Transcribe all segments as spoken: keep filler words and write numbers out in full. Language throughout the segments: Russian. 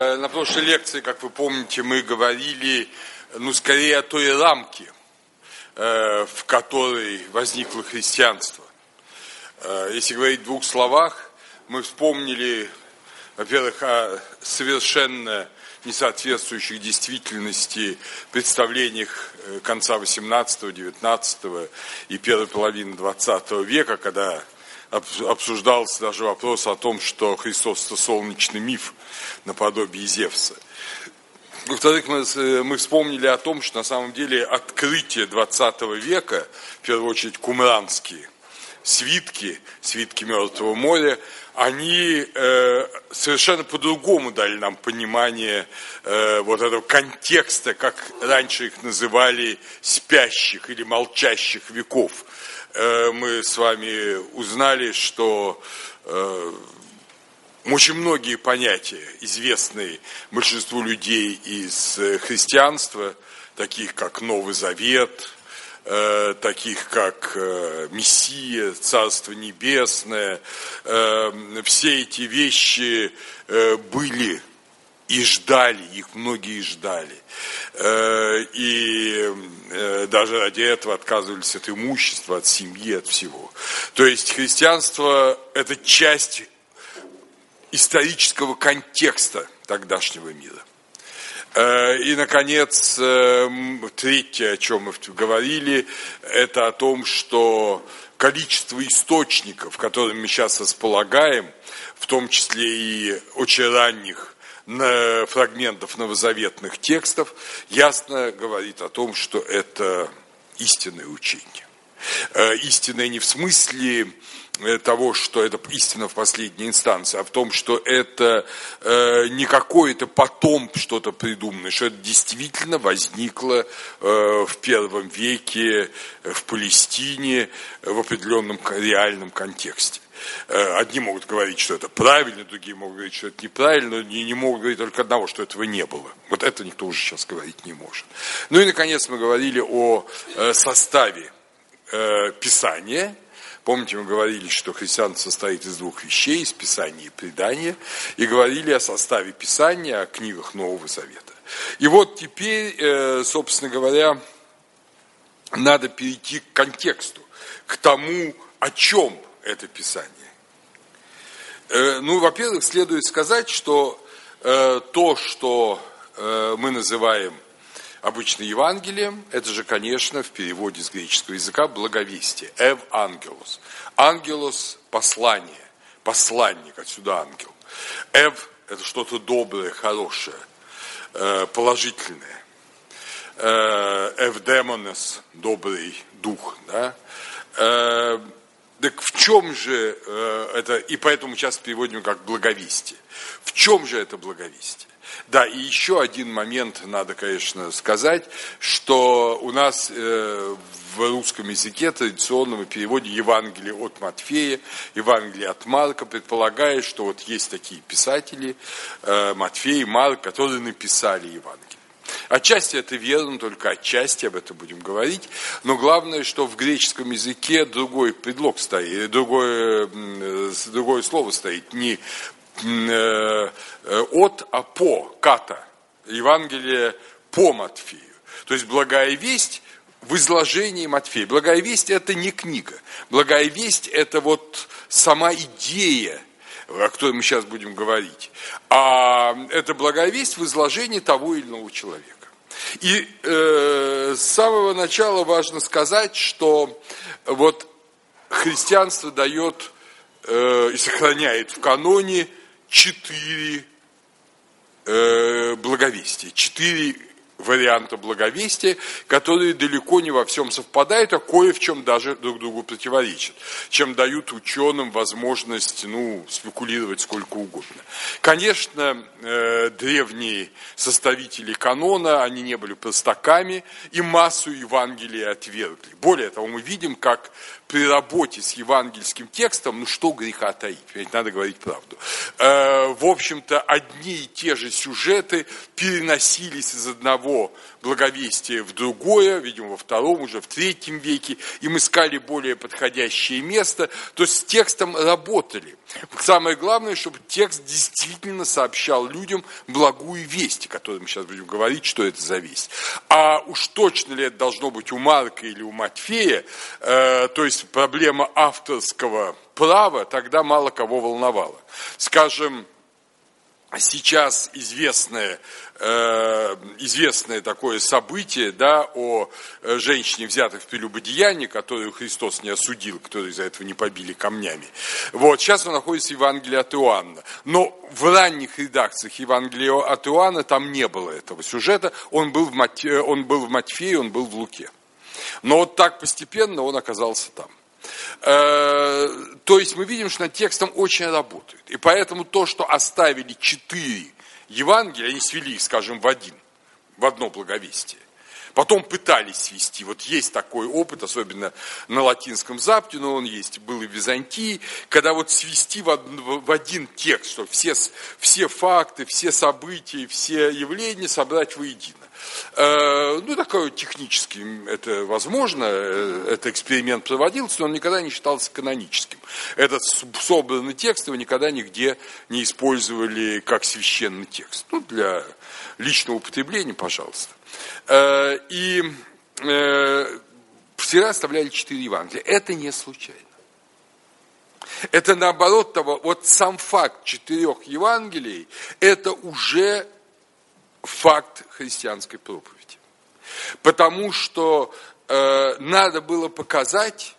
На прошлой лекции, как вы помните, мы говорили, ну, скорее о той рамке, э, в которой возникло христианство. Э, если говорить в двух словах, мы вспомнили, во-первых, о совершенно несоответствующих действительности представлениях конца восемнадцатого, девятнадцатого и первой половины двадцатого века, когда обсуждался даже вопрос о том, что Христос – это солнечный миф наподобие Зевса. Во-вторых, мы, мы вспомнили о том, что на самом деле открытие двадцатого века, в первую очередь кумранские свитки, свитки Мертвого моря, они э, совершенно по-другому дали нам понимание э, вот этого контекста, как раньше их называли, спящих или молчащих веков. Э, мы с вами узнали, что э, очень многие понятия, известные большинству людей из христианства, таких как Новый Завет, э, таких как э, Мессия, Царство Небесное, э, все эти вещи э, были и ждали, их многие ждали. Э, и э, даже ради этого отказывались от имущества, от семьи, от всего. То есть христианство – это часть исторического контекста тогдашнего мира. И, наконец, третье, о чем мы говорили, это о том, что количество источников, которыми мы сейчас располагаем, в том числе и очень ранних фрагментов новозаветных текстов, ясно говорит о том, что это истинное учение. Истинное не в смысле того, что это истина в последней инстанции, а в том, что это э, не какое-то потом что-то придуманное, что это действительно возникло э, в первом веке в Палестине в определенном реальном контексте. Э, одни могут говорить, что это правильно, другие могут говорить, что это неправильно, но не, не могут говорить только одного, что этого не было. Вот это никто уже сейчас говорить не может. Ну и, наконец, мы говорили о э, составе э, Писания. Помните, мы говорили, что христианство состоит из двух вещей, из Писания и предания, и говорили о составе Писания, о книгах Нового Завета. И вот теперь, собственно говоря, надо перейти к контексту, к тому, о чем это Писание. Ну, во-первых, следует сказать, что то, что мы называем обычно Евангелием, это же, конечно, в переводе с греческого языка благовестие. Эв ангелос. Ангелос – послание, посланник, отсюда ангел. Эв – это что-то доброе, хорошее, положительное. Эв демонос – добрый дух. Да? Так в чем же это, и поэтому часто переводим как благовестие. В чем же это благовестие? Да, и еще один момент надо, конечно, сказать, что у нас э, в русском языке традиционном переводе Евангелие от Матфея, Евангелие от Марка предполагает, что вот есть такие писатели, э, Матфей и Марк, которые написали Евангелие. Отчасти это верно, только отчасти об этом будем говорить, но главное, что в греческом языке другой предлог стоит, другое, другое слово стоит, не от, а по, ката, Евангелие по Матфею. То есть благая весть в изложении Матфея. Благая весть это не книга. Благая весть это вот сама идея, о которой мы сейчас будем говорить. А это благая весть в изложении того или иного человека. И э, с самого начала важно сказать, что вот христианство дает э, и сохраняет в каноне четыре э, благовестия, четыре варианта благовестия, которые далеко не во всем совпадают, а кое в чем даже друг другу противоречат, чем дают ученым возможность, ну, спекулировать сколько угодно. Конечно, э, древние составители канона, они не были простаками и массу Евангелия отвергли. Более того, мы видим, как при работе с евангельским текстом, ну что греха таить, ведь надо говорить правду. Э, в общем-то, одни и те же сюжеты переносились из одного одного благовестия в другое, видимо, во втором, уже в третьем веке, им искали более подходящее место, то с текстом работали. Самое главное, чтобы текст действительно сообщал людям благую весть, о которой мы сейчас будем говорить, что это за весть. А уж точно ли это должно быть у Марка или у Матфея, э, то есть проблема авторского права, тогда мало кого волновала. Скажем, сейчас известное, э, известное такое событие, да, о женщине, взятой в прелюбодеянии, которую Христос не осудил, которую из-за этого не побили камнями. Вот, сейчас он находится в Евангелии от Иоанна. Но в ранних редакциях Евангелия от Иоанна там не было этого сюжета. Он был в Матфе, он был в Матфее, он был в Луке. Но вот так постепенно он оказался там. То есть мы видим, что над текстом очень работают. И поэтому то, что оставили четыре Евангелия, они свели их, скажем, в один, в одно благовестие. Потом пытались свести. Вот есть такой опыт, особенно на Латинском Западе, но он есть, был и в Византии, когда вот свести в один, в один текст, что все, все факты, все события, все явления собрать воедино. Ну, такой технически это возможно, этот эксперимент проводился, но он никогда не считался каноническим. Этот собранный текст его никогда нигде не использовали как священный текст. Ну, для личного употребления, пожалуйста. И всегда оставляли четыре Евангелия. Это не случайно. Это наоборот того, вот сам факт четырех Евангелий, это уже факт христианской проповеди. Потому что э, надо было показать,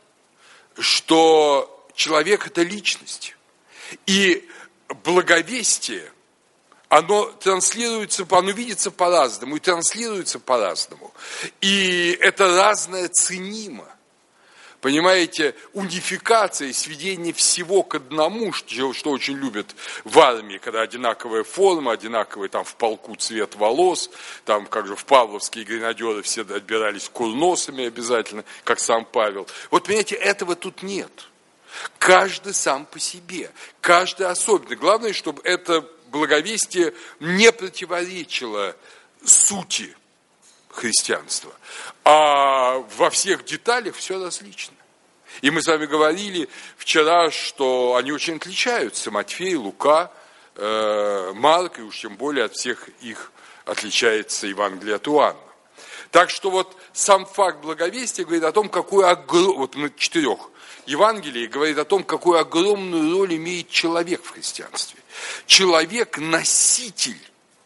что человек – это личность. И благовестие, оно транслируется, оно видится по-разному и транслируется по-разному. И это разное ценимо. Понимаете, унификация, сведение всего к одному, что, что очень любят в армии, когда одинаковая форма, одинаковый там в полку цвет волос, там как же в павловские гренадеры все отбирались курносами обязательно, как сам Павел. Вот понимаете, этого тут нет. Каждый сам по себе, каждый особенно. Главное, чтобы это благовестие не противоречило сути христианства. А во всех деталях все различно. И мы с вами говорили вчера, что они очень отличаются. Матфей, Лука, э, Марк, и уж тем более от всех их отличается Евангелие от Иоанна. Так что вот сам факт благовестия говорит о том, какую огромную, вот мы четырех Евангелий говорит о том, какую огромную роль имеет человек в христианстве. Человек – носитель.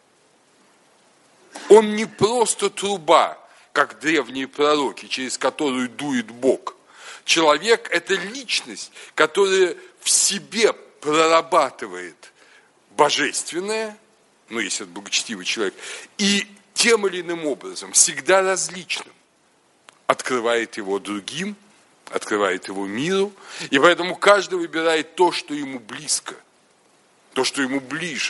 Он не просто труба, как древние пророки, через которую дует Бог. Человек – это личность, которая в себе прорабатывает божественное, ну, если это благочестивый человек, и тем или иным образом, всегда различным, открывает его другим, открывает его миру, и поэтому каждый выбирает то, что ему близко, то, что ему ближе,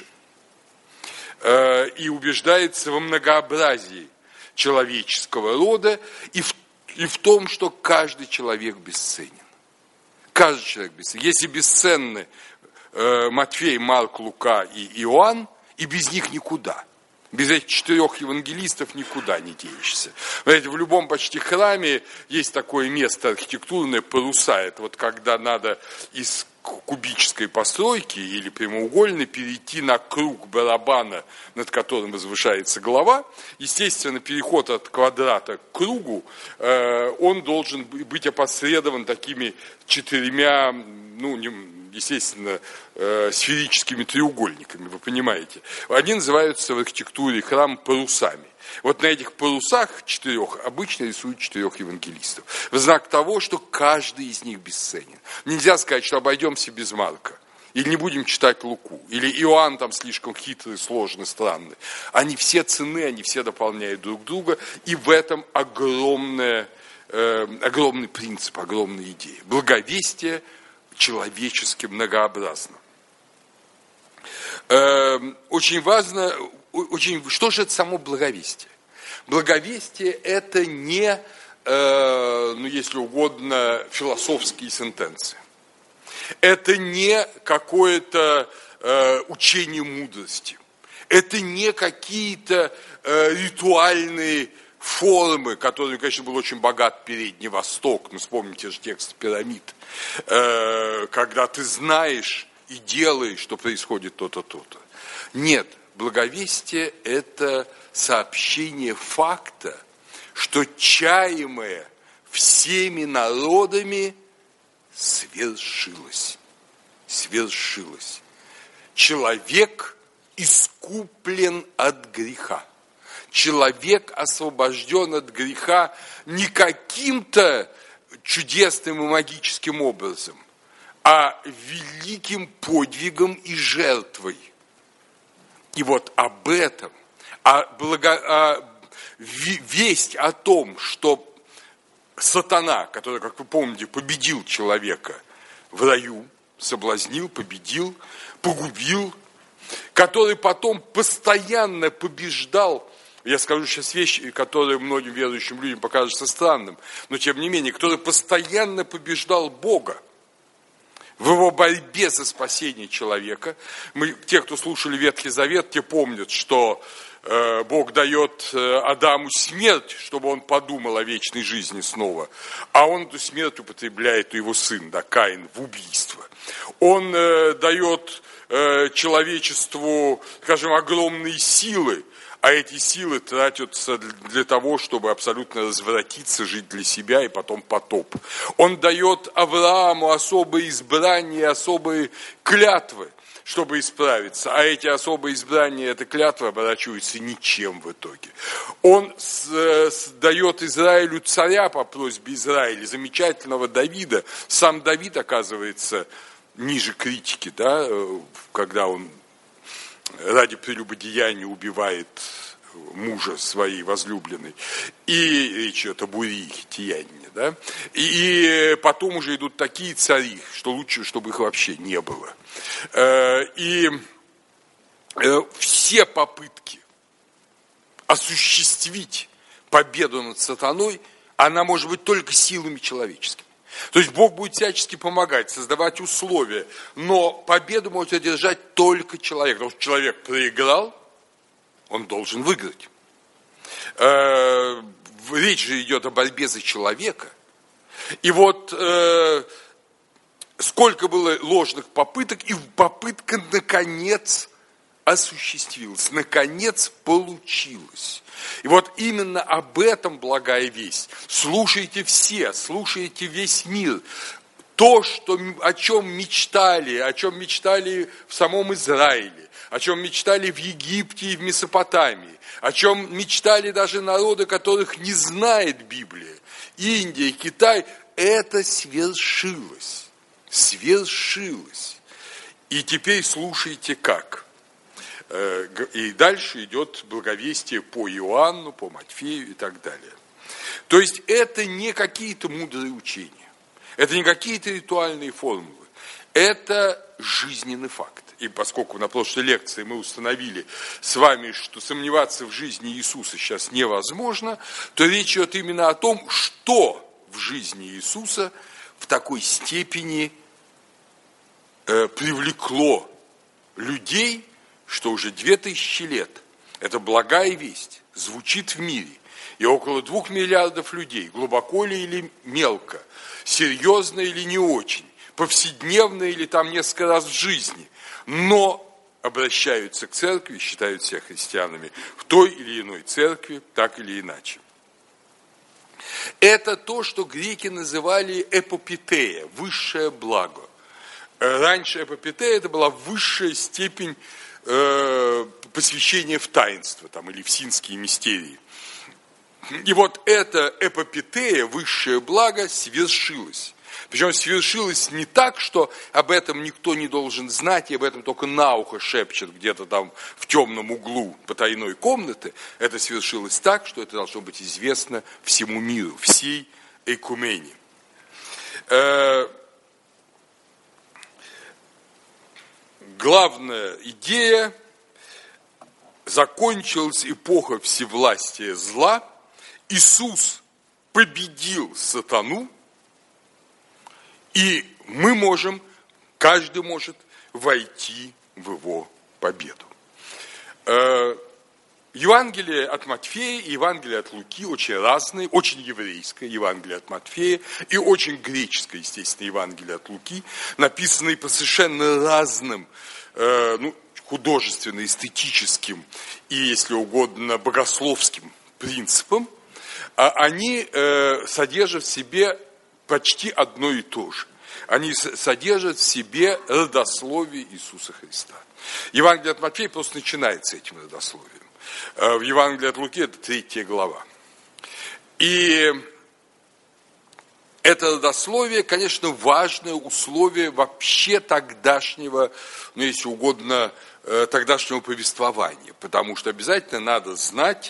и убеждается во многообразии человеческого рода и в, и в том, что каждый человек бесценен. Каждый человек бесценен. Если бесценны э, Матфей, Марк, Лука и Иоанн, и без них никуда. Без этих четырех евангелистов никуда не денешься. Знаете, в любом почти храме есть такое место архитектурное, паруса. Это вот когда надо из кубической постройки или прямоугольной перейти на круг барабана, над которым возвышается голова. Естественно, переход от квадрата к кругу, э, он должен быть опосредован такими четырьмя, ну, не, естественно, э, сферическими треугольниками, вы понимаете. Они называются в архитектуре храм парусами. Вот на этих парусах четырех обычно рисуют четырех евангелистов. В знак того, что каждый из них бесценен. Нельзя сказать, что обойдемся без Марка. Или не будем читать Луку. Или Иоанн там слишком хитрый, сложный, странный. Они все ценны, они все дополняют друг друга. И в этом огромная, э, огромный принцип, огромная идея. Благовестие человечески многообразно. Э, очень важно... Очень, что же это само благовестие? Благовестие – это не, э, ну, если угодно, философские сентенции. Это не какое-то э, учение мудрости. Это не какие-то э, ритуальные формы, которыми, конечно, был очень богат Передний Восток. Ну, вспомните же текст пирамид. Э, когда ты знаешь и делаешь, что происходит то-то, то-то. Нет, благовестие – это сообщение факта, что чаемое всеми народами свершилось. Свершилось. Человек искуплен от греха. Человек освобожден от греха не каким-то чудесным и магическим образом, а великим подвигом и жертвой. И вот об этом, о благо, о, весть о том, что сатана, который, как вы помните, победил человека в раю, соблазнил, победил, погубил, который потом постоянно побеждал, я скажу сейчас вещи, которые многим верующим людям покажутся странным, но тем не менее, который постоянно побеждал Бога в его борьбе за спасение человека. Мы, те, кто слушали Ветхий Завет, те помнят, что э, Бог дает э, Адаму смерть, чтобы он подумал о вечной жизни снова, а он эту смерть употребляет у его сына, да, Каин, в убийство. Он э, дает э, человечеству, скажем, огромные силы, а эти силы тратятся для того, чтобы абсолютно развратиться, жить для себя и потом потоп. Он дает Аврааму особое избрание, особые клятвы, чтобы исправиться. А эти особые избрания, эта клятва оборачиваются ничем в итоге. Он с, с, дает Израилю царя по просьбе Израиля, замечательного Давида. Сам Давид оказывается ниже критики, да, когда он ради прелюбодеяния убивает мужа своей возлюбленной. И речь идет об Урии Хиттеянине, да? И, и потом уже идут такие цари, что лучше, чтобы их вообще не было. И все попытки осуществить победу над сатаной, она может быть только силами человеческими. То есть Бог будет всячески помогать, создавать условия, но победу может одержать только человек. Потому что человек проиграл, он должен выиграть. Речь же идет о борьбе за человека. И вот сколько было ложных попыток, и попытка наконец осуществилась, наконец получилось. И вот именно об этом благая весть. Слушайте все, слушайте весь мир. То, что, о чем мечтали, о чем мечтали в самом Израиле, о чем мечтали в Египте и в Месопотамии, о чем мечтали даже народы, которых не знает Библия, Индия, Китай, это свершилось. Свершилось. И теперь слушайте как. И дальше идет благовестие по Иоанну, по Матфею и так далее. То есть это не какие-то мудрые учения, это не какие-то ритуальные формулы, это жизненный факт. И поскольку на прошлой лекции мы установили с вами, что сомневаться в жизни Иисуса сейчас невозможно, то речь идет именно о том, что в жизни Иисуса в такой степени э, привлекло людей, что уже две тысячи лет эта благая весть звучит в мире, и около двух миллиардов людей, глубоко ли или мелко, серьезно или не очень, повседневно или там несколько раз в жизни, но обращаются к церкви, считают себя христианами в той или иной церкви, так или иначе. Это то, что греки называли эпопетея, высшее благо. Раньше эпопетея это была высшая степень посвящение в таинство там, или в синские мистерии. И вот эта эпопетея, высшее благо, свершилось. Причем свершилось не так, что об этом никто не должен знать, и об этом только на ухо шепчет где-то там в темном углу потайной комнаты. Это свершилось так, что это должно быть известно всему миру, всей экумене. Главная идея: закончилась эпоха всевластия зла, Иисус победил сатану, и мы можем, каждый может войти в его победу. Евангелие от Матфея и Евангелие от Луки очень разные, очень еврейское Евангелие от Матфея и очень греческое, естественно, Евангелие от Луки, написанные по совершенно разным, э, ну, художественно-эстетическим и, если угодно, богословским принципам, а они э, содержат в себе почти одно и то же. Они содержат в себе родословие Иисуса Христа. Евангелие от Матфея просто начинается этим родословием. В Евангелии от Луки это третья глава. И это родословие, конечно, важное условие вообще тогдашнего, ну, если угодно, тогдашнего повествования. Потому что обязательно надо знать,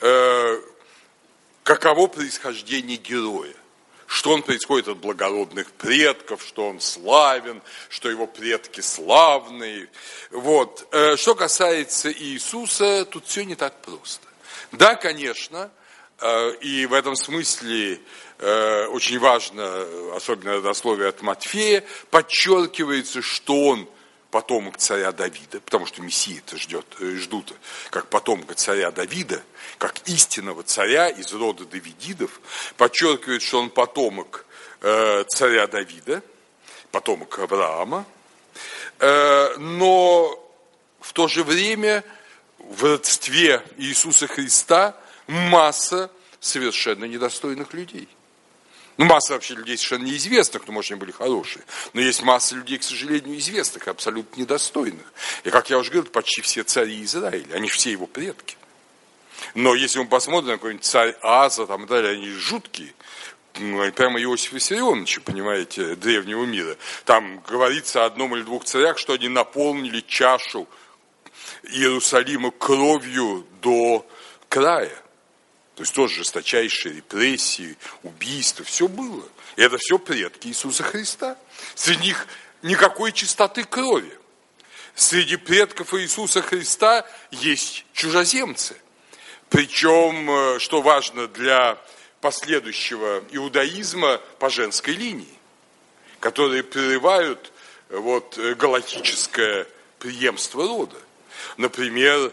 каково происхождение героя. Что он происходит от благородных предков, что он славен, что его предки славные. Вот. Что касается Иисуса, тут все не так просто. Да, конечно, и в этом смысле очень важно, особенно родословие от Матфея, подчеркивается, что он потомок царя Давида, потому что Мессию-то ждет, ждут как потомка царя Давида, как истинного царя из рода Давидидов, подчеркивает, что он потомок э, царя Давида, потомок Авраама, э, но в то же время в родстве Иисуса Христа масса совершенно недостойных людей. Ну, масса вообще людей совершенно неизвестных, но, может, они были хорошие. Но есть масса людей, к сожалению, известных, абсолютно недостойных. И, как я уже говорил, почти все цари Израиля, они же все его предки. Но если мы посмотрим на какой-нибудь царь Аса, там и далее, они жуткие. Ну, прямо Иосиф Виссарионович, понимаете, древнего мира. Там говорится о одном или двух царях, что они наполнили чашу Иерусалима кровью до края. То есть тоже жесточайшие репрессии, убийства, все было. И это все предки Иисуса Христа. Среди них никакой чистоты крови. Среди предков Иисуса Христа есть чужеземцы. Причем, что важно для последующего иудаизма, по женской линии, которые прерывают вот, галактическое преемство рода. Например,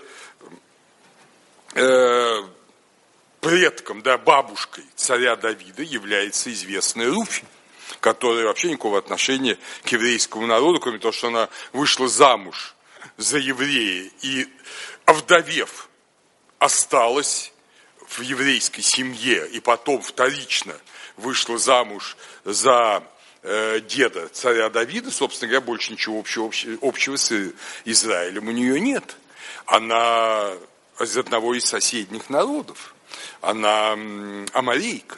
э, предком, да, бабушкой царя Давида является известная Руфь, которая вообще никакого отношения к еврейскому народу, кроме того, что она вышла замуж за еврея и, овдовев, осталась в еврейской семье и потом вторично вышла замуж за э, деда царя Давида, собственно говоря, больше ничего общего, общего с Израилем у нее нет. Она из одного из соседних народов. Она аморейка.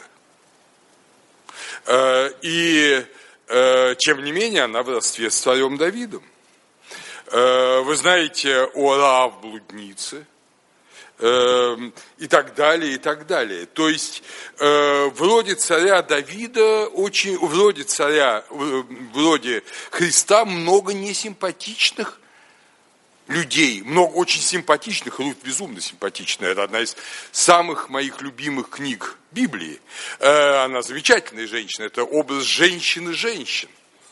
Э, и, э, тем не менее, она в родстве с царем Давидом. Э, вы знаете о Раав блуднице, и так далее, и так далее. То есть э, вроде царя Давида, очень, вроде царя, вроде Христа много несимпатичных людей, много очень симпатичных, Руфь безумно симпатичная, это одна из самых моих любимых книг Библии. Э, она замечательная женщина, это образ женщины-женщин.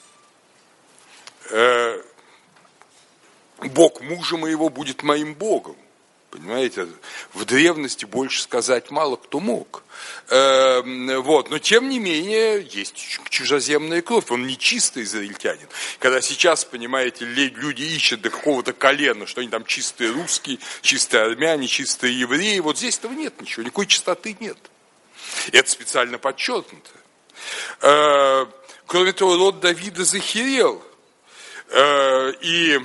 Э, Бог мужа моего будет моим Богом. Понимаете, в древности больше сказать мало кто мог. Э, вот. Но тем не менее, есть чужеземная кровь, он не чистый израильтянин. Когда сейчас, понимаете, люди ищут до какого-то колена, что они там чистые русские, чистые армяне, чистые евреи, вот здесь этого нет ничего, никакой чистоты нет. Это специально подчеркнуто. Э, кроме того, род Давида захерел. Э, и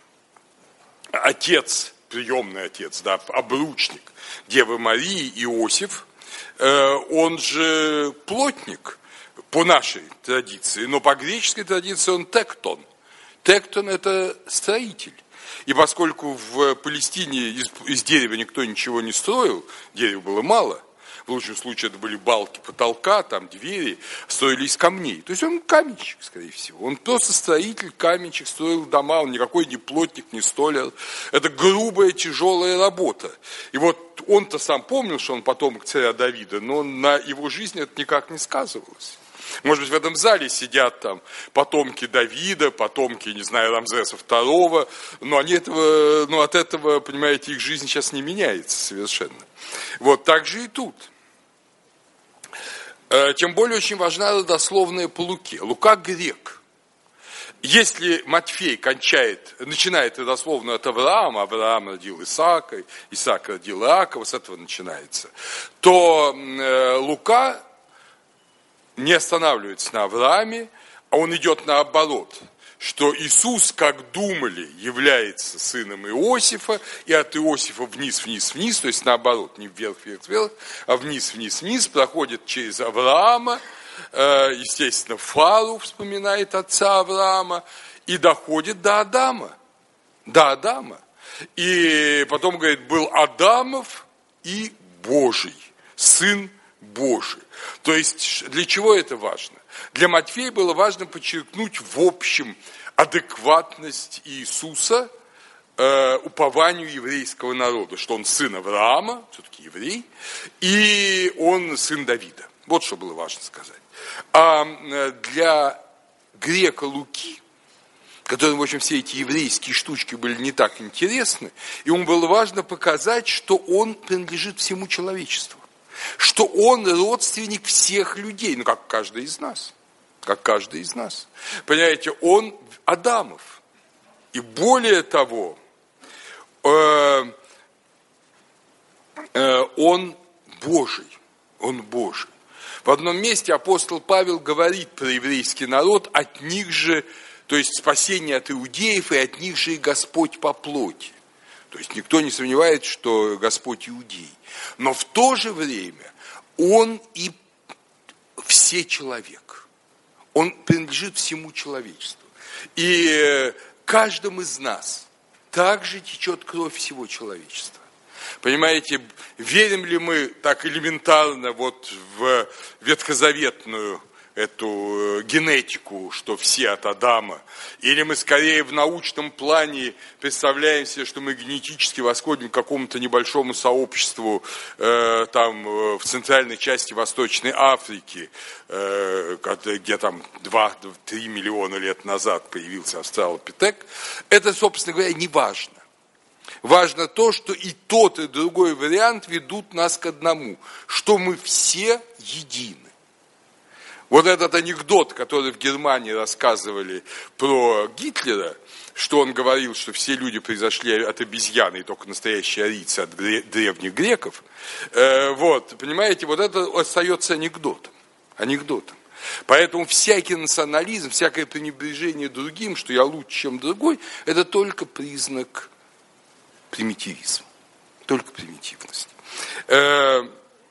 отец, приемный отец, да, обручник Девы Марии, Иосиф, э, он же плотник по нашей традиции, но по греческой традиции он тектон. Тектон – это строитель. И поскольку в Палестине из, из дерева никто ничего не строил, дерева было мало, в лучшем случае это были балки потолка, там двери, строили из камней. То есть он каменщик, скорее всего. Он просто строитель, каменщик, строил дома, он никакой не плотник, не столяр. Это грубая, тяжелая работа. И вот он-то сам помнил, что он потомок царя Давида, но на его жизни это никак не сказывалось. Может быть, в этом зале сидят там потомки Давида, потомки, не знаю, Рамзеса второго, но они этого, ну, от этого, понимаете, их жизнь сейчас не меняется совершенно. Вот так же и тут. Тем более очень важна родословная по Луке. Лука грек. Если Матфей кончает, начинает родословную от Авраама, Авраам родил Исаака, Исаак родил Иакова, с этого начинается, то Лука не останавливается на Аврааме, а он идет наоборот, что Иисус, как думали, является сыном Иосифа, и от Иосифа вниз, вниз, вниз, то есть наоборот, не вверх, вверх, вверх, а вниз, вниз, вниз, проходит через Авраама, естественно, Фару вспоминает отца Авраама, и доходит до Адама, до Адама. И потом, говорит, был Адамов и Божий, сын Божий. То есть, для чего это важно? Для Матфея было важно подчеркнуть в общем адекватность Иисуса э, упованию еврейского народа, что он сын Авраама, все-таки еврей, и он сын Давида. Вот что было важно сказать. А для грека Луки, которому, в общем, все эти еврейские штучки были не так интересны, ему было важно показать, что он принадлежит всему человечеству, что он родственник всех людей, ну, как каждый из нас, как каждый из нас. Понимаете, он Адамов. И более того, э, э, он Божий, он Божий. В одном месте апостол Павел говорит про еврейский народ, от них же, то есть спасение от иудеев, и от них же и Господь по плоти. То есть никто не сомневается, что Господь иудей. Но в то же время он и все человек. Он принадлежит всему человечеству. И каждым из нас также течет кровь всего человечества. Понимаете, верим ли мы так элементарно вот в ветхозаветную эту генетику, что все от Адама, или мы скорее в научном плане представляем себе, что мы генетически восходим к какому-то небольшому сообществу э, там в центральной части Восточной Африки, э, где там два-три миллиона лет назад появился австралопитек. Это, собственно говоря, не важно. Важно то, что и тот, и другой вариант ведут нас к одному, что мы все едины. Вот этот анекдот, который в Германии рассказывали про Гитлера, что он говорил, что все люди произошли от обезьяны, и только настоящие арийцы от древних греков, э, вот, понимаете, вот это остается анекдотом, анекдотом. Поэтому всякий национализм, всякое пренебрежение другим, что я лучше, чем другой, это только признак примитивизма, только примитивность. Э,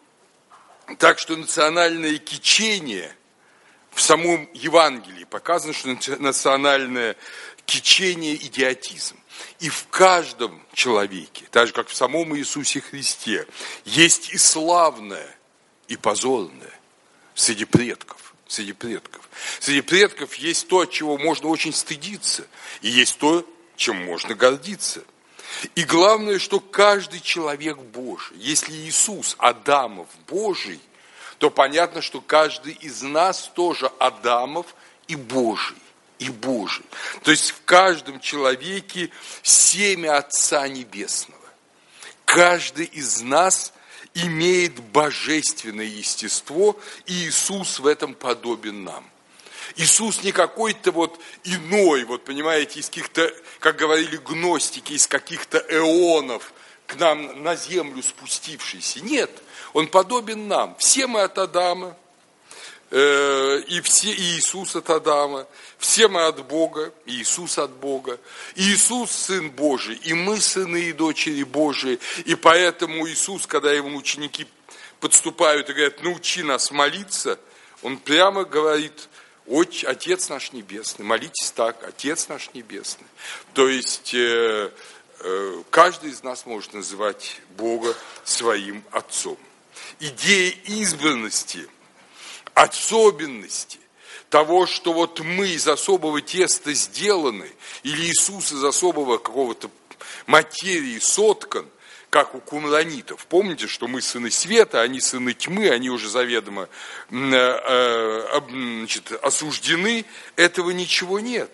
так что национальное кичение в самом Евангелии показано, что национальное кичение – идиотизм. И в каждом человеке, так же как в самом Иисусе Христе, есть и славное, и позорное среди предков. Среди предков. Среди предков есть то, от чего можно очень стыдиться, и есть то, чем можно гордиться. И главное, что каждый человек Божий, если Иисус Адамов Божий, то понятно, что каждый из нас тоже Адамов и Божий, и Божий. То есть в каждом человеке семя Отца Небесного. Каждый из нас имеет божественное естество, и Иисус в этом подобен нам. Иисус не какой-то вот иной, вот понимаете, из каких-то, как говорили гностики, из каких-то эонов к нам на землю спустившийся. Нет, Он подобен нам. Все мы от Адама, э, и, все, и Иисус от Адама. Все мы от Бога, и Иисус от Бога. И Иисус Сын Божий, и мы сыны и дочери Божии. И поэтому Иисус, когда Ему ученики подступают и говорят, научи нас молиться, Он прямо говорит, Отец наш Небесный, молитесь так, Отец наш Небесный. То есть э, э, каждый из нас может называть Бога своим Отцом. Идея избранности, особенности того, что вот мы из особого теста сделаны, или Иисус из особого какого-то материи соткан, как у кумранитов. Помните, что мы сыны света, они сыны тьмы, они уже заведомо значит, осуждены. Этого ничего нет.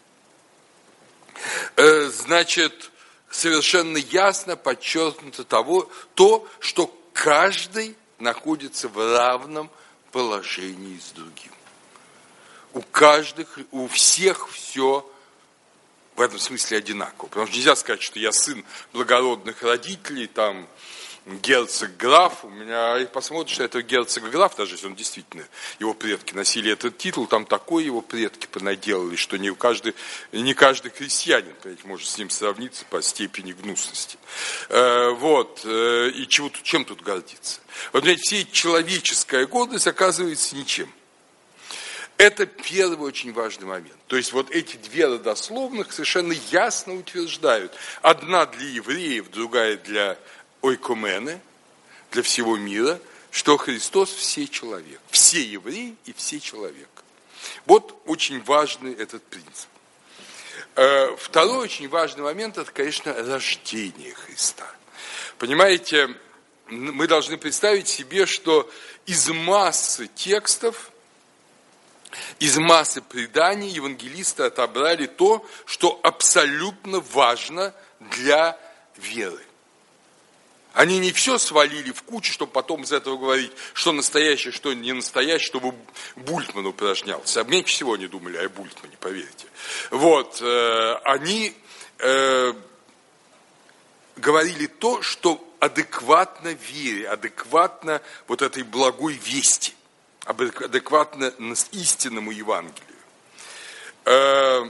Значит, совершенно ясно подчеркнуто того, то, что каждый находится в равном положении с другим. У каждых, у всех все в этом смысле одинаково. Потому что нельзя сказать, что я сын благородных родителей, там, герцог-граф. У меня посмотришь, что это герцог-граф, даже если он действительно, его предки носили этот титул, там такое его предки понаделали, что не каждый, не каждый крестьянин может с ним сравниться по степени гнусности. Вот. И чего, чем тут гордиться? Вот, понимаете, вся человеческая гордость оказывается ничем. Это первый очень важный момент. То есть вот эти две родословных совершенно ясно утверждают. Одна для евреев, другая для ойкумены, для всего мира, что Христос все человек. Все евреи и все человек. Вот очень важный этот принцип. Второй очень важный момент, это, конечно, рождение Христа. Понимаете, мы должны представить себе, что из массы текстов, из массы преданий евангелисты отобрали то, что абсолютно важно для веры. Они не все свалили в кучу, чтобы потом из этого говорить, что настоящее, что не настоящее, чтобы Бультман упражнялся. Меньше всего они думали о Бультмане, поверьте. Вот, э, они э, говорили то, что адекватно вере, адекватно вот этой благой вести, адекватно истинному Евангелию. Э,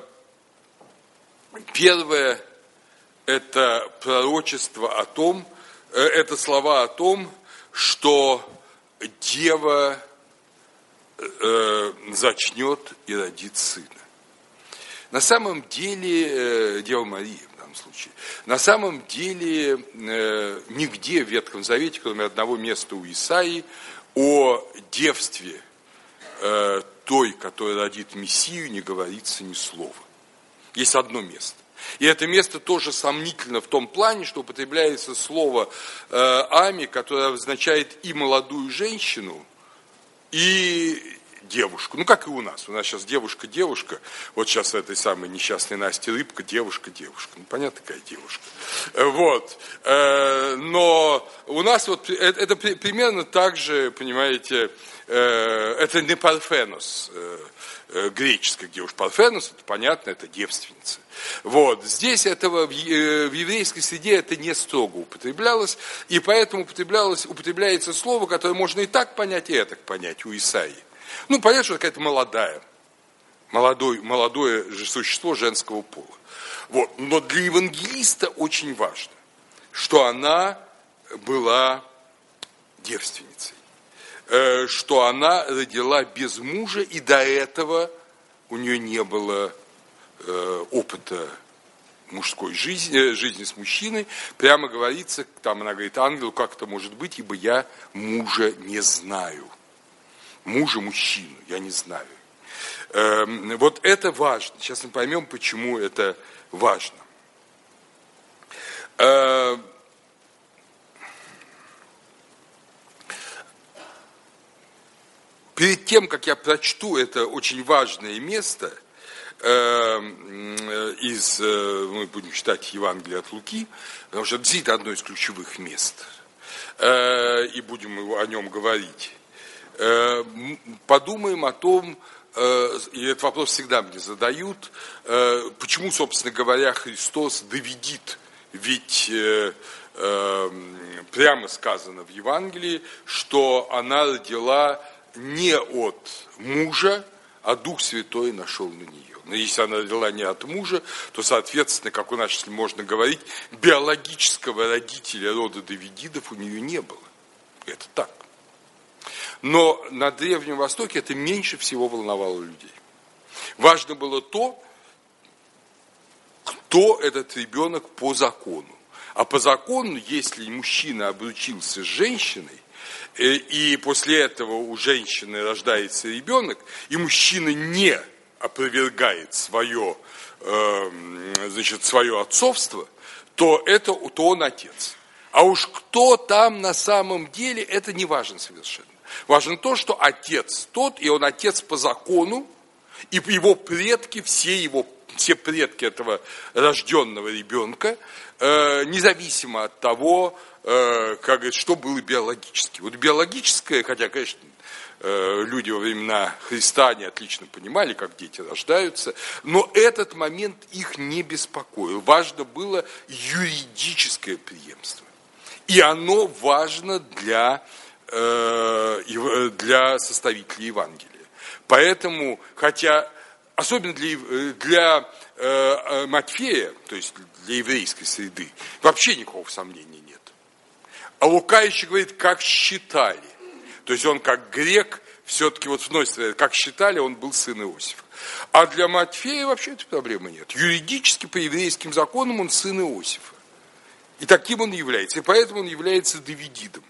первое – это пророчество о том, это слова о том, что дева э, зачнет и родит сына. На самом деле, э, Дева Мария в данном случае, на самом деле э, нигде в Ветхом Завете, кроме одного места у Исаии, о девстве э, той, которая родит Мессию, не говорится ни слова. Есть одно место. И это место тоже сомнительно в том плане, что употребляется слово э, «ами», которое означает и молодую женщину, и девушку. Ну, как и у нас. У нас сейчас девушка-девушка. Вот сейчас этой самой несчастной Насте Рыбка, девушка-девушка. Ну, понятно, какая девушка. Вот. Э, но у нас вот это, это примерно так же, понимаете, э, это не парфенос, э, греческая девушка. Парфенос, это понятно, это девственница. Вот. Здесь этого в еврейской среде это не строго употреблялось, и поэтому употреблялось, употребляется слово, которое можно и так понять, и так понять у Исаии. Ну, понятно, что какая-то молодая, молодой, молодое же существо женского пола. Вот. Но для евангелиста очень важно, что она была девственницей. Что она родила без мужа, и до этого у нее не было э, опыта мужской жизни, жизни с мужчиной. Прямо говорится, там она говорит ангелу, как это может быть, ибо я мужа не знаю. Мужа, мужчину, я не знаю. Э, вот это важно. Сейчас мы поймем, почему это важно. Э, Перед тем, как я прочту это очень важное место э, из, э, мы будем читать Евангелие от Луки, потому что это действительно одно из ключевых мест, э, и будем о нем говорить, э, подумаем о том, э, и этот вопрос всегда мне задают, э, почему, собственно говоря, Христос доведит, ведь э, э, прямо сказано в Евангелии, что она родила не от мужа, а Дух Святой нашел на нее. Но если она родила не от мужа, то, соответственно, как у нас, если можно говорить, биологического родителя рода Давидидов у нее не было. Это так. Но на Древнем Востоке это меньше всего волновало людей. Важно было то, кто этот ребенок по закону. А по закону, если мужчина обручился с женщиной, и после этого у женщины рождается ребенок, и мужчина не опровергает свое, значит, свое отцовство, то, это, то он отец. А уж кто там на самом деле, это не важно совершенно. Важно то, что отец тот, и он отец по закону, и его предки, все его, все предки этого рожденного ребенка, э, независимо от того, э, как говорит, что было биологически. Вот биологическое, хотя, конечно, э, люди во времена Христа не отлично понимали, как дети рождаются, но этот момент их не беспокоил. Важно было юридическое преемство. И оно важно для, э, для составителей Евангелия. Поэтому, хотя, особенно для, для э, Матфея, то есть для еврейской среды, вообще никакого сомнения нет. А Лука еще говорит, как считали. То есть он как грек все-таки вот вносит, как считали, он был сын Иосифа. А для Матфея вообще этой проблемы нет. Юридически, по еврейским законам, он сын Иосифа. И таким он является. И поэтому он является Давидидом.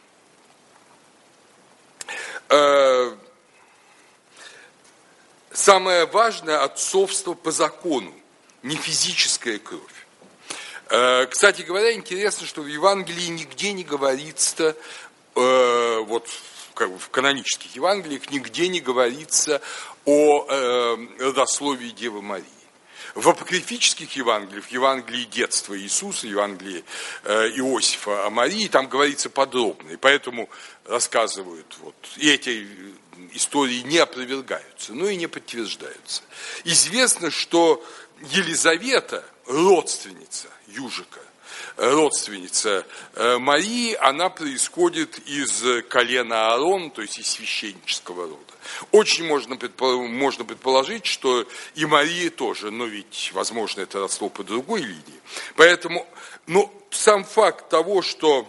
Самое важное – отцовство по закону, не физическая кровь. Кстати говоря, интересно, что в Евангелии нигде не говорится, вот как бы в канонических Евангелиях нигде не говорится о родословии Девы Марии. В апокрифических Евангелиях, в Евангелии детства Иисуса, в Евангелии Иосифа о Марии, там говорится подробно. И поэтому рассказывают, вот, и эти истории не опровергаются, но и не подтверждаются. Известно, что Елизавета, родственница Южика, родственница Марии, она происходит из колена Аарона, то есть из священнического рода. Очень можно предположить, что и Мария тоже, но ведь, возможно, это родство по другой линии. Поэтому, ну, сам факт того, что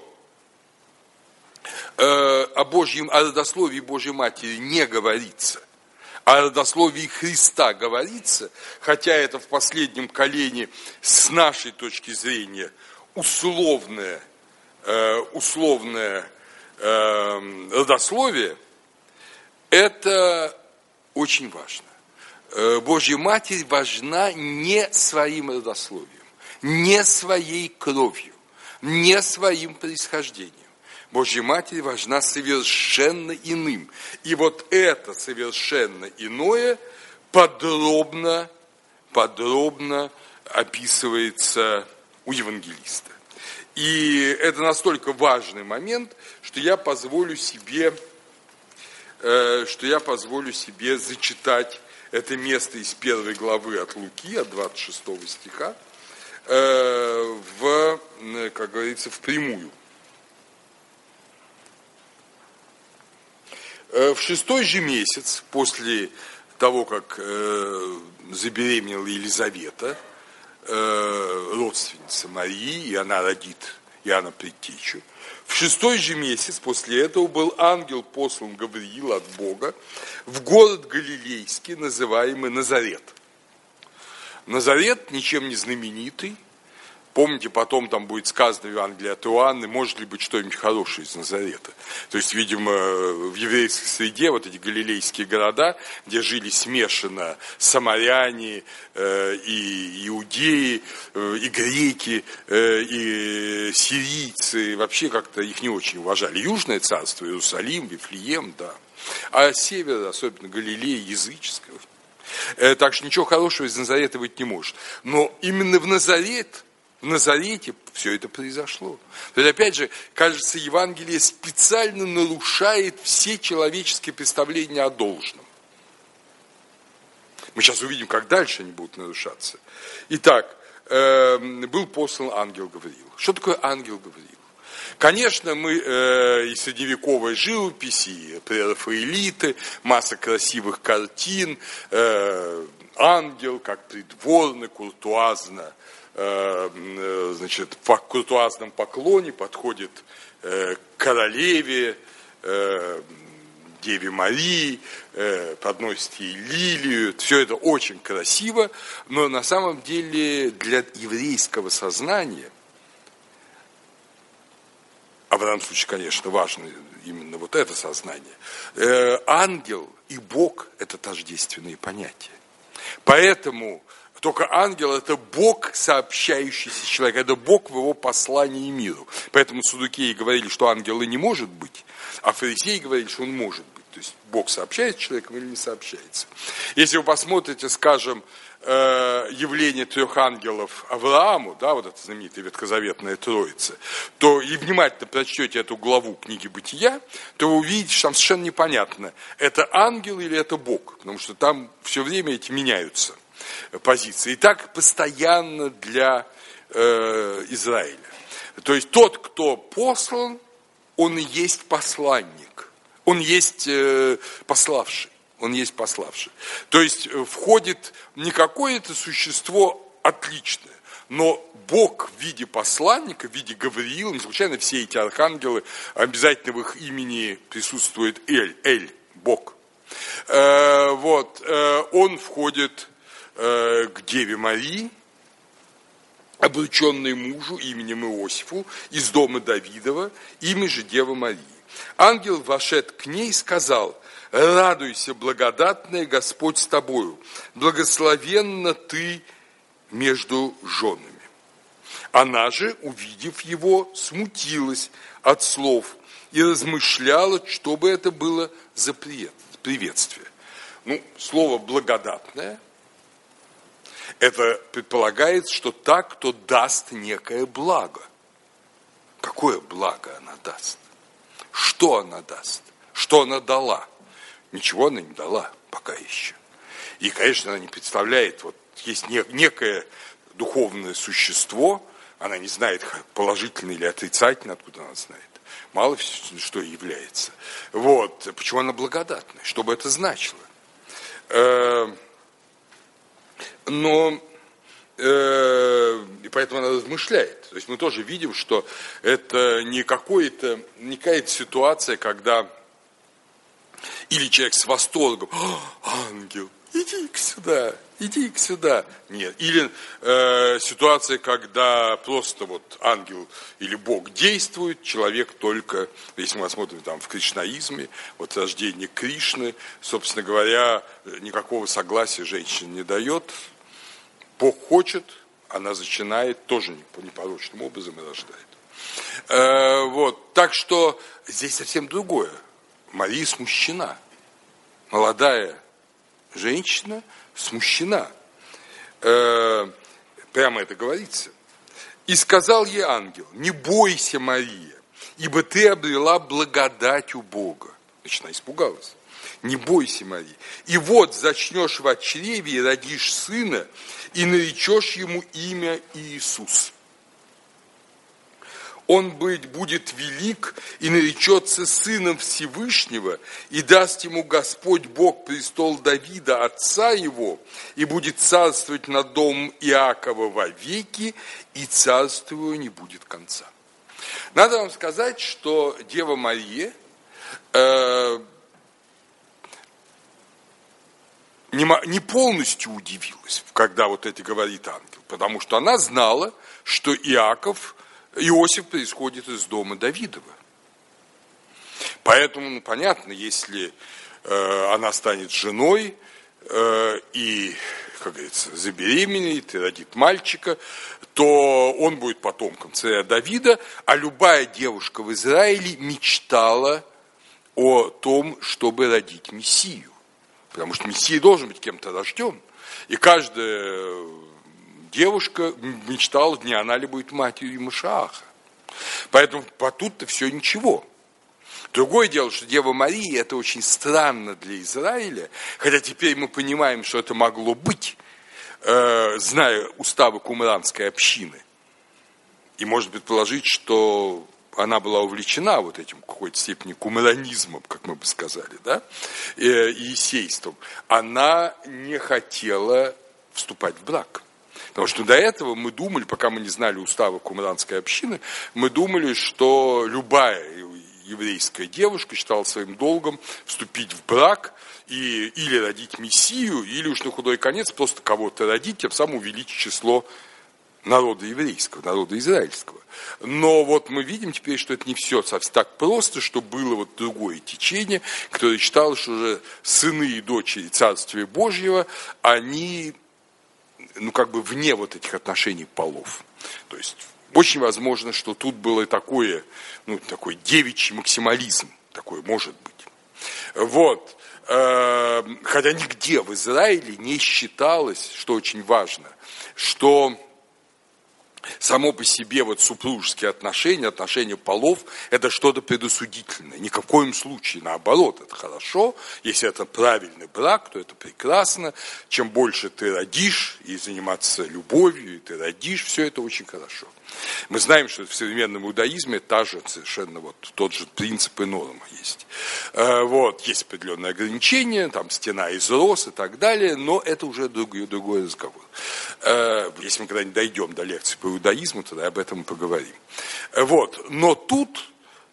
э, о, Божьем, о родословии Божьей Матери не говорится, о родословии Христа говорится, хотя это в последнем колене с нашей точки зрения условное, э, условное э, родословие, это очень важно. Божья Матерь важна не своим родословием, не своей кровью, не своим происхождением. Божья Матерь важна совершенно иным. И вот это совершенно иное подробно, подробно описывается у евангелиста. И это настолько важный момент, что я позволю себе... что я позволю себе зачитать это место из первой главы от Луки, от двадцать шестого стиха, в, как говорится, впрямую. В шестой же месяц, после того, как забеременела Елизавета, родственница Марии, и она родит Иоанна Предтечу, в шестой же месяц после этого был ангел послан Гавриил от Бога в город Галилейский, называемый Назарет. Назарет ничем не знаменитый. Помните, потом там будет сказано в Евангелии от Иоанна, может ли быть что-нибудь хорошее из Назарета. То есть, видимо, в еврейской среде вот эти галилейские города, где жили смешанно самаряне, э, и иудеи, э, и греки, э, и сирийцы, вообще как-то их не очень уважали. Южное царство, Иерусалим, Вифлеем, да. А север, особенно Галилея, языческого. Э, так что ничего хорошего из Назарета быть не может. Но именно в Назарет... В Назарете все это произошло. То есть, опять же, кажется, Евангелие специально нарушает все человеческие представления о должном. Мы сейчас увидим, как дальше они будут нарушаться. Итак, э, был послан ангел Гавриил. Что такое ангел Гавриил? Конечно, мы э, и средневековой живописи, и прерафаэлиты, масса красивых картин, э, ангел как придворный, куртуазно, значит, в куртуазном поклоне подходит к королеве, Деве Марии, подносит ей лилию. Все это очень красиво, но на самом деле для еврейского сознания, а в данном случае, конечно, важно именно вот это сознание, ангел и Бог – это тождественные понятия. Поэтому Только ангел – это Бог, сообщающийся с человеком, это Бог в его послании миру. Поэтому саддукеи говорили, что ангела не может быть, а фарисеи говорили, что он может быть. То есть Бог сообщается с человеком или не сообщается. Если вы посмотрите, скажем, явление трех ангелов Аврааму, да, вот эта знаменитая ветхозаветная троица, то и внимательно прочтете эту главу книги Бытия, то вы увидите, что там совершенно непонятно, это ангел или это Бог, потому что там все время эти меняются позиции. И так постоянно для э, Израиля. То есть тот, кто послан, он и есть посланник, он есть э, пославший. Он есть пославший. То есть входит не какое-то существо отличное, но Бог в виде посланника, в виде Гавриила, не случайно все эти архангелы, обязательно в их имени присутствует Эль, Эль, Бог. Э, вот, э, он входит э, к Деве Марии, обрученной мужу именем Иосифу, из дома Давидова, имя же Девы Марии. Ангел вошед к ней и сказал: радуйся, благодатная, Господь с тобою, благословенна ты между женами. Она же, увидев его, смутилась от слов и размышляла, что бы это было за приветствие. Ну, слово благодатное, это предполагает, что та, кто даст некое благо. Какое благо она даст? Что она даст? Что она дала? Ничего она не дала пока еще. И, конечно, она не представляет, вот есть некое духовное существо, она не знает, положительно или отрицательно, откуда она знает. Мало что является. Вот. Почему она благодатная? Что бы это значило? Но и поэтому она размышляет. То есть мы тоже видим, что это не какое-то, не какая-то ситуация, когда или человек с восторгом: ангел, иди-ка сюда, иди-ка сюда. Нет. Или э, ситуация, когда просто вот ангел или Бог действует, человек только, если мы смотрим там в кришнаизме, вот рождение Кришны, собственно говоря, никакого согласия женщине не дает. Бог хочет, она зачинает, тоже непорочным образом и рождает. Э, вот. Так что здесь совсем другое. Мария смущена. Молодая женщина смущена. Э, прямо это говорится. И сказал ей ангел: не бойся, Мария, ибо ты обрела благодать у Бога. Значит, она испугалась. Не бойся, Мария. И вот зачнешь в чреве и родишь сына, и наречешь ему имя Иисус. Он быть будет велик и наречется сыном Всевышнего, и даст ему Господь Бог престол Давида, отца его, и будет царствовать над домом Иакова вовеки, и царству его не будет конца. Надо вам сказать, что Дева Мария э, не, не полностью удивилась, когда вот это говорит ангел, потому что она знала, что Иаков, Иосиф происходит из дома Давидова. Поэтому, ну, понятно, если э, она станет женой э, и, как говорится, забеременеет и родит мальчика, то он будет потомком царя Давида, а любая девушка в Израиле мечтала о том, чтобы родить Мессию. Потому что Мессия должен быть кем-то рожден. И каждая девушка мечтала, не она ли будет матерью Машиаха. Поэтому по тут-то все ничего. Другое дело, что Дева Мария, это очень странно для Израиля, хотя теперь мы понимаем, что это могло быть, э, зная уставы кумранской общины. И может предположить, что она была увлечена вот этим в какой-то степени кумранизмом, как мы бы сказали, да, и есейством. Она не хотела вступать в брак. Потому что до этого мы думали, пока мы не знали устава кумранской общины, мы думали, что любая еврейская девушка считала своим долгом вступить в брак и, или родить Мессию, или уж на худой конец просто кого-то родить, тем самым увеличить число народа еврейского, народа израильского. Но вот мы видим теперь, что это не все совсем так просто, что было вот другое течение, которое считало, что уже сыны и дочери Царствия Божьего, они ну, как бы вне вот этих отношений полов. То есть очень возможно, что тут было такое, ну, такой девичий максимализм, такой может быть. Вот. Хотя нигде в Израиле не считалось, что очень важно, что само по себе вот супружеские отношения, отношения полов, это что-то предосудительное. Ни в коем случае, наоборот, это хорошо. Если это правильный брак, то это прекрасно. Чем больше ты родишь, и заниматься любовью, и ты родишь, все это очень хорошо. Мы знаем, что в современном иудаизме та же совершенно вот тот же принцип и норма есть. Вот, есть определенные ограничения, там стена из роз и так далее, но это уже другой, другой разговор. Если мы когда-нибудь дойдем до лекции по иудаизму, тогда об этом и поговорим. Вот, но тут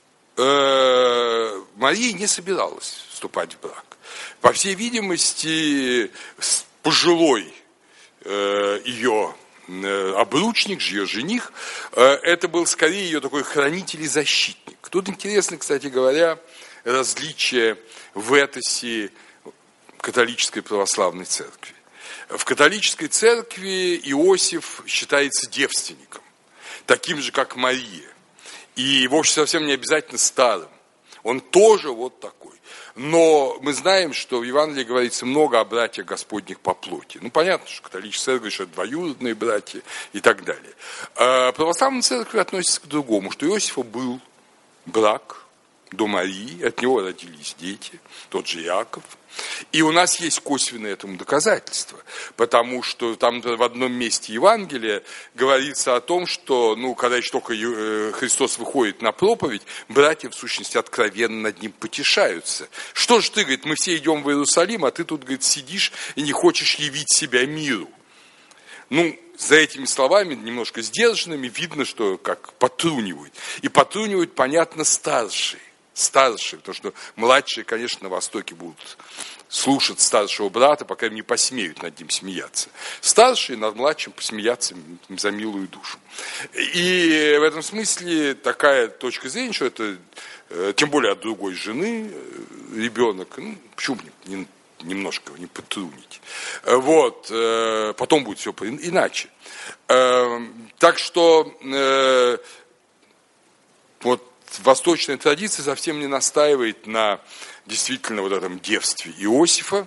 Мария не собиралась вступать в брак. По всей видимости, пожилой ее обручник, ее жених, это был скорее ее такой хранитель и защитник. Тут интересно, кстати говоря, различие в этосе католической православной церкви. В католической церкви Иосиф считается девственником, таким же, как Мария. И вовсе совсем не обязательно старым. Он тоже вот такой. Но мы знаем, что в Евангелии говорится много о братьях Господних по плоти. Ну, понятно, что католическая церковь говорит, что это двоюродные братья и так далее. А православная церковь относится к другому, что у Иосифа был брак до Марии, от него родились дети, тот же Иаков. И у нас есть косвенное этому доказательство, потому что там в одном месте Евангелия говорится о том, что, ну, когда еще только Христос выходит на проповедь, братья, в сущности, откровенно над ним потешаются. Что ж ты, говорит, мы все идем в Иерусалим, а ты тут, говорит, сидишь и не хочешь явить себя миру. Ну, за этими словами, немножко сдержанными, видно, что как потрунивают. И потрунивают, понятно, старшие. Старшие, потому что младшие, конечно, на Востоке будут слушать старшего брата, пока им не посмеют над ним смеяться. Старшие над младшим посмеяться за милую душу. И в этом смысле такая точка зрения, что это, тем более от другой жены, ребенок, ну, почему не, не, немножко не потрунить. Вот, потом будет все иначе. Так что вот восточная традиция совсем не настаивает на действительно вот этом девстве Иосифа.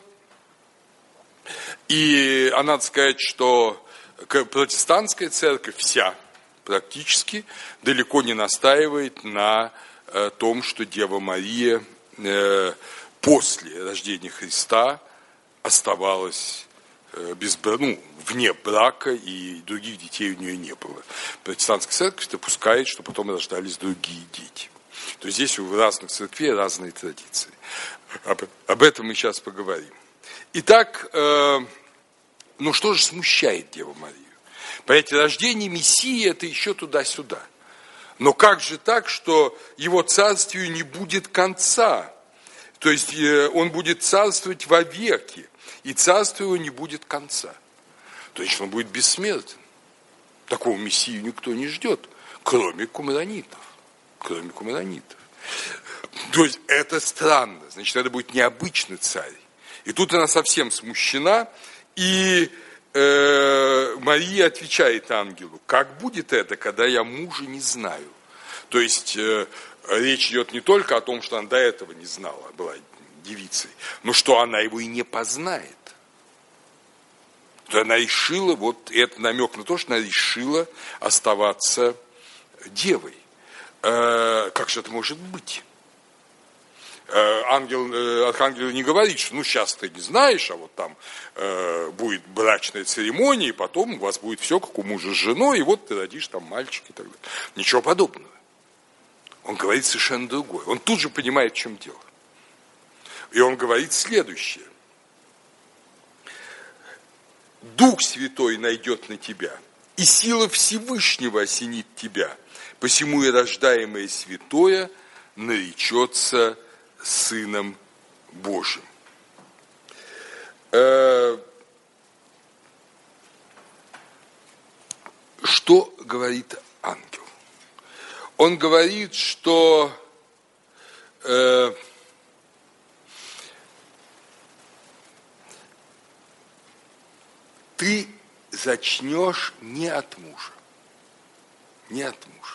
И а надо сказать, что протестантская церковь вся практически далеко не настаивает на э, том, что Дева Мария э, после рождения Христа оставалась э, без, ну, вне брака, и других детей у нее не было. Протестантская церковь допускает, что потом рождались другие дети. То есть здесь у разных церквей разные традиции. Об, об этом мы сейчас поговорим. Итак, э, ну что же смущает Деву Марию? Понимаете, рождение Мессии это еще туда-сюда. Но как же так, что его царствию не будет конца? То есть э, он будет царствовать вовеки, и царству его не будет конца. То есть он будет бессмертен. Такого Мессию никто не ждет, кроме кумранитов. Кроме кумранитов. То есть это странно. Значит, это будет необычный царь. И тут она совсем смущена. И э, Мария отвечает ангелу: как будет это, когда я мужа не знаю? То есть э, речь идет не только о том, что она до этого не знала, была девицей, но что она его и не познает. То она решила, вот это намек на то, что она решила оставаться девой. Э, как же это может быть? Э, ангел, э, архангел не говорит, что ну сейчас ты не знаешь, а вот там э, будет брачная церемония, и потом у вас будет все, как у мужа с женой, и вот ты родишь там мальчик и так далее. Ничего подобного. Он говорит совершенно другое. Он тут же понимает, в чем дело. И он говорит следующее. Дух Святой найдет на тебя, и сила Всевышнего осенит тебя, посему и рождаемое святое наречется Сыном Божьим. Что говорит ангел? Он говорит, что э, ты зачнешь не от мужа. Не от мужа.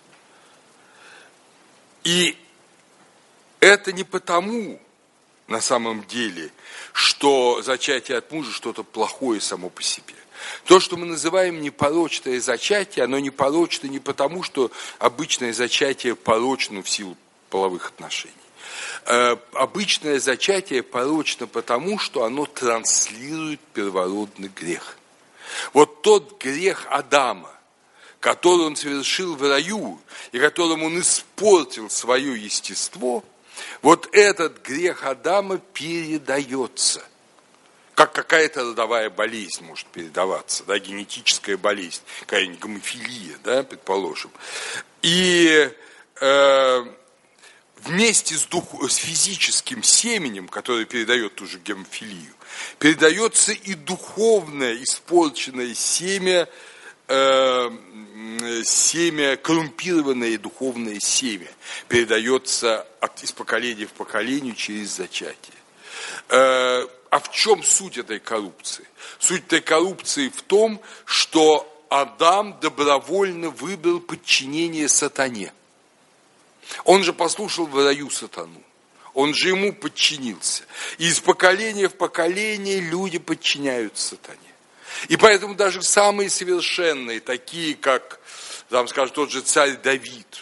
И это не потому, на самом деле, что зачатие от мужа что-то плохое само по себе. То, что мы называем непорочное зачатие, оно непорочно не потому, что обычное зачатие порочно в силу половых отношений. Э, обычное зачатие порочно потому, что оно транслирует первородный грех. Вот тот грех Адама, который он совершил в раю, и которым он испортил свое естество, вот этот грех Адама передается. Как какая-то родовая болезнь может передаваться, да, генетическая болезнь, какая-нибудь гомофилия, да, предположим. И э, вместе с, дух, с физическим семенем, которое передает ту же гемофилию, передается и духовное испорченное семя, э, семя, коррумпированное духовное семя, передается от, из поколения в поколение через зачатие. Э, А в чем суть этой коррупции? Суть этой коррупции в том, что Адам добровольно выбрал подчинение сатане. Он же послушал в раю сатану. Он же ему подчинился. И из поколения в поколение люди подчиняются сатане. И поэтому даже самые совершенные, такие как, там, скажем, тот же царь Давид,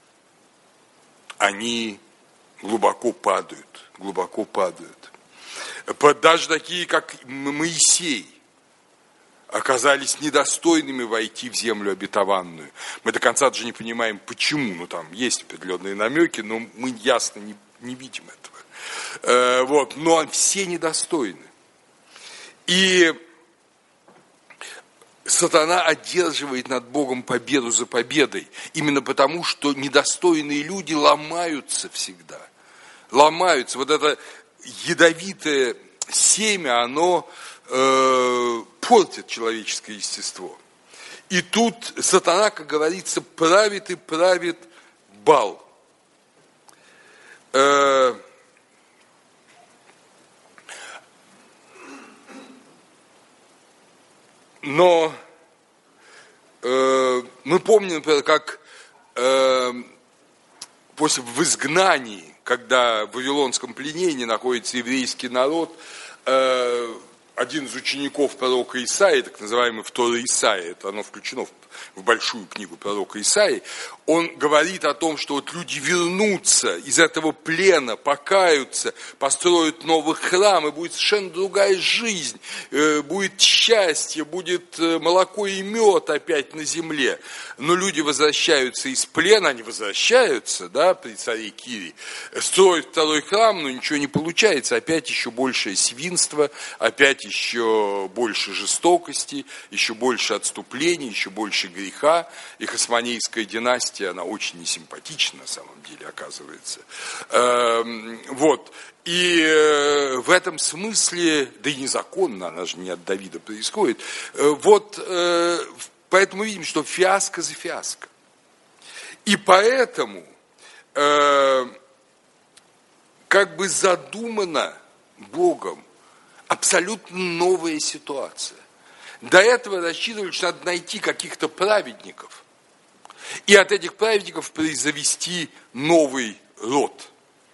они глубоко падают, глубоко падают. Даже такие, как Моисей, оказались недостойными войти в землю обетованную. Мы до конца даже не понимаем, почему. Ну, там есть определенные намеки, но мы ясно не, не видим этого. Э, вот. Но все недостойны. И сатана одерживает над Богом победу за победой. Именно потому, что недостойные люди ломаются всегда. Ломаются. Вот это ядовитое семя, оно э, портит человеческое естество. И тут сатана, как говорится, правит и правит бал. Э, но э, мы помним, например, как э, после в изгнании, когда в Вавилонском пленении находится еврейский народ, э, один из учеников пророка Исаии, так называемый второй Исаия, это оно включено в, в большую книгу пророка Исаии, он говорит о том, что вот люди вернутся из этого плена, покаются, построят новый храм, и будет совершенно другая жизнь, э, будет счастье, будет молоко и мед опять на земле. Но люди возвращаются из плена, они возвращаются, да, при царе Кире, строят второй храм, но ничего не получается, опять еще большее свинство, опять еще больше жестокости, еще больше отступлений, еще больше греха. И хасмонейская династия, она очень несимпатична на самом деле, оказывается. Вот. И в этом смысле, да и незаконно, она же не от Давида происходит. Вот, поэтому мы видим, что фиаско за фиаско. И поэтому, как бы задумано Богом, абсолютно новая ситуация. До этого рассчитывали, что надо найти каких-то праведников. И от этих праведников произвести новый род.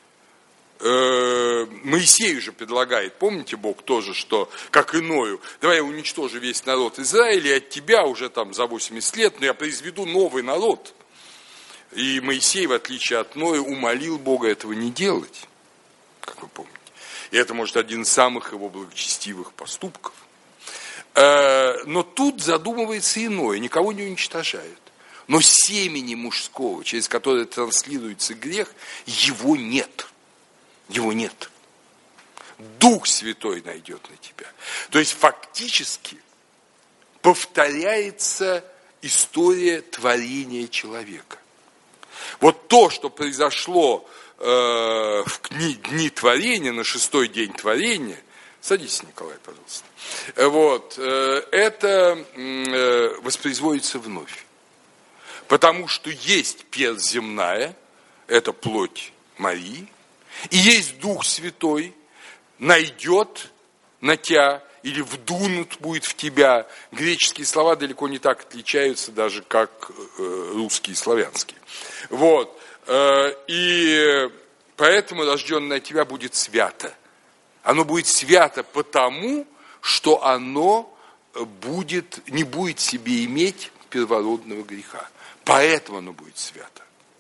Моисей же предлагает, помните, Бог тоже, что, как иною, давай я уничтожу весь народ Израиля, и от тебя уже там за восемьдесят лет, но я произведу новый народ. И Моисей, в отличие от Ноя, умолил Бога этого не делать, как вы помните. И это, может, один из самых его благочестивых поступков. Но тут задумывается иное, никого не уничтожают. Но семени мужского, через которое транслируется грех, его нет. Его нет. Дух Святой найдет на тебя. То есть фактически повторяется история творения человека. Вот то, что произошло в дни, дни творения, на шестой день творения, садитесь, Николай, пожалуйста, вот, это воспроизводится вновь. Потому что есть персть земная, это плоть Марии, и есть Дух Святой, найдет на тебя или вдунут будет в тебя. Греческие слова далеко не так отличаются, даже как русские и славянские. Вот. И поэтому рожденное от тебя будет свято. Оно будет свято потому, что оно будет, не будет в себе иметь первородного греха. Поэтому оно будет свято.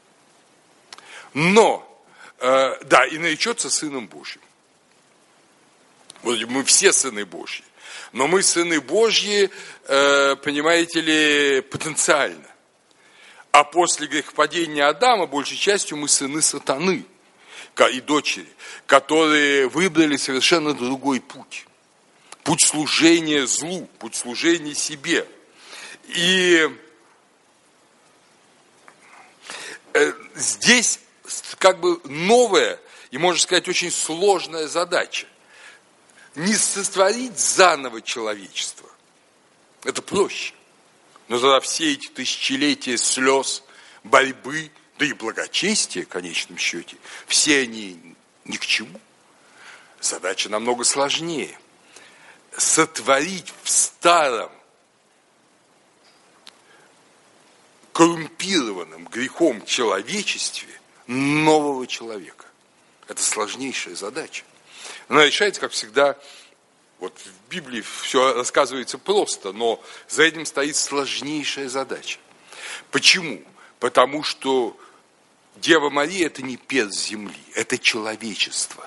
Но, э, да, и наречется Сыном Божьим. Вот мы все сыны Божьи. Но мы сыны Божьи, э, понимаете ли, потенциально. А после грехопадения Адама, большей частью, мы сыны сатаны и дочери, которые выбрали совершенно другой путь. Путь служения злу, путь служения себе. И э, здесь как бы новая и, можно сказать, очень сложная задача. Не сотворить заново человечество. Это проще. Но тогда все эти тысячелетия слез, борьбы, да и благочестия, в конечном счете, все они ни к чему. Задача намного сложнее. Сотворить в старом, коррумпированном грехом человечестве нового человека. Это сложнейшая задача. Она решается, как всегда, вот в Библии все рассказывается просто, но за этим стоит сложнейшая задача. Почему? Потому что Дева Мария – это не перст земли, это человечество.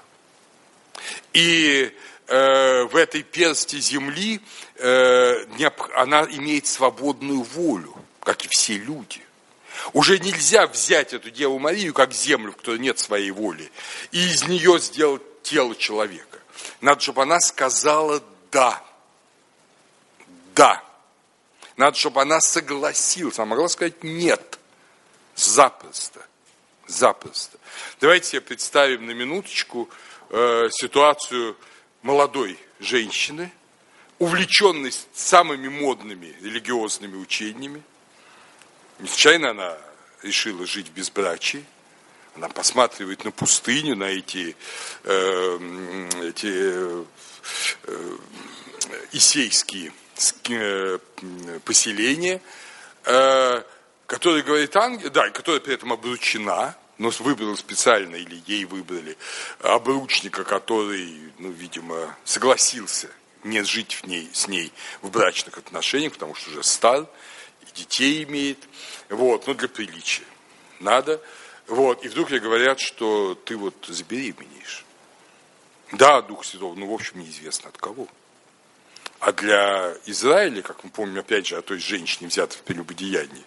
И э, в этой персти земли э, она имеет свободную волю, как и все люди. Уже нельзя взять эту Деву Марию, как землю, в которой нет своей воли, и из нее сделать тело человека. Надо, чтобы она сказала «да». Да. Надо, чтобы она согласилась. Она могла сказать «нет». Запросто. Запросто. Давайте себе представим на минуточку э, ситуацию молодой женщины, увлеченной самыми модными религиозными учениями. Не случайно она решила жить в безбрачии. Она посматривает на пустыню, на эти, э, эти э, исейские э, поселения, э, которые, говорит ангел, да, которая при этом обручена, но выбрала специально, или ей выбрали обручника, который, ну, видимо, согласился не жить в ней, с ней в брачных отношениях, потому что уже стар, и детей имеет, вот, ну, для приличия надо. Вот, и вдруг ей говорят, что ты вот забеременеешь. Да, Дух Святой, ну, в общем, неизвестно от кого. А для Израиля, как мы помним, опять же, о той женщине, взятой в прелюбодеянии,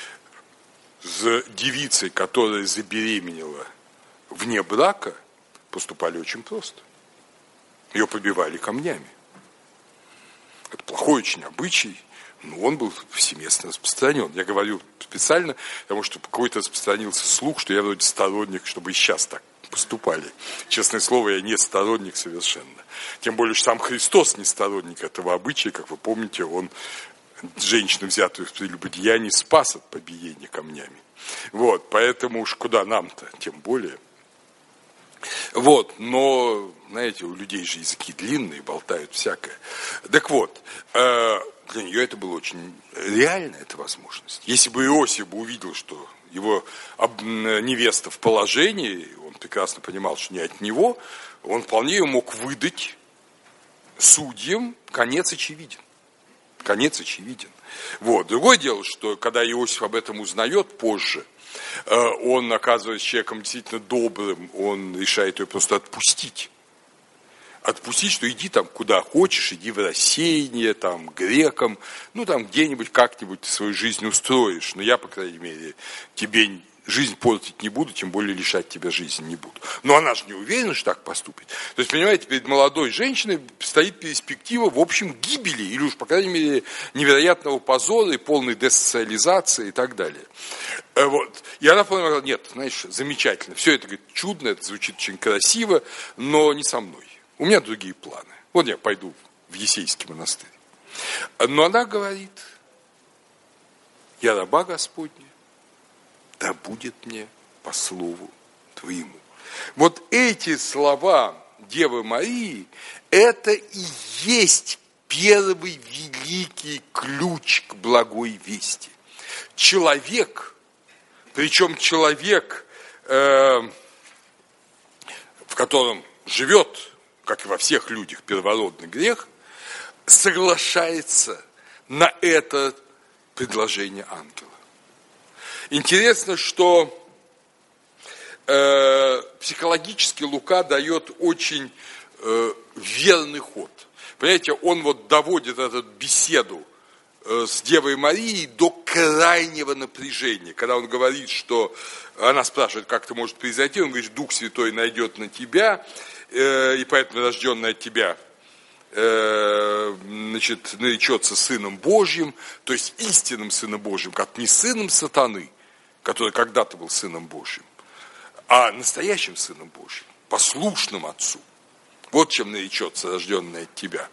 с девицей, которая забеременела вне брака, поступали очень просто. Ее побивали камнями. Это плохой очень обычай. Но он был повсеместно распространен. Я говорю специально, потому что какой-то распространился слух, что я вроде сторонник, чтобы и сейчас так поступали. Честное слово, я не сторонник совершенно. Тем более, что сам Христос не сторонник этого обычая. Как вы помните, он женщину, взятую в прелюбодеянии, спас от побиения камнями. Вот, поэтому уж куда нам-то, тем более. Вот, но, знаете, у людей же языки длинные, болтают всякое. Так вот, э, для нее это было очень реально, эта возможность. Если бы Иосиф бы увидел, что его невеста в положении, он прекрасно понимал, что не от него, он вполне ее мог выдать судьям, конец очевиден. Конец очевиден. Вот. Другое дело, что когда Иосиф об этом узнает позже, он, оказывается человеком действительно добрым, он решает ее просто отпустить. Отпустить, что иди там куда хочешь, иди в рассеяние, там, грекам, ну там где-нибудь как-нибудь ты свою жизнь устроишь. Но я, по крайней мере, тебе жизнь портить не буду, тем более лишать тебя жизни не буду. Но она же не уверена, что так поступит. То есть, понимаете, перед молодой женщиной стоит перспектива, в общем, гибели, или уж, по крайней мере, невероятного позора и полной десоциализации и так далее. Вот. И она подумала, нет, знаешь, замечательно, все это, говорит, чудно, это звучит очень красиво, но не со мной. У меня другие планы. Вот я пойду в Есейский монастырь. Но она говорит, я раба Господня, да будет мне по слову твоему. Вот эти слова Девы Марии, это и есть первый великий ключ к благой вести. Человек, причем человек, э, в котором живет, как и во всех людях, первородный грех, соглашается на это предложение ангела. Интересно, что э, психологически Лука дает очень э, верный ход. Понимаете, он вот доводит эту беседу э, с Девой Марией до крайнего напряжения. Когда он говорит, что она спрашивает, как это может произойти, он говорит, Дух Святой найдет на тебя, э, и поэтому рожденный от тебя э, значит, наречется Сыном Божьим, то есть истинным Сыном Божьим, как не сыном сатаны, который когда-то был Сыном Божьим, а настоящим Сыном Божьим, послушным Отцу. Вот чем наречется рожденный от тебя.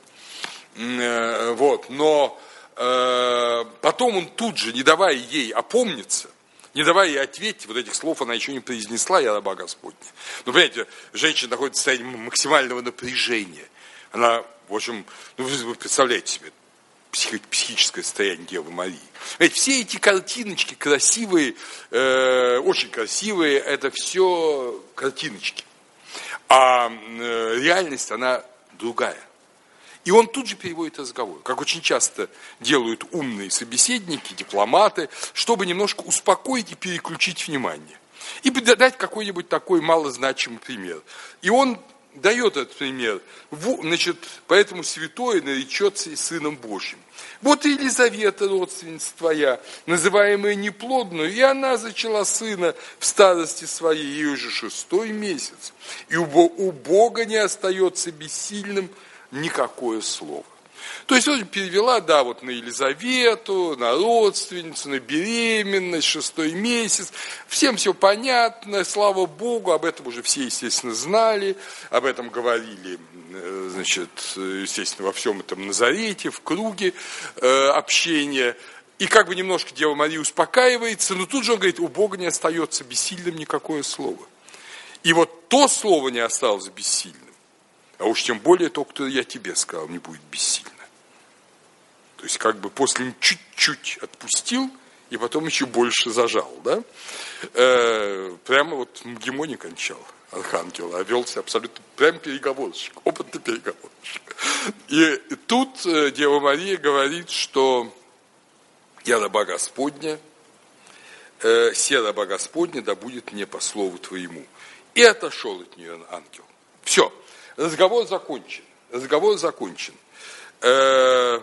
Вот. Но э, потом он тут же, не давая ей опомниться, не давая ей ответить, вот этих слов она еще не произнесла, я раба Господня. Ну, понимаете, женщина находится в состоянии максимального напряжения. Она, в общем, ну, вы представляете себе психи- психическое состояние Девы Марии. Ведь все эти картиночки красивые, э, очень красивые, это все картиночки. А э, реальность, она другая. И он тут же переводит разговор, как очень часто делают умные собеседники, дипломаты, чтобы немножко успокоить и переключить внимание. И дать какой-нибудь такой малозначимый пример. И он дает этот пример. Значит, поэтому святой наречется Сыном Божьим. Вот и Елизавета, родственница твоя, называемая неплодную, и она зачала сына в старости своей, ей уже шестой месяц. И у Бога не остается бессильным никакое слово. То есть он перевела, да, вот на Елизавету, на родственницу, на беременность, шестой месяц. Всем все понятно, слава Богу, об этом уже все, естественно, знали, об этом говорили, значит, естественно, во всем этом Назарете, в круге э, общения. И как бы немножко Дева Мария успокаивается, но тут же он говорит, у Бога не остается бессильным никакое слово. И вот то слово не осталось бессильным, а уж тем более то, кто я тебе сказал, не будет бессильно. То есть как бы после чуть-чуть отпустил, и потом еще больше зажал, да? Э, прямо вот МГИМО не кончал архангел, а велся абсолютно прям переговорщик, опытный переговорщик. И тут Дева Мария говорит, что я раба Господня, э, се раба Господня, да будет мне по слову твоему. И отошел от нее ангел. Все, разговор закончен. Разговор закончен. Э,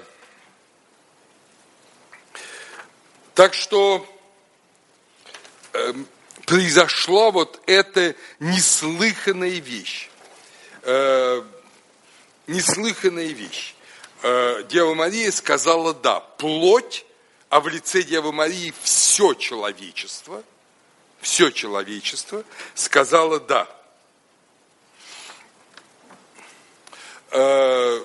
Так что э, произошла вот эта неслыханная вещь. Э, неслыханная вещь. Э, Дева Мария сказала да. Плоть, а в лице Девы Марии все человечество, все человечество сказала да. Э,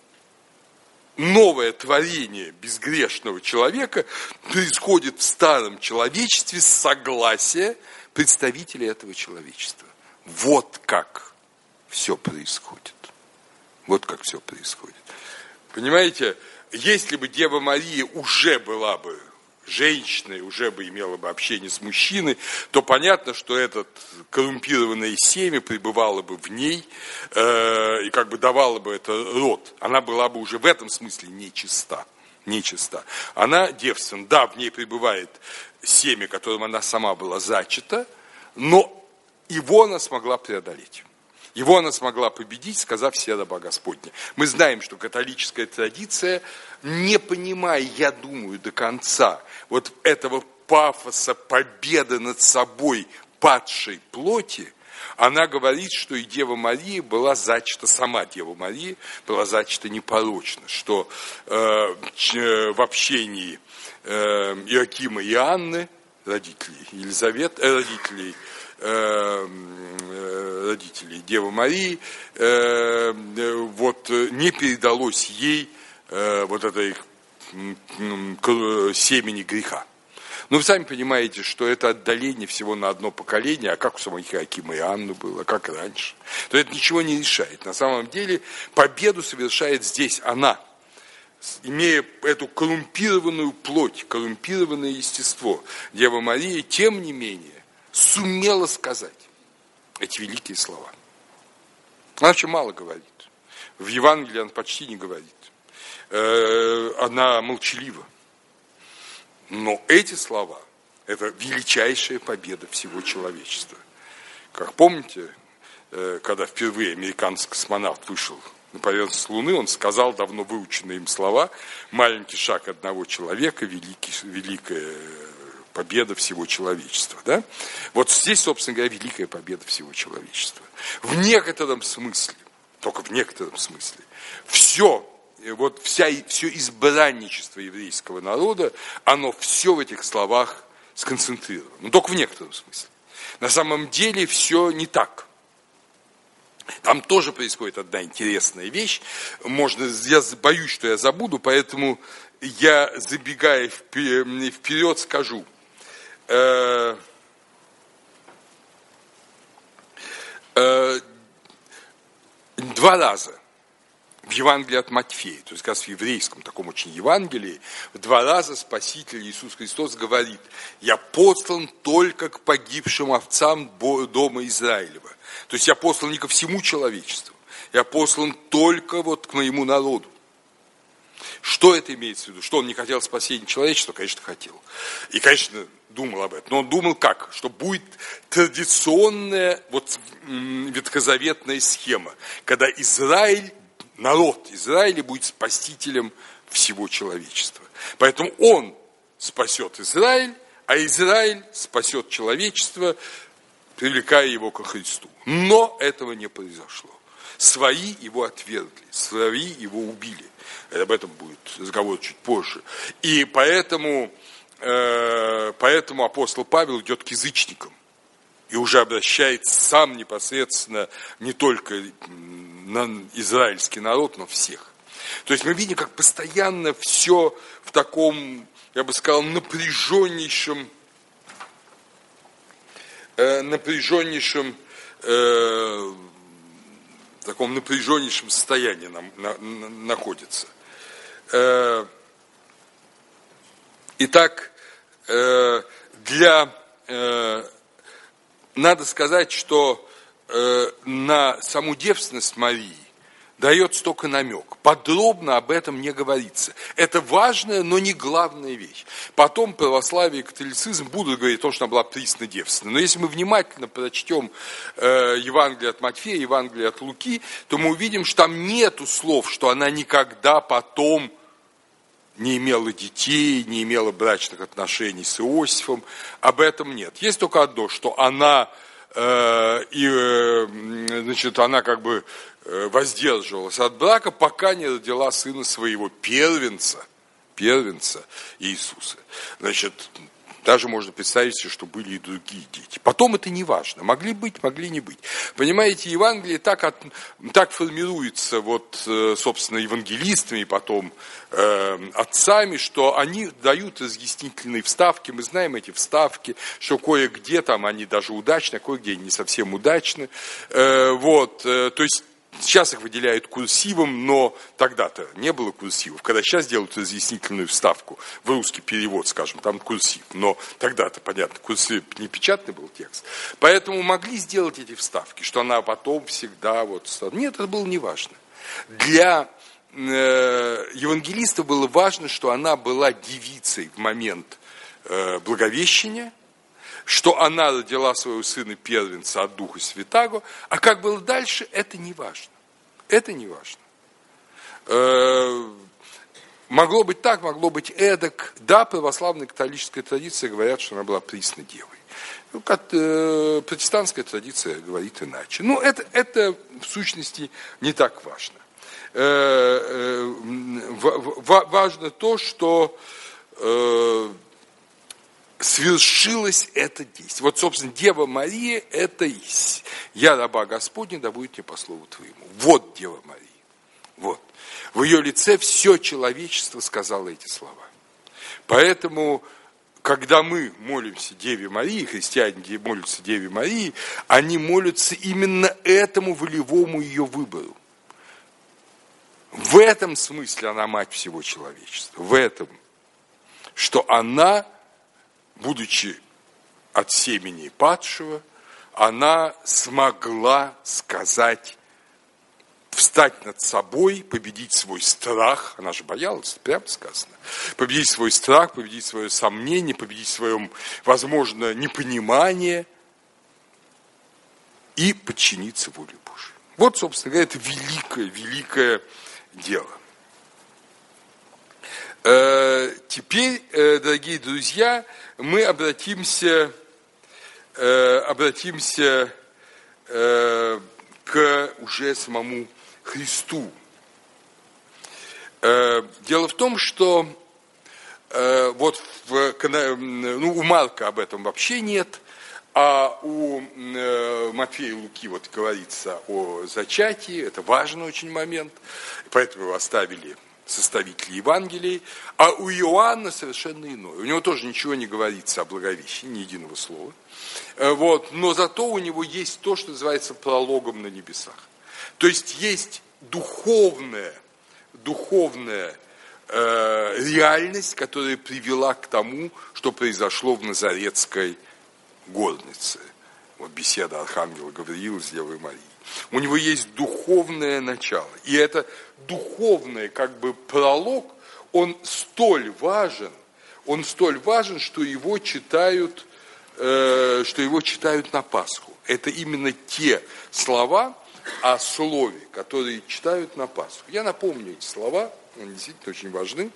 Новое творение безгрешного человека происходит в старом человечестве с согласия представителей этого человечества. Вот как все происходит. Вот как все происходит. Понимаете, если бы Дева Мария уже была бы женщиной, уже бы имела бы общение с мужчиной, то понятно, что это коррумпированное семя пребывало бы в ней э, и как бы давало бы это род. Она была бы уже в этом смысле нечиста. Нечиста. Она девственна. Да, в ней пребывает семя, которым она сама была зачата, но его она смогла преодолеть. Его она смогла победить, сказав се раба Господня. Мы знаем, что католическая традиция, не понимая, я думаю, до конца вот этого пафоса победы над собой падшей плоти, она говорит, что и Дева Мария была зачата, сама Дева Мария была зачата непорочно, что э, в общении э, Иоакима и Анны, родителей Елизаветы, э, родителей родителей Девы Марии, вот не передалось ей вот это их семени греха. Но вы сами понимаете, что это отдаление всего на одно поколение, а как у самой Иоакима и Анны было, как раньше. То это ничего не решает. На самом деле победу совершает здесь она. имея эту коррумпированную плоть, коррумпированное естество, Дева Мария, тем не менее, сумела сказать эти великие слова. Она очень мало говорит. В Евангелии она почти не говорит. Она молчалива. Но эти слова – это величайшая победа всего человечества. Как помните, когда впервые американский космонавт вышел на поверхность Луны, он сказал давно выученные им слова: «Маленький шаг одного человека, великий, великая победа всего человечества». Да? Вот здесь, собственно говоря, великая победа всего человечества. В некотором смысле, только в некотором смысле, все, вот вся, все избранничество еврейского народа, оно все в этих словах сконцентрировано. Но только в некотором смысле. На самом деле все не так. Там тоже происходит одна интересная вещь. Можно, я боюсь, что я забуду, поэтому я, забегая вперед, скажу. Э, э, два раза в Евангелии от Матфея, то есть как раз в еврейском таком очень Евангелии, два раза Спаситель Иисус Христос говорит: «Я послан только к погибшим овцам дома Израилева». То есть я послан не ко всему человечеству, я послан только вот к моему народу. Что это имеется в виду? Что он не хотел спасения человечества? Конечно, хотел. И, конечно, думал об этом. Но он думал как? Что будет традиционная вот ветхозаветная схема, когда Израиль, народ Израиля будет спасителем всего человечества. Поэтому он спасет Израиль, а Израиль спасет человечество, привлекая его ко Христу. Но этого не произошло. Свои его отвергли, свои его убили. Об этом будет разговор чуть позже. И поэтому, э, поэтому апостол Павел идет к язычникам и уже обращается сам непосредственно не только на израильский народ, но всех. То есть мы видим, как постоянно все в таком, я бы сказал, напряженнейшем, э, напряженнейшем, э, в таком напряженнейшем состоянии нам, на, на, находится. Э, итак, э, для, э, надо сказать, что э, на саму девственность Марии дается только намек. Подробно об этом не говорится. Это важная, но не главная вещь. Потом православие и католицизм будут говорить о том, что она была признана девственной. Но если мы внимательно прочтем э, Евангелие от Матфея, Евангелие от Луки, то мы увидим, что там нету слов, что она никогда потом не имела детей, не имела брачных отношений с Иосифом. Об этом нет. Есть только одно, что она, э, и, э, значит, она как бы воздерживалась от брака, пока не родила сына своего, первенца, первенца Иисуса. Значит, даже можно представить себе, что были и другие дети. Потом это не важно. Могли быть, могли не быть. Понимаете, Евангелие так, от, так формируется, вот, собственно, евангелистами, и потом э, отцами, что они дают разъяснительные вставки. Мы знаем эти вставки, что кое-где там они даже удачны, а кое-где не совсем удачны. Э, вот, э, то есть, сейчас их выделяют курсивом, но тогда-то не было курсивов. Когда сейчас делают разъяснительную вставку в русский перевод, скажем, там курсив. Но тогда-то, понятно, курсив не печатный был текст. Поэтому могли сделать эти вставки, что она потом всегда вот... Нет, это было не важно. Для э, евангелиста было важно, что она была девицей в момент э, Благовещения, что она родила своего сына первенца от Духа Святаго, а как было дальше, это не важно. Это не важно. Э, могло быть так, могло быть эдак. Да, православная католическая традиция говорят, что она была признана девой. Ну, как, э, протестантская традиция говорит иначе. Но это, это в сущности не так важно. Э, э, в, в, важно то, что э, свершилось это действие. Вот, собственно, Дева Мария – это есть. «Я раба Господня, да будет мне по слову твоему». Вот Дева Мария. Вот. В ее лице все человечество сказало эти слова. Поэтому, когда мы молимся Деве Марии, христиане молятся Деве Марии, они молятся именно этому волевому ее выбору. В этом смысле она мать всего человечества. В этом. Что она, будучи от семени падшего, она смогла сказать, встать над собой, победить свой страх. Она же боялась, прямо сказано. Победить свой страх, победить свое сомнение, победить свое, возможно, непонимание и подчиниться воле Божьей. Вот, собственно говоря, это великое, великое дело. Теперь, дорогие друзья, мы обратимся, обратимся к уже самому Христу. Дело в том, что вот в, ну, у Марка об этом вообще нет, а у Матфея и Луки вот говорится о зачатии, это важный очень момент, поэтому его оставили составители Евангелий, а у Иоанна совершенно иное. У него тоже ничего не говорится о Благовещении, ни единого слова. Вот. Но зато у него есть то, что называется прологом на небесах. То есть есть духовная, духовная э, реальность, которая привела к тому, что произошло в Назаретской горнице. Вот беседа архангела Гавриила с Девой Марией. У него есть духовное начало. И это духовный как бы пролог, он столь важен, он столь важен, что его читают, э, что его читают на Пасху. Это именно те слова о слове, которые читают на Пасху. Я напомню эти слова, они действительно очень важны.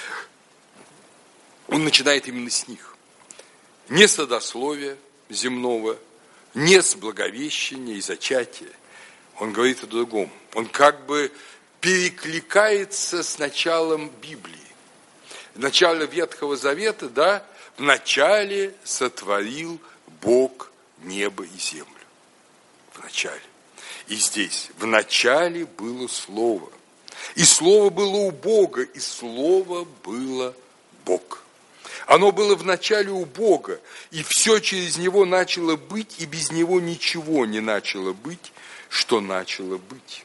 Он начинает именно с них. Не с родословия земного, не с благовещения и зачатия. Он говорит о другом. Он как бы перекликается с началом Библии. В начале Ветхого Завета, да, в начале сотворил Бог небо и землю. В начале. И здесь, в начале было Слово. И Слово было у Бога, и Слово было Бог. Оно было в начале у Бога, и все через Него начало быть, и без Него ничего не начало быть, что начало быть.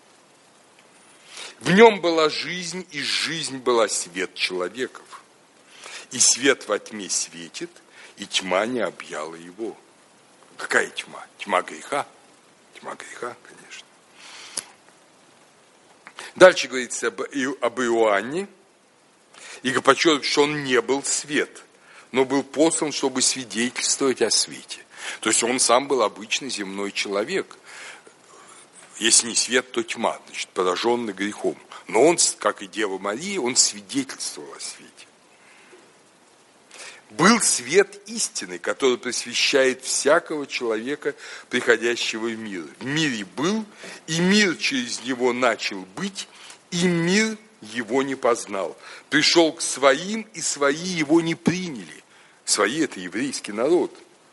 В Нем была жизнь, и жизнь была свет человеков. И свет во тьме светит, и тьма не объяла его. Какая тьма? Тьма греха. Тьма греха, конечно. Дальше говорится об, об Иоанне. И подчеркивает, что он не был свет, но был послан, чтобы свидетельствовать о свете. То есть он сам был обычный земной человек. Если не свет, то тьма, значит, пораженный грехом. Но он, как и Дева Мария, он свидетельствовал о свете. Был свет истины, который просвещает всякого человека, приходящего в мир. В мире был, и мир через него начал быть, и мир его не познал. Пришел к своим, и свои его не приняли. Свои – это еврейский народ.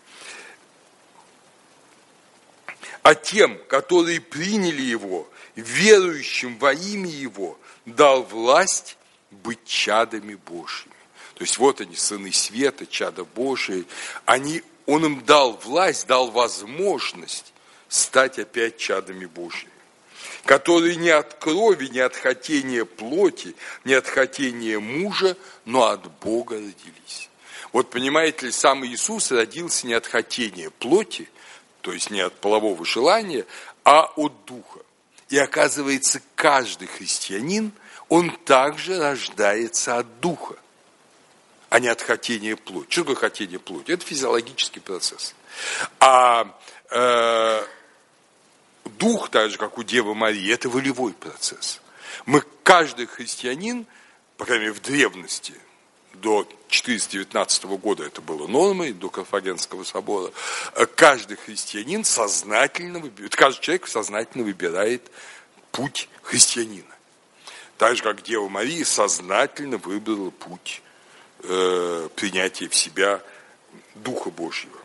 А тем, которые приняли его, верующим во имя его, дал власть быть чадами Божьими. То есть вот они, сыны света, чада Божии. Они, он им дал власть, дал возможность стать опять чадами Божьими, которые не от крови, не от хотения плоти, не от хотения мужа, но от Бога родились. Вот понимаете ли, сам Иисус родился не от хотения плоти, то есть не от полового желания, а от Духа. И оказывается, каждый христианин, он также рождается от Духа, а не от хотения плоти. Что такое хотение плоти? Это физиологический процесс. А э, Дух, так же, как у Девы Марии, это волевой процесс. Мы, каждый христианин, по крайней мере, в древности, до четыреста девятнадцатого года это было нормой, до Карфагенского собора, каждый христианин сознательно выбирает, каждый человек сознательно выбирает путь христианина. Так же, как Дева Мария сознательно выбрала путь э, принятия в себя Духа Божьего.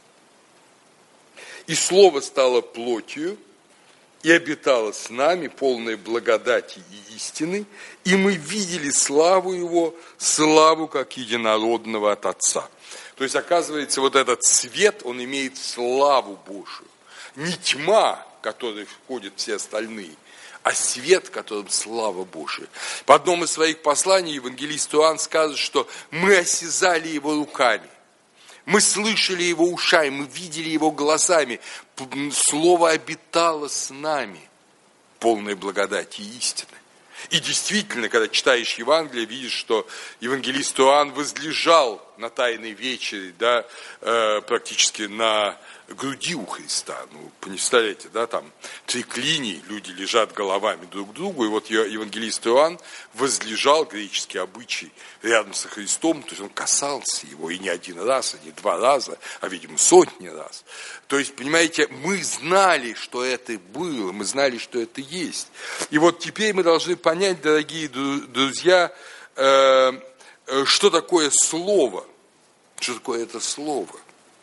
И Слово стало плотью, и обитало с нами, полное благодати и истины, и мы видели славу Его, славу как единородного от Отца. То есть, оказывается, вот этот свет, он имеет славу Божию. Не тьма, в которой входят все остальные, а свет, которым слава Божия. В одном из своих посланий евангелист Иоанн скажет, что мы осязали его руками, мы слышали его ушами, мы видели его глазами. Слово обитало с нами, полной благодати и истины. И действительно, когда читаешь Евангелие, видишь, что евангелист Иоанн возлежал на Тайной вечере, да, э, практически на груди у Христа. Ну, представляете, да, там триклиний, люди лежат головами друг к другу, и вот евангелист Иоанн возлежал, греческий обычай, рядом со Христом, то есть он касался его и не один раз, и не два раза, а, видимо, сотни раз. То есть, понимаете, мы знали, что это было, мы знали, что это есть. И вот теперь мы должны понять, дорогие друзья, э, что такое слово, что такое это слово.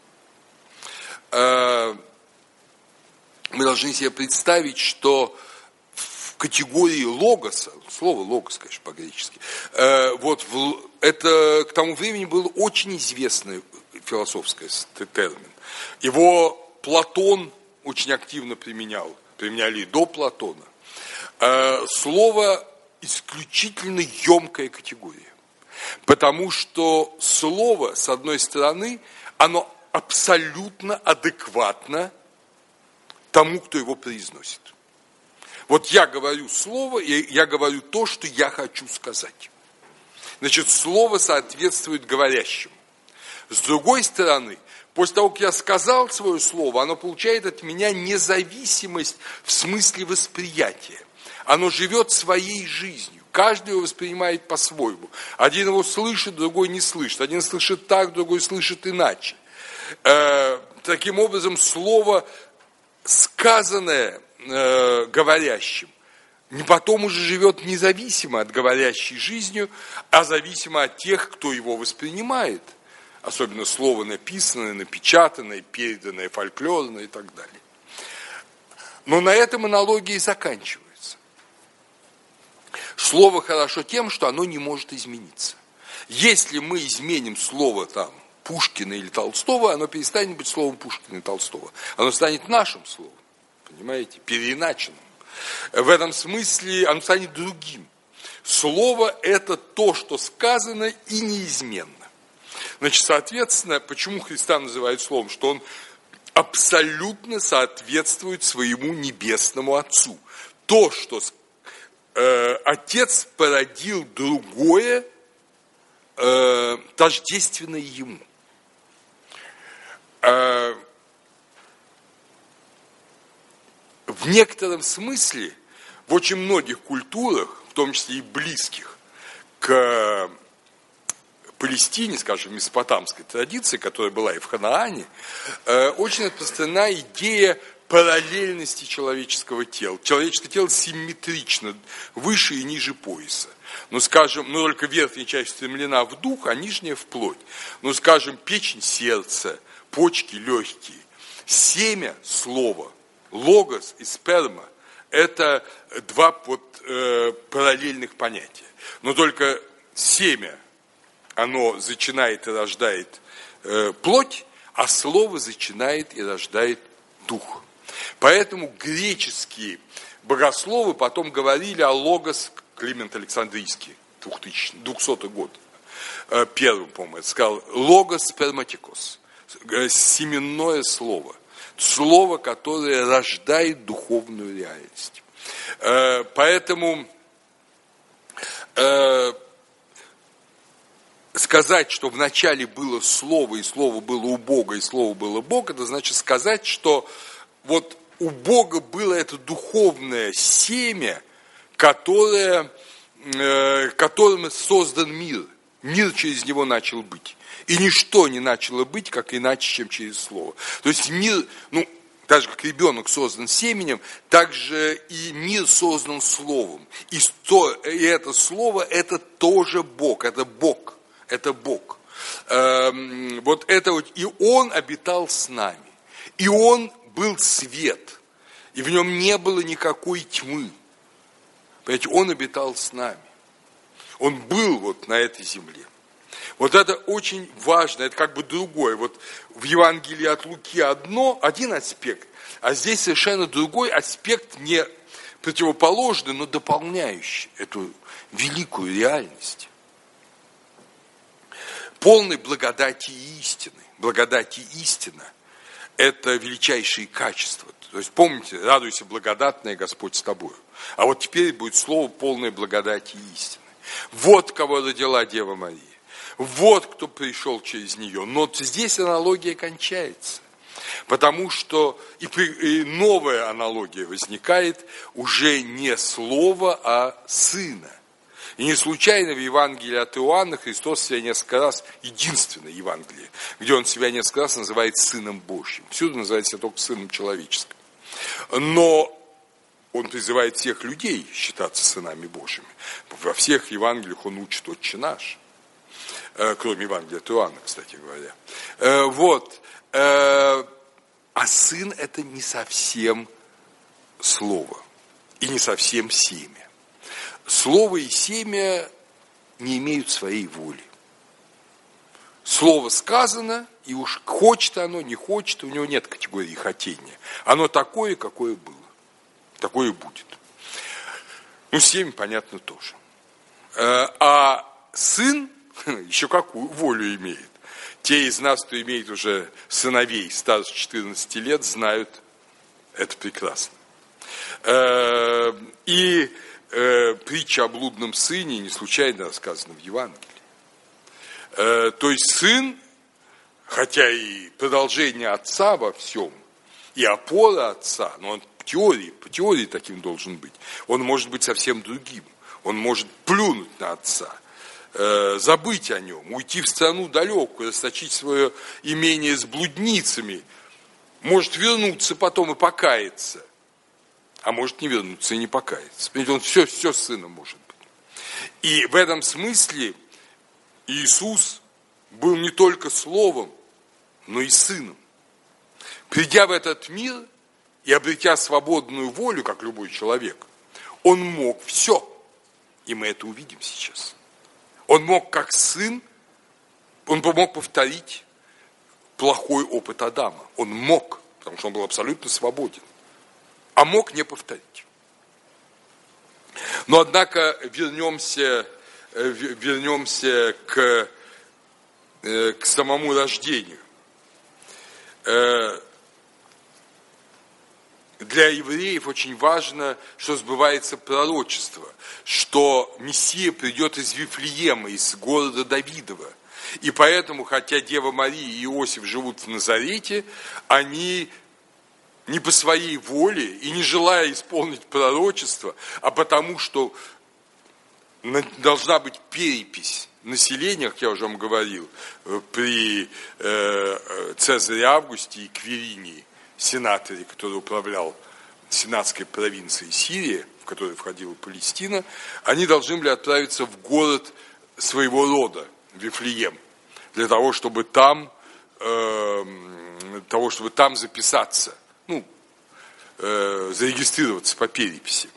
Мы должны себе представить, что в категории логоса, слово логос, конечно, по-гречески, вот это к тому времени был очень известный философский термин. Его Платон очень активно применял, применяли и до Платона. Слово исключительно емкая категория, потому что слово, с одной стороны, оно абсолютно адекватно тому, кто его произносит. Вот я говорю слово, и я говорю то, что я хочу сказать. Значит, слово соответствует говорящему. С другой стороны, после того, как я сказал свое слово, оно получает от меня независимость в смысле восприятия. Оно живет своей жизнью. Каждый его воспринимает по-своему. Один его слышит, другой не слышит. Один слышит так, другой слышит иначе. Таким образом, слово, сказанное э, говорящим, не потом уже живет независимо от говорящей жизнью, а зависимо от тех, кто его воспринимает. Особенно слово написанное, напечатанное, переданное, фольклорное и так далее. Но на этом аналогии заканчиваются. Слово хорошо тем, что оно не может измениться. Если мы изменим слово там, Пушкина или Толстого, оно перестанет быть словом Пушкина и Толстого. Оно станет нашим словом, понимаете, переиначенным. В этом смысле оно станет другим. Слово – это то, что сказано и неизменно. Значит, соответственно, почему Христа называют словом? Что он абсолютно соответствует своему небесному Отцу. То, что э, Отец породил другое, э, тождественное ему. В некотором смысле, в очень многих культурах, в том числе и близких к Палестине, скажем, месопотамской традиции, которая была и в Ханаане, очень распространена идея параллельности человеческого тела. Человеческое тело симметрично, выше и ниже пояса. Ну, скажем, ну, только верхняя часть устремлена в дух, а нижняя в плоть. Ну, скажем, печень, сердце, почки, легкие. Семя, слово, логос и сперма – это два вот, э, параллельных понятия. Но только семя, оно зачинает и рождает э, плоть, а слово зачинает и рождает дух. Поэтому греческие богословы потом говорили о логос, Климент Александрийский, двухсотый год, э, первым, по-моему, это сказал, логос сперматикос. Семенное слово. Слово, которое рождает духовную реальность. Поэтому сказать, что вначале было слово, и слово было у Бога, и слово было Бог, это значит сказать, что вот у Бога было это духовное семя, которое, которым создан мир. Мир через него начал быть. И ничто не начало быть, как иначе, чем через слово. То есть мир, ну, так же, как ребенок создан семенем, так же и мир создан словом. И, то, и это слово, это тоже Бог, это Бог, это Бог. Эм, вот это вот, и Он обитал с нами. И Он был свет. И в нем не было никакой тьмы. Понимаете, Он обитал с нами. Он был вот на этой земле. Вот это очень важно, это как бы другое. Вот в Евангелии от Луки одно, один аспект, А здесь совершенно другой аспект, не противоположный, но дополняющий эту великую реальность. Полной благодати и истины. Благодать и истина – это величайшие качества. То есть помните, радуйся, благодатная, Господь с тобою. А вот теперь будет слово полной благодати и истины. Вот кого родила Дева Мария. Вот кто пришел через нее. Но здесь аналогия кончается. Потому что и, при, и новая аналогия возникает уже не слова, а сына. И не случайно в Евангелии от Иоанна Христос себя несколько раз, единственное Евангелие, где он себя несколько раз называет Сыном Божьим. Всюду называет себя только Сыном Человеческим. Но он призывает всех людей считаться сынами Божьими. Во всех Евангелиях он учит «Отче наш». Кроме Евангелия от Иоанна, кстати говоря. Вот. А сын – это не совсем слово. И не совсем семя. Слово и семя не имеют своей воли. Слово сказано, и уж хочет оно, не хочет, у него нет категории хотения. Оно такое, какое было. Такое будет. Ну, семя, понятно, тоже. А сын еще какую волю имеет. Те из нас, кто имеет уже сыновей старше четырнадцати лет, знают это прекрасно. И притча о блудном сыне не случайно рассказана в Евангелии. То есть сын, хотя и продолжение отца во всем, и опора отца, но он в теории, по теории таким должен быть, он может быть совсем другим. Он может плюнуть на отца, забыть о нем, уйти в страну далекую, расточить свое имение с блудницами, может вернуться потом и покаяться. А может не вернуться и не покаяться. Понимаете, он все, все с сыном может быть. И в этом смысле Иисус был не только словом, но и сыном. Придя в этот мир и обретя свободную волю, как любой человек, он мог все. И мы это увидим сейчас. Он мог, как сын, он мог повторить плохой опыт Адама. Он мог, потому что он был абсолютно свободен. А мог не повторить. Но, однако, вернемся, вернемся к, к самому рождению. Для евреев очень важно, что сбывается пророчество, что Мессия придет из Вифлеема, из города Давидова. И поэтому, хотя Дева Мария и Иосиф живут в Назарете, они не по своей воле и не желая исполнить пророчество, а потому что должна быть перепись населения, как я уже вам говорил, при Цезаре Августе и Квиринии, сенаторе, который управлял сенатской провинцией Сирия, в которой входила Палестина, они должны были отправиться в город своего рода, Вифлеем, для того, чтобы там, э, для того, чтобы там записаться, ну, э, зарегистрироваться по переписи.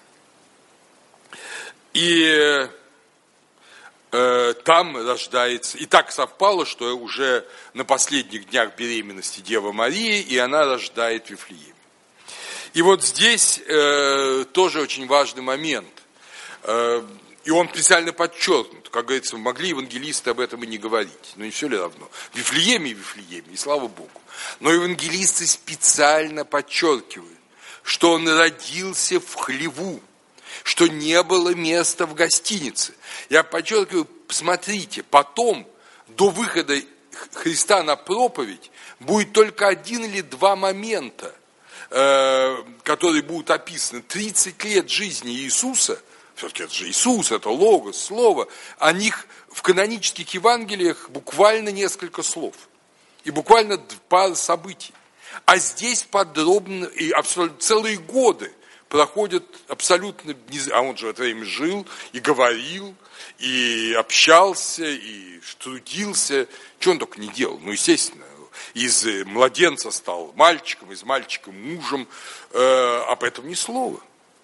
И э, там рождается, и так совпало, что уже на последних днях беременности Дева Мария, и она рождает в Вифлееме. И вот здесь э, тоже очень важный момент, э, и он специально подчеркнут, как говорится, могли евангелисты об этом и не говорить, но не все ли равно, в Вифлееме и Вифлееме, и слава Богу. Но евангелисты специально подчеркивают, что он родился в хлеву, что не было места в гостинице. Я подчеркиваю, посмотрите, потом, до выхода Христа на проповедь, будет только один или два момента, э, которые будут описаны. тридцать лет жизни Иисуса, все-таки это же Иисус, это Логос, Слово, о них в канонических Евангелиях буквально несколько слов. И буквально пара событий. А здесь подробно, и абсолютно целые годы проходят абсолютно, а он же в это время жил, и говорил, и общался, и трудился, что он только не делал. Ну, естественно, из младенца стал мальчиком, из мальчика мужем, э, об этом ни слова.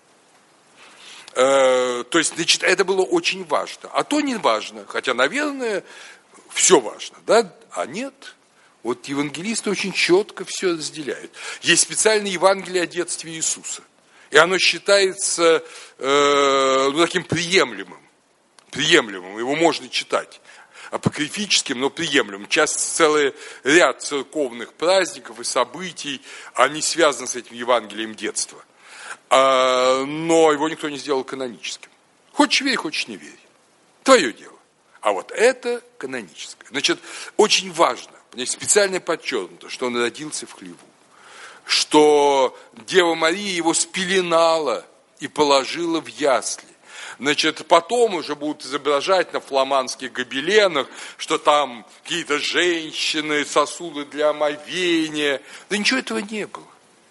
Э, то есть, значит, это было очень важно. А то не важно, хотя, наверное, все важно, да? А нет, Вот евангелисты очень четко все разделяют. Есть специальное Евангелие о детстве Иисуса. И оно считается э, ну, таким приемлемым. Приемлемым, его можно читать. Апокрифическим, но приемлемым. Сейчас целый ряд церковных праздников и событий, они связаны с этим Евангелием детства. А, но его никто не сделал каноническим. Хочешь верь, хочешь не верь. Твое дело. А вот это каноническое. Значит, очень важно, специально подчеркнуто, что он родился в хлеву. Что Дева Мария его спеленала и положила в ясли. Значит, потом уже будут изображать на фламандских гобеленах, что там какие-то женщины, сосуды для омовения. Да ничего этого не было.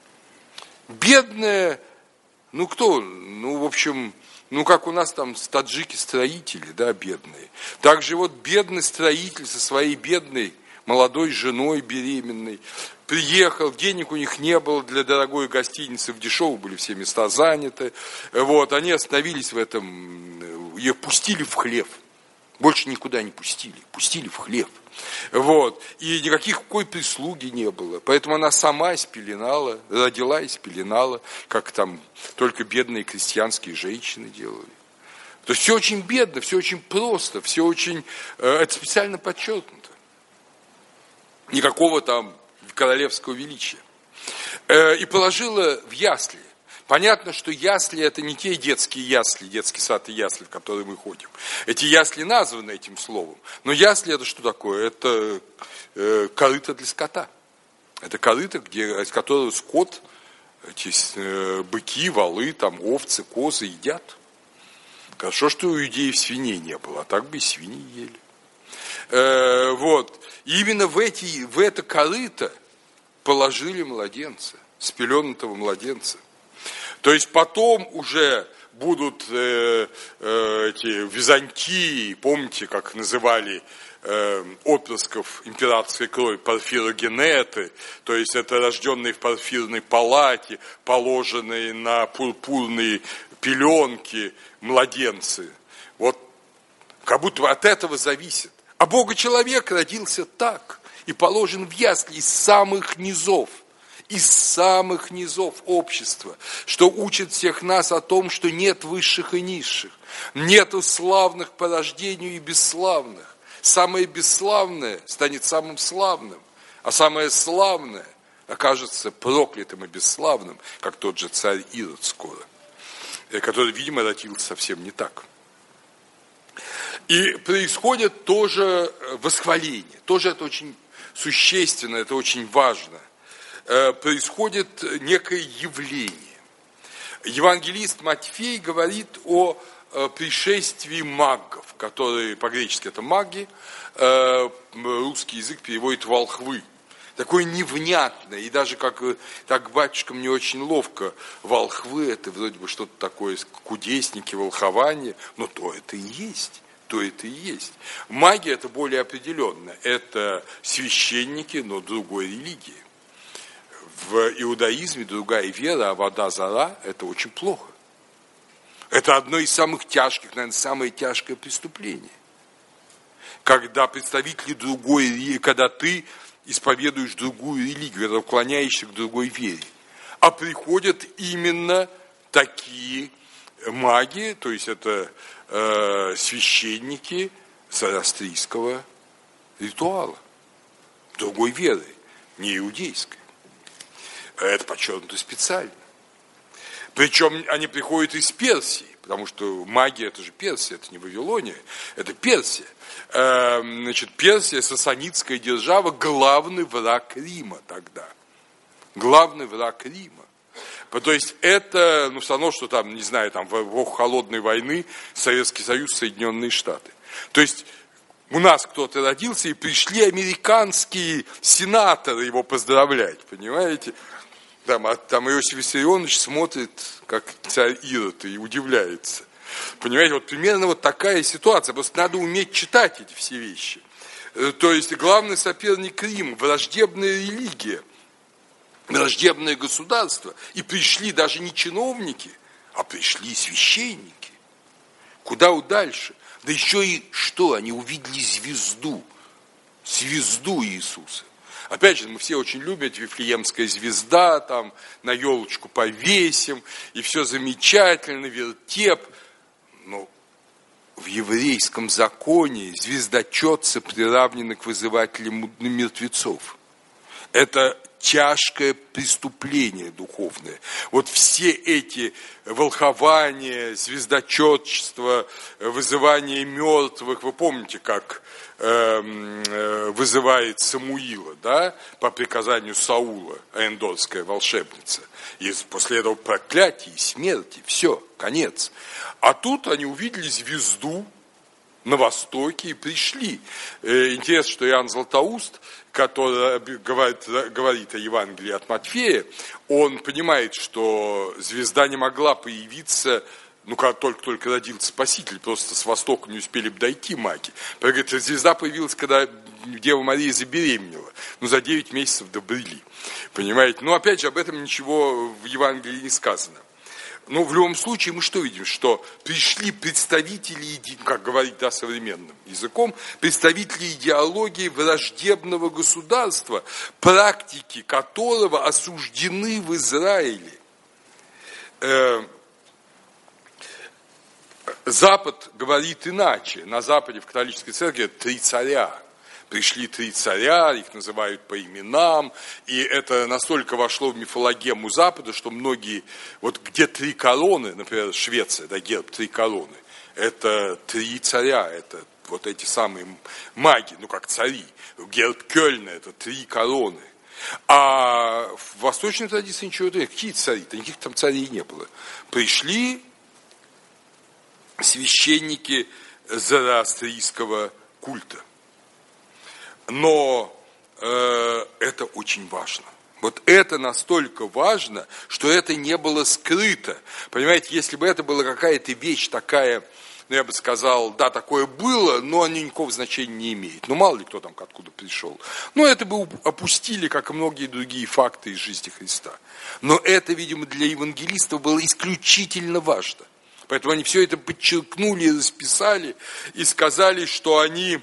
Бедная, ну кто, ну в общем, ну как у нас там таджики-строители, да, бедные. Так же вот бедный строитель со своей бедной молодой женой беременной приехал, денег у них не было для дорогой гостиницы, в дешевых были все места заняты. Вот, они остановились в этом, ее пустили в хлев. Больше никуда не пустили, пустили в хлев. Вот, и никаких какой прислуги не было. Поэтому она сама испеленала, родила и испеленала, как там только бедные крестьянские женщины делали. То есть все очень бедно, все очень просто, все очень, это специально подчеркнуто. Никакого там королевского величия. И положила в ясли. Понятно, что ясли это не те детские ясли, детский сад и ясли, в которые мы ходим. Эти ясли названы этим словом. Но ясли это что такое? Это э, корыто для скота. Это корыто, где, из которого скот, эти э, быки, валы, там, овцы, козы едят. Хорошо, что у иудеев свиней не было, а так бы и свиньи ели. Э, вот. И именно в, эти, в это корыто положили младенца, спеленутого младенца. То есть потом уже будут э, э, эти Византии, помните, как называли э, отпрысков императорской крови, порфирогенеты, то есть это рожденные в порфирной палате, положенные на пурпурные пеленки младенцы. Вот как будто от этого зависит. А Бога-человек родился так и положен в ясли из самых низов, из самых низов общества, что учит всех нас о том, что нет высших и низших, нету славных по рождению и бесславных. Самое бесславное станет самым славным, а самое славное окажется проклятым и бесславным, как тот же царь Ирод скоро, который, видимо, родился совсем не так. И происходит тоже восхваление, тоже это очень существенно, это очень важно. Происходит некое явление. Евангелист Матфей говорит о пришествии магов, которые по-гречески это маги, русский язык переводит волхвы. Такое невнятное, и даже как так батюшкам не очень ловко, волхвы это вроде бы что-то такое, кудесники, волхование, но то это и есть. То это и есть. Магия это более определенно. Это священники, но другой религии. В иудаизме другая вера, а вода зара – это очень плохо. Это одно из самых тяжких, наверное, самое тяжкое преступление. Когда представители другой религии, когда ты исповедуешь другую религию, когда уклоняешься к другой вере. А приходят именно такие маги, то есть это э, священники зороастрийского ритуала, другой веры, не иудейской. Это подчеркнуто специально. Причем они приходят из Персии, потому что магия это же Персия, это не Вавилония, это Персия. Э, значит, Персия, сасанидская держава, главный враг Рима тогда. Главный враг Рима. То есть это, ну, все равно, что там, не знаю, там в эпоху холодной войны Советский Союз, Соединенные Штаты. То есть у нас кто-то родился, и пришли американские сенаторы его поздравлять, понимаете? Там, а, там Иосиф Виссарионович смотрит, как царь Ирод, и удивляется. Понимаете, вот примерно вот такая ситуация. Просто надо уметь читать эти все вещи. То есть главный соперник Рим, враждебная религия, враждебное государство. И пришли даже не чиновники, а пришли священники. Куда дальше? Да еще и что? Они увидели звезду. Звезду Иисуса. Опять же, мы все очень любим Вифлеемская звезда, там на елочку повесим, и все замечательно, вертеп. Но в еврейском законе звездочетцы приравнены к вызывателям мертвецов. Это тяжкое преступление духовное. Вот все эти волхования, звездочетчество, вызывание мертвых, вы помните, как э, э, вызывает Самуила, да, по приказанию Саула, эндорская волшебница. И после этого проклятия и смерти, все, конец. А тут они увидели звезду на востоке и пришли. Интересно, что Иоанн Златоуст, который говорит, говорит о Евангелии от Матфея, он понимает, что звезда не могла появиться, ну, когда только-только родился Спаситель, просто с востока не успели бы дойти маги. Говорит, звезда появилась, когда Дева Мария забеременела, ну, за девять месяцев добрели, понимаете. Но, опять же, об этом ничего в Евангелии не сказано. Но в любом случае мы что видим? Что пришли представители, как говорить да, современным языком, представители идеологии враждебного государства, практики которого осуждены в Израиле. Запад говорит иначе. На Западе в католической церкви три царя. Пришли три царя, их называют по именам, и это настолько вошло в мифологему Запада, что многие, вот где три короны, например, Швеция, да, герб три короны, это три царя, это вот эти самые маги, ну как цари, герб Кёльна, это три короны. А в восточной традиции ничего нет, какие цари-то, никаких там царей не было. Пришли священники зороастрийского культа. Но э, это очень важно. Вот это настолько важно, что это не было скрыто. Понимаете, если бы это была какая-то вещь такая, ну я бы сказал, да, такое было, но оно никакого значения не имеет. Ну мало ли кто там откуда пришел. Но это бы опустили, как и многие другие факты из жизни Христа. Но это, видимо, для евангелистов было исключительно важно. Поэтому они все это подчеркнули, расписали и сказали, что они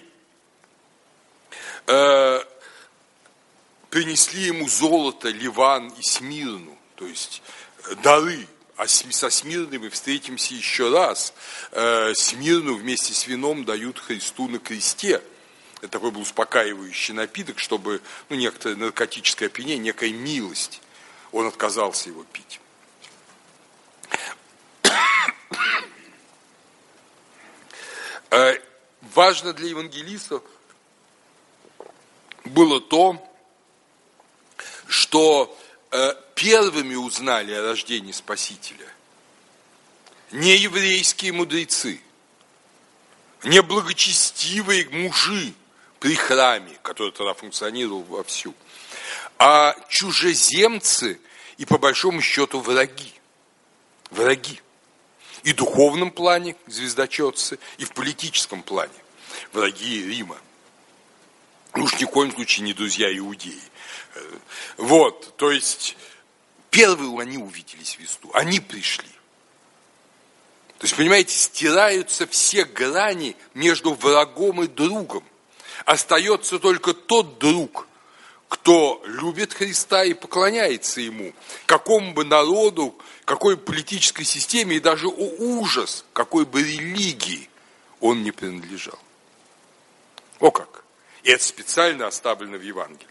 принесли ему золото, Ливан и Смирну, то есть дары. А со Смирной мы встретимся еще раз. Смирну вместе с вином дают Христу на кресте. Это такой был успокаивающий напиток, чтобы, ну, некоторое наркотическое опьянение, некая милость. Он отказался его пить. Важно для евангелистов было то, что э, первыми узнали о рождении Спасителя не еврейские мудрецы, не благочестивые мужи при храме, который тогда функционировал вовсю, а чужеземцы и, по большому счету, враги. Враги. И в духовном плане звездочетцы, и в политическом плане враги Рима. Уж ни в коем случае не друзья Иудеи. Вот, то есть, первые они увидели звезду, они пришли. То есть, понимаете, стираются все грани между врагом и другом. Остается только тот друг, кто любит Христа и поклоняется Ему. Какому бы народу, какой политической системе и даже, о ужас, какой бы религии он не принадлежал. О как! И это специально оставлено в Евангелии.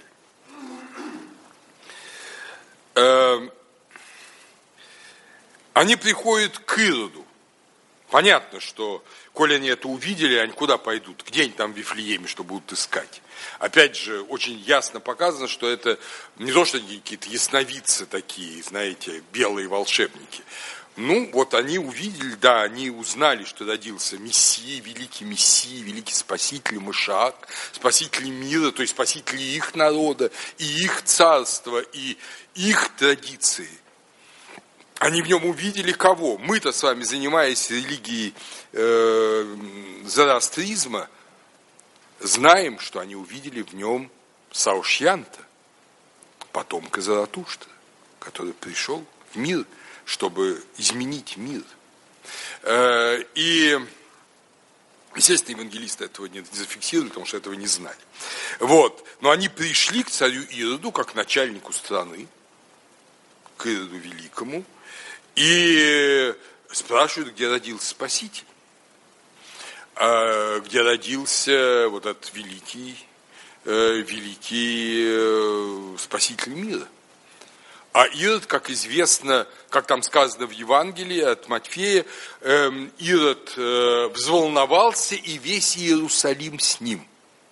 Они приходят к Ироду. Понятно, что, коли они это увидели, они куда пойдут? Где они там в Вифлееме, что будут искать? Опять же, очень ясно показано, что это не то, что они какие-то ясновидцы такие, знаете, белые волшебники. Ну, вот они увидели, да, они узнали, что родился Мессия, великий Мессия, великий Спаситель Машиах, Спаситель мира, то есть Спаситель их народа, и их царства, и их традиции. Они в нем увидели кого? Мы-то с вами, занимаясь религией э, зороастризма, знаем, что они увидели в нем Саушьянта, потомка Заратуштра, который пришел в мир, чтобы изменить мир. И Естественно, евангелисты этого не зафиксировали, потому что этого не знали. Вот. Но они пришли к царю Ироду, как к начальнику страны, к Ироду Великому, и спрашивают, где родился Спаситель, где родился вот этот великий, великий Спаситель мира. А Ирод, как известно, как там сказано в Евангелии от Матфея, Ирод взволновался, и весь Иерусалим с ним.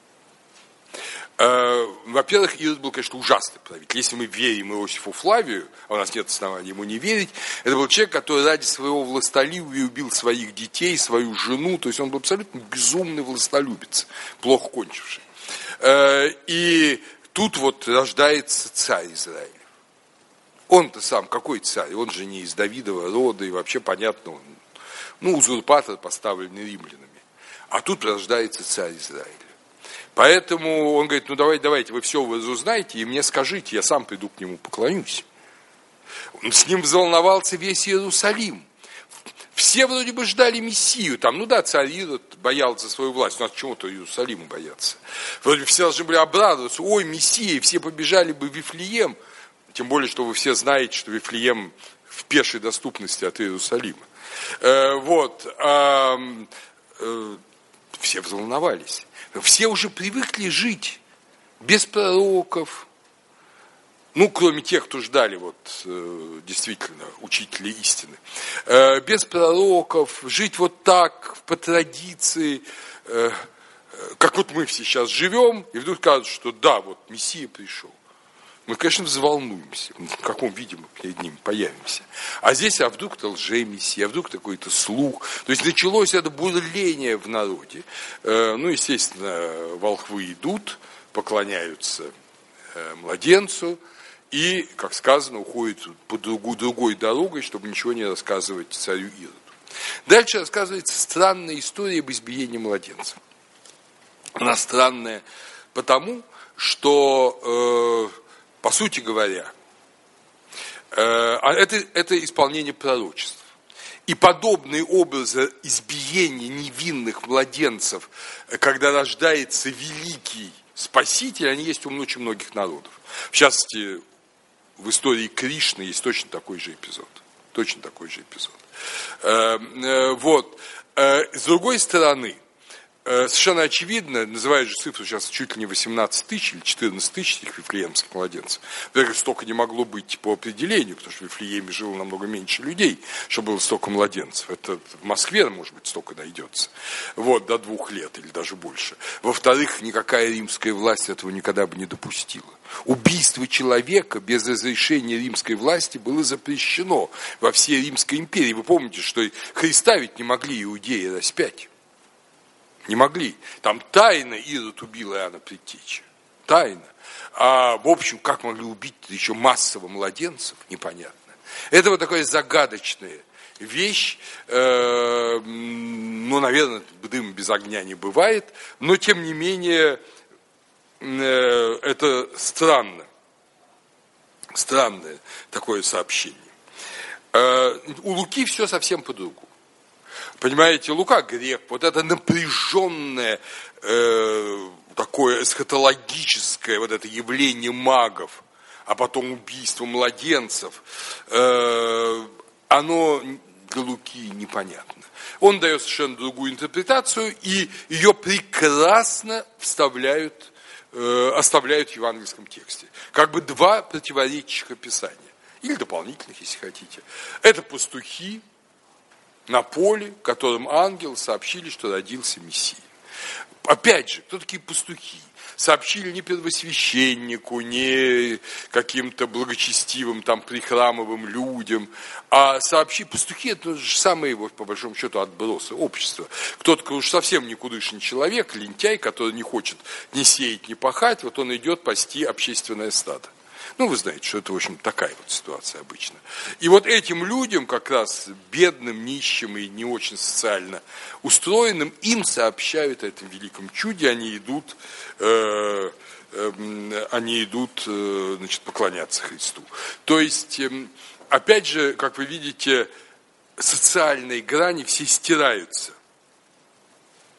Во-первых, Ирод был, конечно, ужасный правитель. Если мы верим Иосифу Флавию, а у нас нет оснований ему не верить, это был человек, который ради своего властолюбия убил своих детей, свою жену, то есть он был абсолютно безумный властолюбец, плохо кончивший. И тут вот рождается царь Израиля. Он-то сам какой царь? Он же не из Давидова рода, и вообще понятно, он, ну, узурпатор, поставленный римлянами. А тут рождается царь Израиля. Поэтому он говорит, ну давайте, давайте, вы все разузнаете и мне скажите, я сам приду к нему, поклонюсь. С ним взволновался весь Иерусалим. Все вроде бы ждали Мессию, там, ну да, царь Ирод боялся свою власть, у нас чего-то Иерусалиму бояться. Вроде бы все должны были обрадоваться, ой, Мессия, и все побежали бы в Вифлеем. Тем более, что вы все знаете, что Вифлеем в пешей доступности от Иерусалима. Э, вот. А, э, все взволновались. Все уже привыкли жить без пророков. Ну, кроме тех, кто ждали вот, э, действительно учителей истины. Э, без пророков, жить вот так, по традиции. Э, как вот мы сейчас живем, и вдруг кажется, что да, вот Мессия пришел. Мы, конечно, взволнуемся, в каком виде мы перед ним появимся. А здесь, а вдруг это лже-мессия, а вдруг какой-то слух. То есть началось это бурление в народе. Ну, естественно, волхвы идут, поклоняются младенцу и, как сказано, уходят по другой, другой дорогой, чтобы ничего не рассказывать царю Ироду. Дальше рассказывается странная история об избиении младенца. Она странная потому, что... Э, По сути говоря, это, это исполнение пророчеств. И подобные образы избиения невинных младенцев, когда рождается великий Спаситель, они есть у очень многих народов. В частности, в истории Кришны есть точно такой же эпизод. Точно такой же эпизод. Вот. С другой стороны, совершенно очевидно, называют же цифру сейчас чуть ли не восемнадцать тысяч или четырнадцать тысяч этих вифлеемских младенцев. Во-первых, столько не могло быть по определению, потому что в Вифлееме жило намного меньше людей, чтобы было столько младенцев. Это в Москве, может быть, столько найдется. Вот, до двух лет или даже больше. Во-вторых, никакая римская власть этого никогда бы не допустила. Убийство человека без разрешения римской власти было запрещено во всей Римской империи. Вы помните, что Христа ведь не могли иудеи распять. Не могли. Там тайно Ирод убил Иоанна Предтечи. Тайно. А в общем, как могли убить еще массово младенцев, непонятно. Это вот такая загадочная вещь. Э, ну, наверное, дым без огня не бывает. Но, тем не менее, э, это странно. Странное такое сообщение. Э, у Луки все совсем по-другому. Понимаете, Лука грек, вот это напряженное, э, такое эсхатологическое вот это явление магов, а потом убийство младенцев, э, оно для Луки непонятно. Он дает совершенно другую интерпретацию, и ее прекрасно вставляют, э, оставляют в евангельском тексте. Как бы два противоречащих описания, или дополнительных, если хотите. Это пастухи на поле, которым ангел сообщили, что родился Мессия. Опять же, кто такие пастухи? Сообщили не первосвященнику, не каким-то благочестивым, там, прихрамовым людям, а сообщили, пастухи, это же самые, вот, по большому счету, отбросы общества. Кто-то уж совсем никудышный человек, лентяй, который не хочет ни сеять, ни пахать, вот он идет пасти общественное стадо. Ну, вы знаете, что это, в общем, такая вот ситуация обычно. И вот этим людям, как раз бедным, нищим и не очень социально устроенным, им сообщают о этом великом чуде, они идут, э, э, они идут э, значит, поклоняться Христу. То есть, э, опять же, как вы видите, социальные грани все стираются.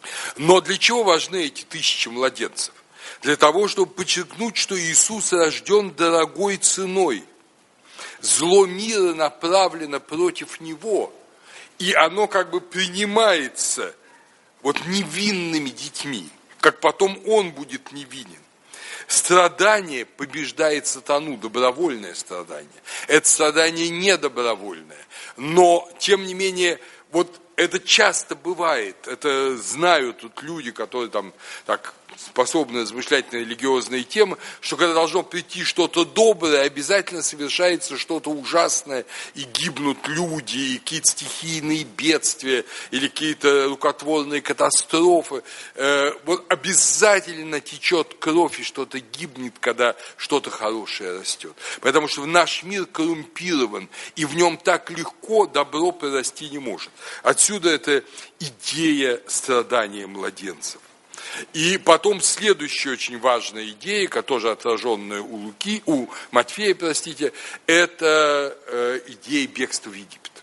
Но для чего важны эти тысячи младенцев? Для того, чтобы подчеркнуть, что Иисус рожден дорогой ценой. Зло мира направлено против Него, и оно как бы принимается вот невинными детьми, как потом Он будет невинен. Страдание побеждает сатану, добровольное страдание. Это страдание не добровольное, но тем не менее, вот это часто бывает, это знают тут люди, которые там так способны размышлять на религиозные темы, что когда должно прийти что-то доброе, обязательно совершается что-то ужасное, и гибнут люди, и какие-то стихийные бедствия, или какие-то рукотворные катастрофы. Вот обязательно течет кровь, и что-то гибнет, когда что-то хорошее растет. Потому что наш мир коррумпирован, и в нем так легко добро прорасти не может. Отсюда эта идея страдания младенцев. И потом следующая очень важная идея, которая тоже отраженная у Луки, у Матфея, простите, это э, идея бегства в Египет.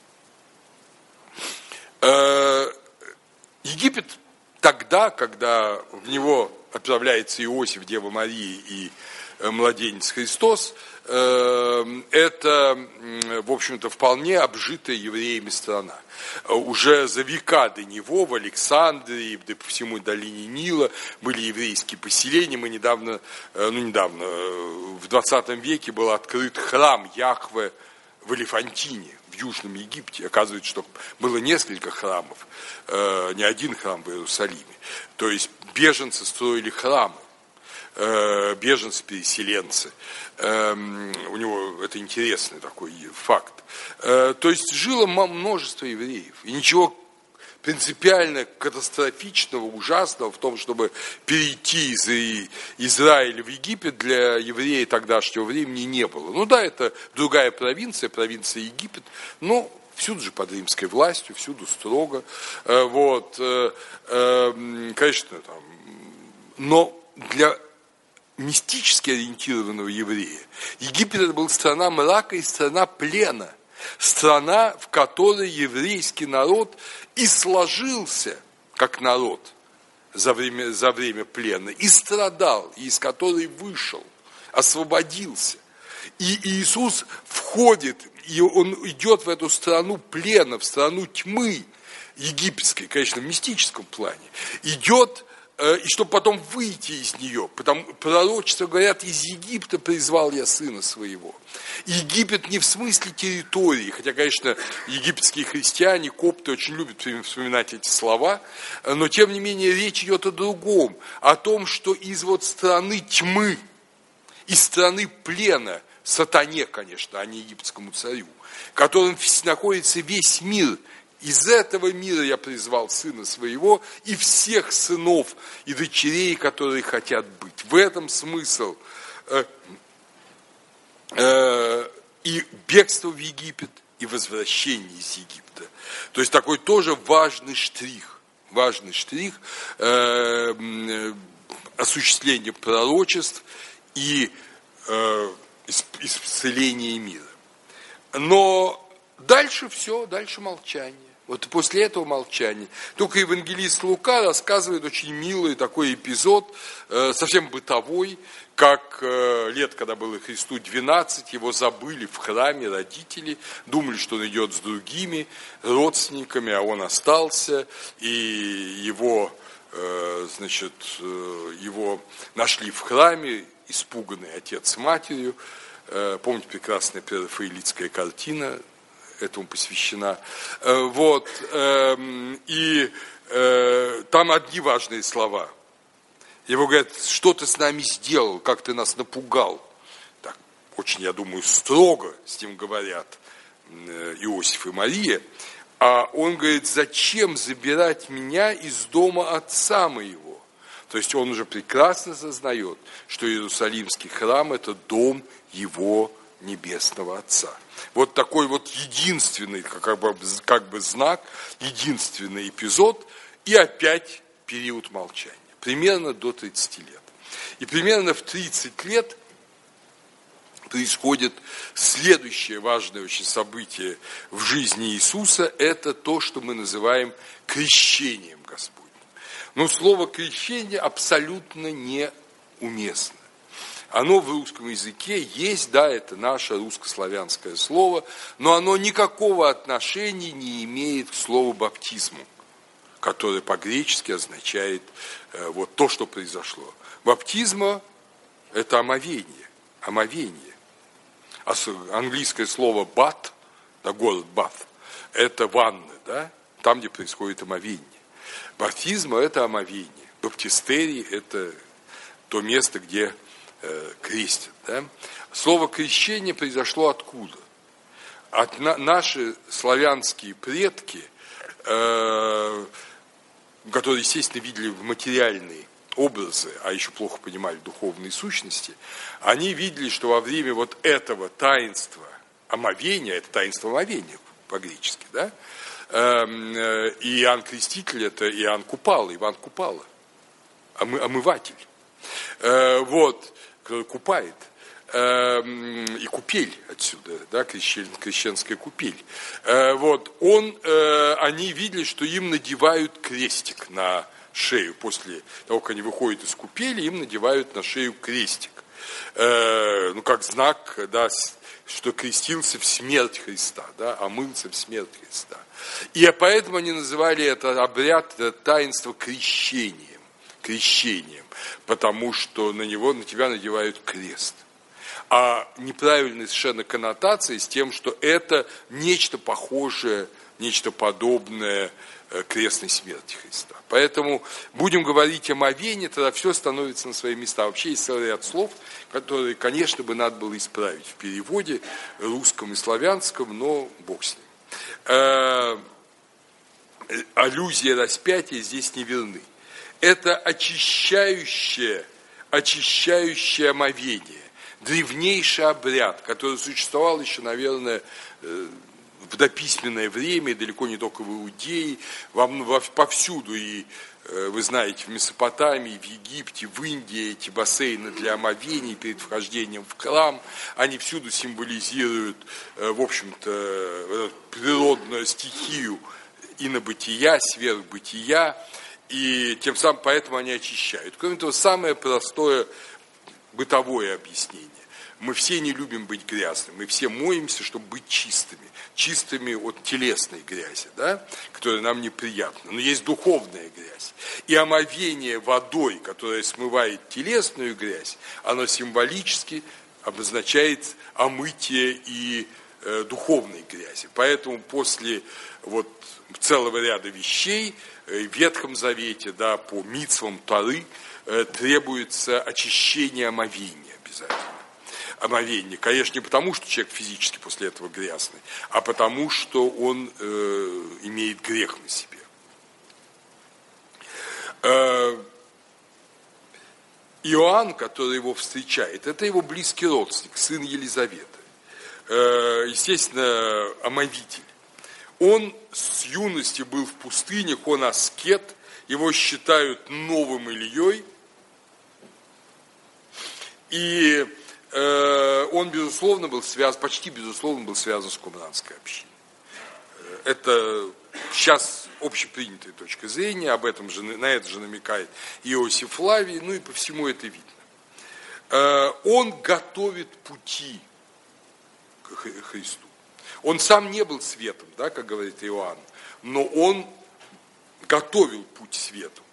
Э, Египет тогда, когда в него отправляется Иосиф, Дева Мария и э, младенец Христос, э, это, в общем-то, вполне обжитая евреями страна. Уже за века до него в Александрии, да по всему долине Нила были еврейские поселения. Мы недавно, ну недавно, в двадцатом веке был открыт храм Яхве в Элефантине, в Южном Египте. Оказывается, что было несколько храмов, не один храм в Иерусалиме. То есть беженцы строили храмы. Беженцы-переселенцы. У него это интересный такой факт. То есть жило множество евреев. И ничего принципиально катастрофичного, ужасного в том, чтобы перейти из Израиля в Египет для еврея тогдашнего времени не было. Ну да, это другая провинция, провинция Египет, но всюду же под римской властью, всюду строго. Вот. Конечно, там. Но для мистически ориентированного еврея Египет это была страна мрака и страна плена. Страна, в которой еврейский народ и сложился как народ за время, за время плена, и страдал, и из которой вышел, освободился. И Иисус входит, и Он идет в эту страну плена, в страну тьмы египетской, конечно, в мистическом плане, идет, и чтобы потом выйти из нее. Потому пророчества говорят, из Египта призвал я сына своего. Египет не в смысле территории, хотя, конечно, египетские христиане, копты очень любят вспоминать эти слова, но, тем не менее, речь идет о другом, о том, что из вот страны тьмы, из страны плена, сатане, конечно, а не египетскому царю, в котором находится весь мир. Из этого мира я призвал сына своего и всех сынов и дочерей, которые хотят быть. В этом смысл э, э, и бегство в Египет, и возвращение из Египта. То есть такой тоже важный штрих, важный штрих э, э, осуществления пророчеств и э, исцеления мира. Но дальше все, дальше молчание. Вот после этого молчания. Только евангелист Лука рассказывает очень милый такой эпизод, э, совсем бытовой, как э, лет, когда было Христу двенадцать, его забыли в храме родители, думали, что он идет с другими родственниками, а он остался, и его, э, значит, э, его нашли в храме, испуганный отец с матерью. Э, помните, прекрасная прерафаэлитская картина, этому посвящена. Вот. И там одни важные слова. Его говорят, что ты с нами сделал, как ты нас напугал. Так, очень, я думаю, строго с ним говорят Иосиф и Мария. А он говорит, зачем забирать меня из дома отца моего? То есть он уже прекрасно сознает, что Иерусалимский храм – это дом его Небесного Отца. Вот такой вот единственный как бы, как бы знак, единственный эпизод, и опять период молчания. Примерно до тридцати лет. И примерно в тридцать лет происходит следующее важное очень событие в жизни Иисуса. Это то, что мы называем крещением Господним. Но слово крещение абсолютно неуместно. Оно в русском языке есть, да, это наше русско-славянское слово, но оно никакого отношения не имеет к слову баптизму, которое по-гречески означает э, вот то, что произошло. Баптизма – это омовение, омовение. А английское слово бат, да, город Бат, это ванна, да, там, где происходит омовение. Баптизма – это омовение. Баптистерий – это то место, где э, крестят. Да? Слово крещение произошло откуда? От на, наши славянские предки, э, которые, естественно, видели материальные образы, а еще плохо понимали духовные сущности, они видели, что во время вот этого таинства омовения, это таинство омовения по-гречески, да, и Иоанн Креститель – это Иоанн Купала, Иван Купала, омыватель, вот, который купает, и купель отсюда, да, крещен, крещенская купель. Вот, он, они видели, что им надевают крестик на шею. После того, как они выходят из купели, им надевают на шею крестик. Ну, как знак, да, что крестился в смерть Христа, да, омылся в смерть Христа. И поэтому они называли этот обряд, это таинство крещением, крещением, потому что на него, на тебя надевают крест. А неправильная совершенно коннотация с тем, что это нечто похожее, нечто подобное крестной смерти Христа. Поэтому будем говорить о омовении, тогда все становится на свои места. Вообще есть целый ряд слов, которые, конечно, бы надо было исправить в переводе русском и славянском, но бог с ним. Аллюзии распятия здесь не верны. Это очищающее, очищающее омовение, древнейший обряд, который существовал еще, наверное, в дописьменное время, далеко не только в Иудее, повсюду, и вы знаете, в Месопотамии, в Египте, в Индии эти бассейны для омовений перед вхождением в храм, они всюду символизируют, в общем-то, природную стихию инобытия, сверхбытия, и тем самым поэтому они очищают. Кроме того, самое простое бытовое объяснение. Мы все не любим быть грязными, мы все моемся, чтобы быть чистыми. Чистыми от телесной грязи, да, которая нам неприятна. Но есть духовная грязь. И омовение водой, которая смывает телесную грязь, оно символически обозначает омытие и э, духовной грязи. Поэтому после вот целого ряда вещей э, в Ветхом Завете, да, по мицвам Торы э, требуется очищение омовения обязательно. Омовение. Конечно, не потому, что человек физически после этого грязный, а потому, что он э, имеет грех на себе. Э, Иоанн, который его встречает, это его близкий родственник, сын Елизаветы. Э, естественно, омовитель. Он с юности был в пустынях, он аскет, его считают новым Ильей. И он, безусловно, был связан, почти безусловно, был связан с кумранской общиной. Это сейчас общепринятая точка зрения, об этом же, на это же намекает Иосиф Флавий, ну и по всему это видно. Он готовит пути к Христу. Он сам не был светом, да, как говорит Иоанн, но он готовил путь свету.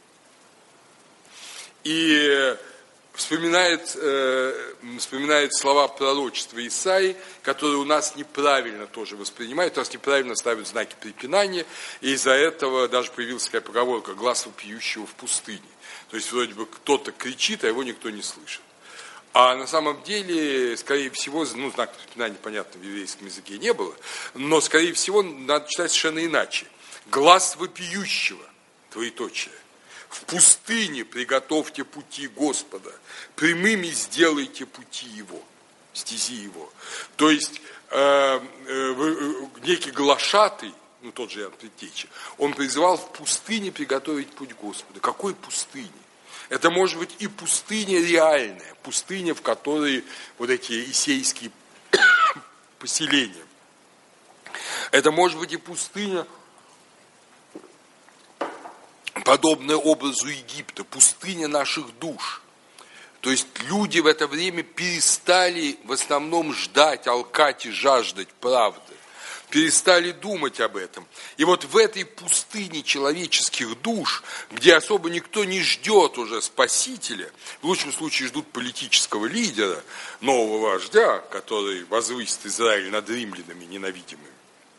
И Вспоминает, э, вспоминает слова пророчества Исаии, которые у нас неправильно тоже воспринимают, у нас неправильно ставят знаки препинания, и из-за этого даже появилась такая поговорка «глаз вопиющего в пустыне». То есть вроде бы кто-то кричит, а его никто не слышит. А на самом деле, скорее всего, ну, знак препинания, понятно, в еврейском языке не было, но, скорее всего, надо читать совершенно иначе. «Глаз вопиющего», двоеточие. В пустыне приготовьте пути Господа, прямыми сделайте пути Его, стези Его. То есть э, э, некий глашатый, ну тот же Иоанн Предтеча, он призывал в пустыне приготовить путь Господа. Какой пустыне? Это может быть и пустыня реальная, пустыня, в которой вот эти исейские поселения. Это может быть и пустыня, подобное образу Египта, пустыня наших душ. То есть люди в это время перестали в основном ждать, алкать и жаждать правды. Перестали думать об этом. И вот в этой пустыне человеческих душ, где особо никто не ждет уже спасителя, в лучшем случае ждут политического лидера, нового вождя, который возвысит Израиль над римлянами ненавидимыми.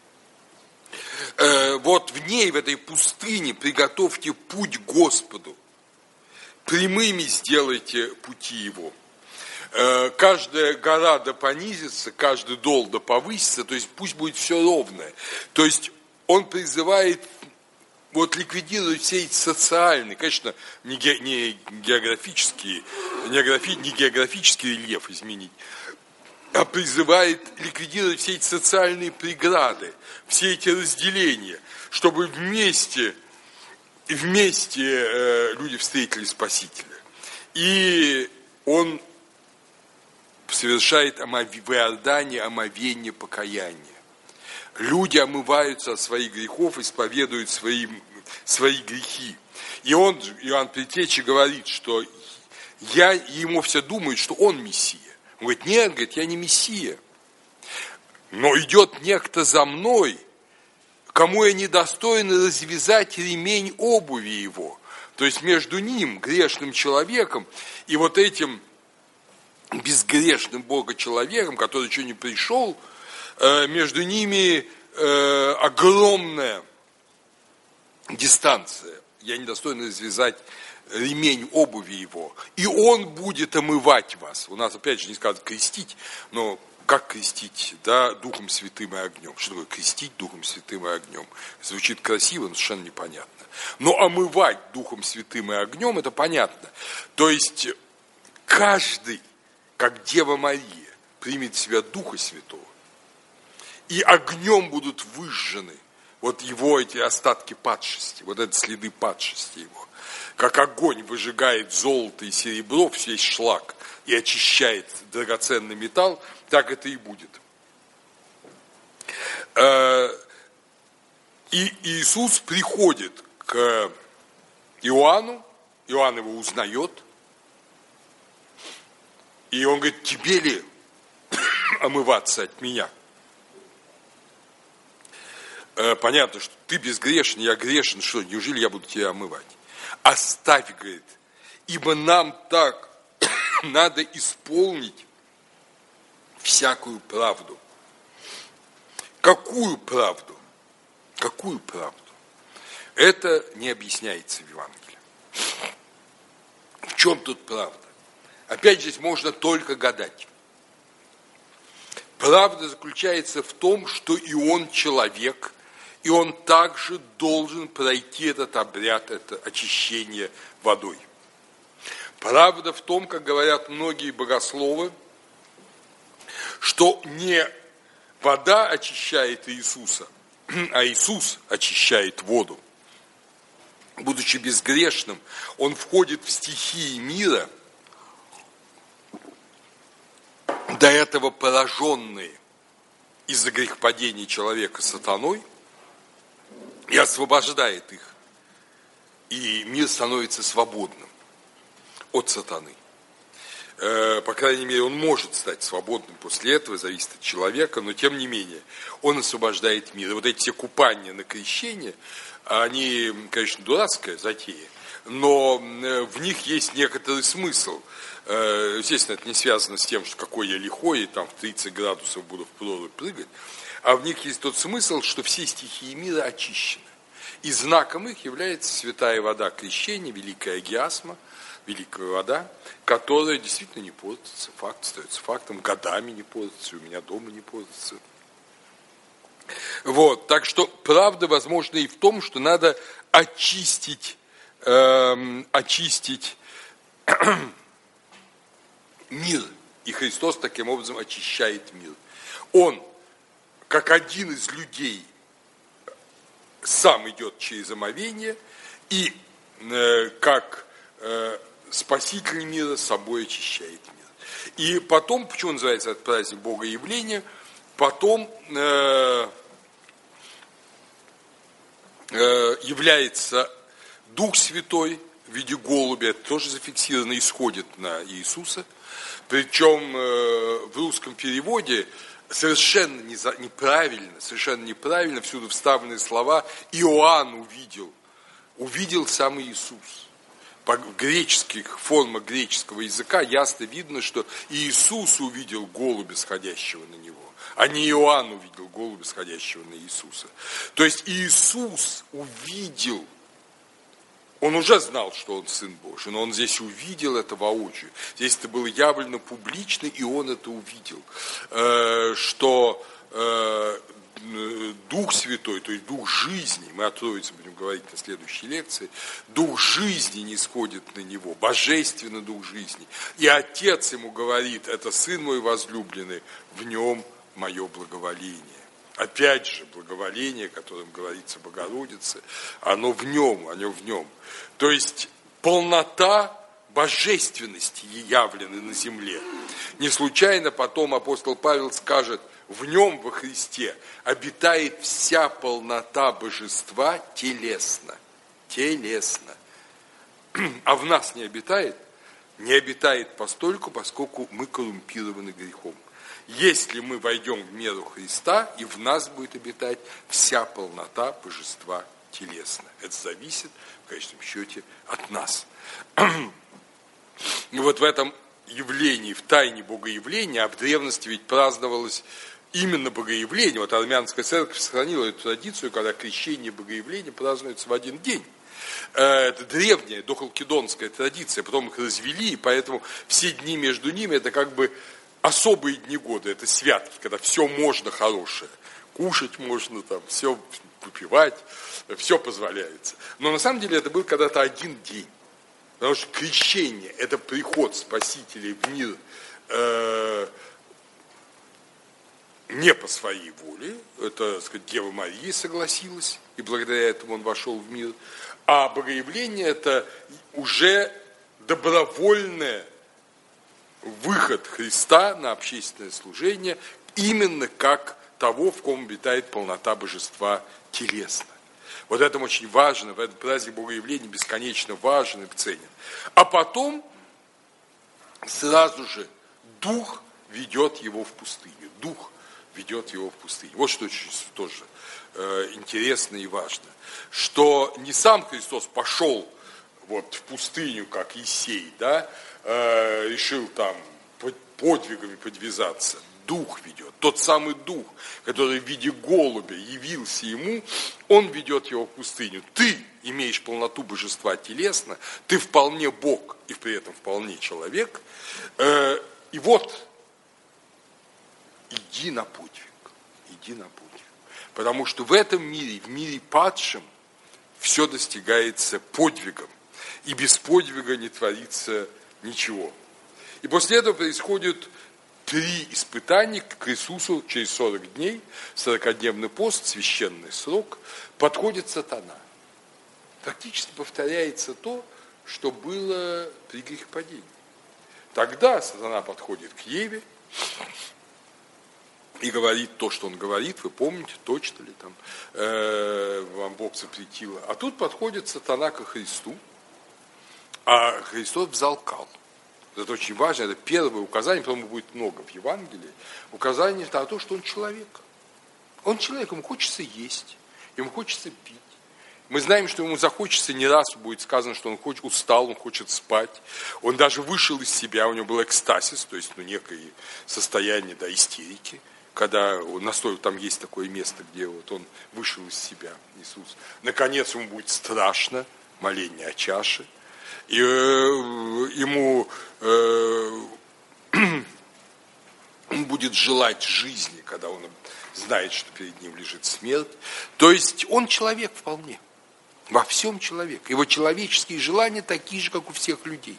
Э, вот в ней, в этой пустыне, приготовьте путь Господу. Прямыми сделайте пути его. Каждая гора да понизится, каждый дол да повысится, то есть пусть будет все ровное. То есть он призывает вот ликвидировать все эти социальные, конечно, не, ге, не географические, не, географи, не географический рельеф изменить, а призывает ликвидировать все эти социальные преграды, все эти разделения, чтобы вместе, вместе э, люди встретили Спасителя. И он совершает в Иордане омовение покаяния. Люди омываются от своих грехов, исповедуют свои, свои грехи. И он, Иоанн Предтеча, говорит, что я, ему все думают, что он Мессия. Он говорит, нет, говорит, я не Мессия. Но идет некто за мной, кому я недостоин развязать ремень обуви его. То есть между ним, грешным человеком, и вот этим безгрешным Бога-человеком, который еще не пришел, между ними огромная дистанция. Я не достоин развязать ремень обуви его. И он будет омывать вас. У нас, опять же, не сказано крестить, но как крестить? Да, Духом Святым и огнем. Что такое крестить Духом Святым и огнем? Звучит красиво, но совершенно непонятно. Но омывать Духом Святым и огнем, это понятно. То есть каждый, как Дева Мария, примет в себя Духа Святого, и огнем будут выжжены вот его эти остатки падшести, вот эти следы падшести его. Как огонь выжигает золото и серебро, весь шлак, и очищает драгоценный металл, так это и будет. И Иисус приходит к Иоанну, Иоанн его узнает, и он говорит, тебе ли омываться от меня? Понятно, что ты безгрешен, я грешен, что, неужели я буду тебя омывать? Оставь, говорит, ибо нам так надо исполнить всякую правду. Какую правду? Какую правду? Это не объясняется в Евангелии. В чем тут правда? Опять здесь можно только гадать. Правда заключается в том, что и он человек, и он также должен пройти этот обряд, это очищение водой. Правда в том, как говорят многие богословы, что не вода очищает Иисуса, а Иисус очищает воду. Будучи безгрешным, он входит в стихии мира, до этого пораженные из-за грехопадения человека сатаной, и освобождает их. И мир становится свободным от сатаны. Э, по крайней мере, он может стать свободным после этого, зависит от человека, но тем не менее, он освобождает мир. И вот эти все купания на крещение, они, конечно, дурацкая затея, но в них есть некоторый смысл. Естественно, это не связано с тем, что какой я лихой, и там в тридцать градусов буду в прорубь прыгать, а в них есть тот смысл, что все стихии мира очищены. И знаком их является святая вода крещения, великая агиасма, великая вода, которая действительно не портится, факт остается фактом, годами не портится, у меня дома не портится. Вот, так что правда, возможно, и в том, что надо очистить, эм, очистить мир. И Христос таким образом очищает мир. Он, как один из людей, сам идет через омовение, и э, как э, Спаситель мира собой очищает мир. И потом, почему называется этот праздник Богоявления, потом э, э, является Дух Святой в виде голубя, это тоже зафиксировано, исходит на Иисуса. Причем в русском переводе совершенно неправильно, совершенно неправильно всюду вставлены слова «Иоанн увидел». Увидел сам Иисус. По греческих формах греческого языка ясно видно, что Иисус увидел голубя, сходящего на него, а не Иоанн увидел голубя, сходящего на Иисуса. То есть Иисус увидел. Он уже знал, что он Сын Божий, но он здесь увидел это воочию. Здесь это было явлено публично, и он это увидел. Что Дух Святой, то есть Дух жизни, мы о Троице будем говорить на следующей лекции, Дух жизни не сходит на него, божественный Дух жизни. И Отец ему говорит: это Сын мой возлюбленный, в нем мое благоволение. Опять же, благоволение, о котором говорится Богородице, оно в нем, оно в нем. То есть полнота божественности явлены на земле. Не случайно потом апостол Павел скажет: в нем, во Христе, обитает вся полнота божества телесно. Телесно. А в нас не обитает? Не обитает постольку, поскольку мы коррумпированы грехом. Если мы войдем в меру Христа, и в нас будет обитать вся полнота божества телесно. Это зависит, в конечном счете, от нас. И вот в этом явлении, в тайне богоявления, а в древности ведь праздновалось именно богоявление. Вот армянская церковь сохранила эту традицию, когда крещение и богоявление празднуются в один день. Это древняя дохалкидонская традиция, потом их развели, и поэтому все дни между ними это как бы особые дни года, это святки, когда все можно хорошее. Кушать можно, там, все выпивать, все позволяется. Но на самом деле это был когда-то один день. Потому что крещение – это приход Спасителя в мир э, не по своей воле. Это, так сказать, Дева Мария согласилась, и благодаря этому он вошел в мир. А богоявление – это уже добровольное выход Христа на общественное служение, именно как того, в ком обитает полнота божества телесно. Вот это очень важно, в этот праздник Богоявления бесконечно важен и ценен. А потом сразу же Дух ведет его в пустыню. Дух ведет его в пустыню. Вот что очень тоже э, интересно и важно. Что не сам Христос пошел вот в пустыню, как Иисей, да, э, решил там подвигами подвязаться. Дух ведет. Тот самый Дух, который в виде голубя явился ему, он ведет его в пустыню. Ты имеешь полноту божества телесно, ты вполне Бог и при этом вполне человек. Э, и вот, иди на подвиг. Иди на подвиг. Потому что в этом мире, в мире падшем, все достигается подвигом. И без подвига не творится ничего. И после этого происходит три испытания к Иисусу через сорок дней, сорокадневный пост, священный срок, подходит сатана. Практически повторяется то, что было при грехопадении. Тогда сатана подходит к Еве и говорит то, что он говорит, вы помните, точно ли там э, вам Бог запретил. А тут подходит сатана ко Христу, а Христос взалкал. Это очень важно, это первое указание, потом будет много в Евангелии, указание на то, что он человек. Он человек, ему хочется есть, ему хочется пить. Мы знаем, что ему захочется, не раз будет сказано, что он хочет, устал, он хочет спать. Он даже вышел из себя, у него был экстасис, то есть ну, некое состояние да, истерики, когда он настолько, там есть такое место, где вот он вышел из себя, Иисус. Наконец ему будет страшно, моление о чаше. И э, ему э, он будет желать жизни, когда он знает, что перед ним лежит смерть. То есть он человек вполне, во всем человек. Его человеческие желания такие же, как у всех людей.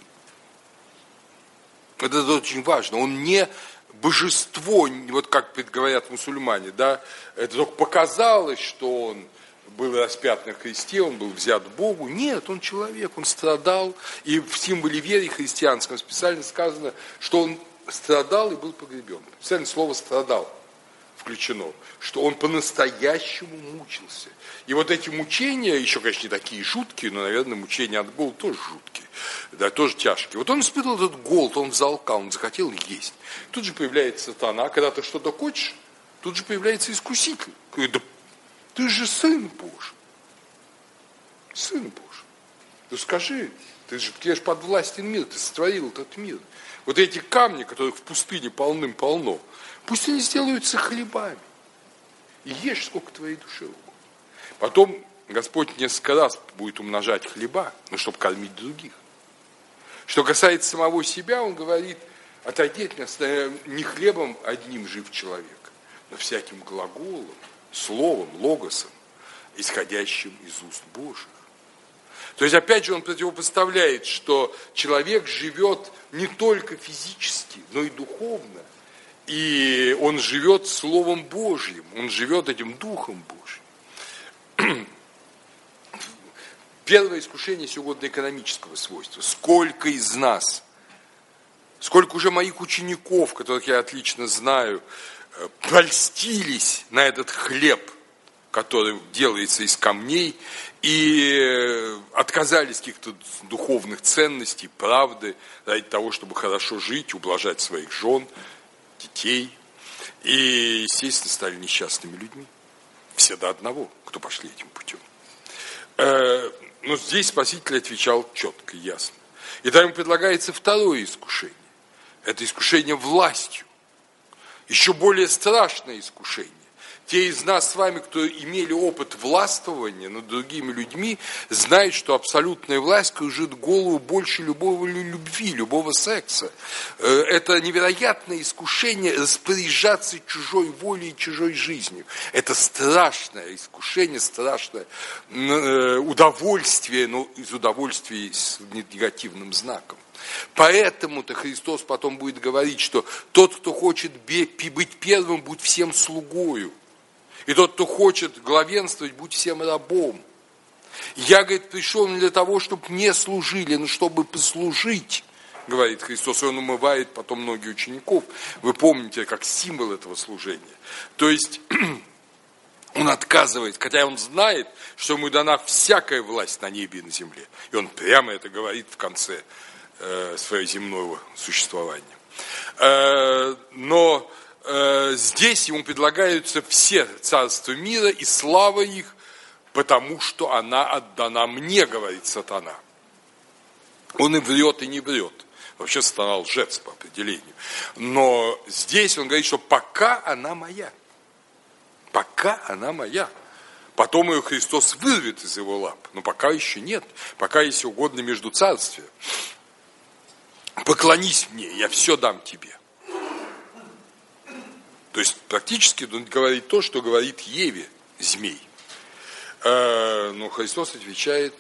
Это очень важно. Он не божество, вот как говорят мусульмане, да, это только показалось, что он был распят на кресте, он был взят Богу. Нет, он человек, он страдал. И в символе веры христианском специально сказано, что он страдал и был погребен. Специально слово «страдал». включено, что он по-настоящему мучился. И вот эти мучения, еще, конечно, не такие жуткие, но, наверное, мучения от голода тоже жуткие, да, тоже тяжкие. Вот он испытывал этот голод, он залкал, он захотел есть. Тут же появляется сатана, когда ты что-то хочешь, тут же появляется искуситель. Говорит, да ты же сын Божий. Сын Божий. Ну скажи, ты же пьешь под властен мир, ты сотворил этот мир. Вот эти камни, которых в пустыне полным-полно, пусть они сделаются хлебами. И ешь, сколько твоей душе угодно. Потом Господь несколько раз будет умножать хлеба, ну, чтобы кормить других. Что касается самого себя, он говорит, отойди от меня, не хлебом одним жив человек, но всяким глаголом, словом, логосом, исходящим из уст Божьих. То есть, опять же, он противопоставляет, что человек живет не только физически, но и духовно. И он живет Словом Божьим, он живет этим Духом Божьим. Первое искушение сегодня экономического свойства. Сколько из нас, сколько уже моих учеников, которых я отлично знаю, польстились на этот хлеб, который делается из камней, и отказались от каких-то духовных ценностей, правды, ради того, чтобы хорошо жить, ублажать своих жен, детей. И, естественно, стали несчастными людьми. Все до одного, кто пошли этим путем. Но здесь Спаситель отвечал четко и ясно. И там ему предлагается второе искушение. Это искушение властью. Еще более страшное искушение. Те из нас с вами, кто имели опыт властвования над другими людьми, знают, что абсолютная власть кружит голову больше любого любви, любого секса. Это невероятное искушение распоряжаться чужой волей и чужой жизнью. Это страшное искушение, страшное удовольствие, но из удовольствия с негативным знаком. Поэтому-то Христос потом будет говорить, что тот, кто хочет быть первым, будь всем слугою. И тот, кто хочет главенствовать, будь всем рабом. Я, говорит, пришел не для того, чтобы мне служили, но чтобы послужить, говорит Христос. И он умывает потом ноги учеников. Вы помните, как символ этого служения. То есть, он отказывает, хотя он знает, что ему дана всякая власть на небе и на земле. И он прямо это говорит в конце э, своего земного существования. Э, но... Здесь ему предлагаются все царства мира и слава их, потому что она отдана мне, говорит сатана. Он и врет, и не врет. Вообще сатана лжец по определению. Но здесь он говорит, что пока она моя. Пока она моя. Потом ее Христос вырвет из его лап. Но пока еще нет. Пока, если угодно, между царствия. Поклонись мне, я все дам тебе. То есть практически он говорит то, что говорит Еве, змей. Но Христос отвечает,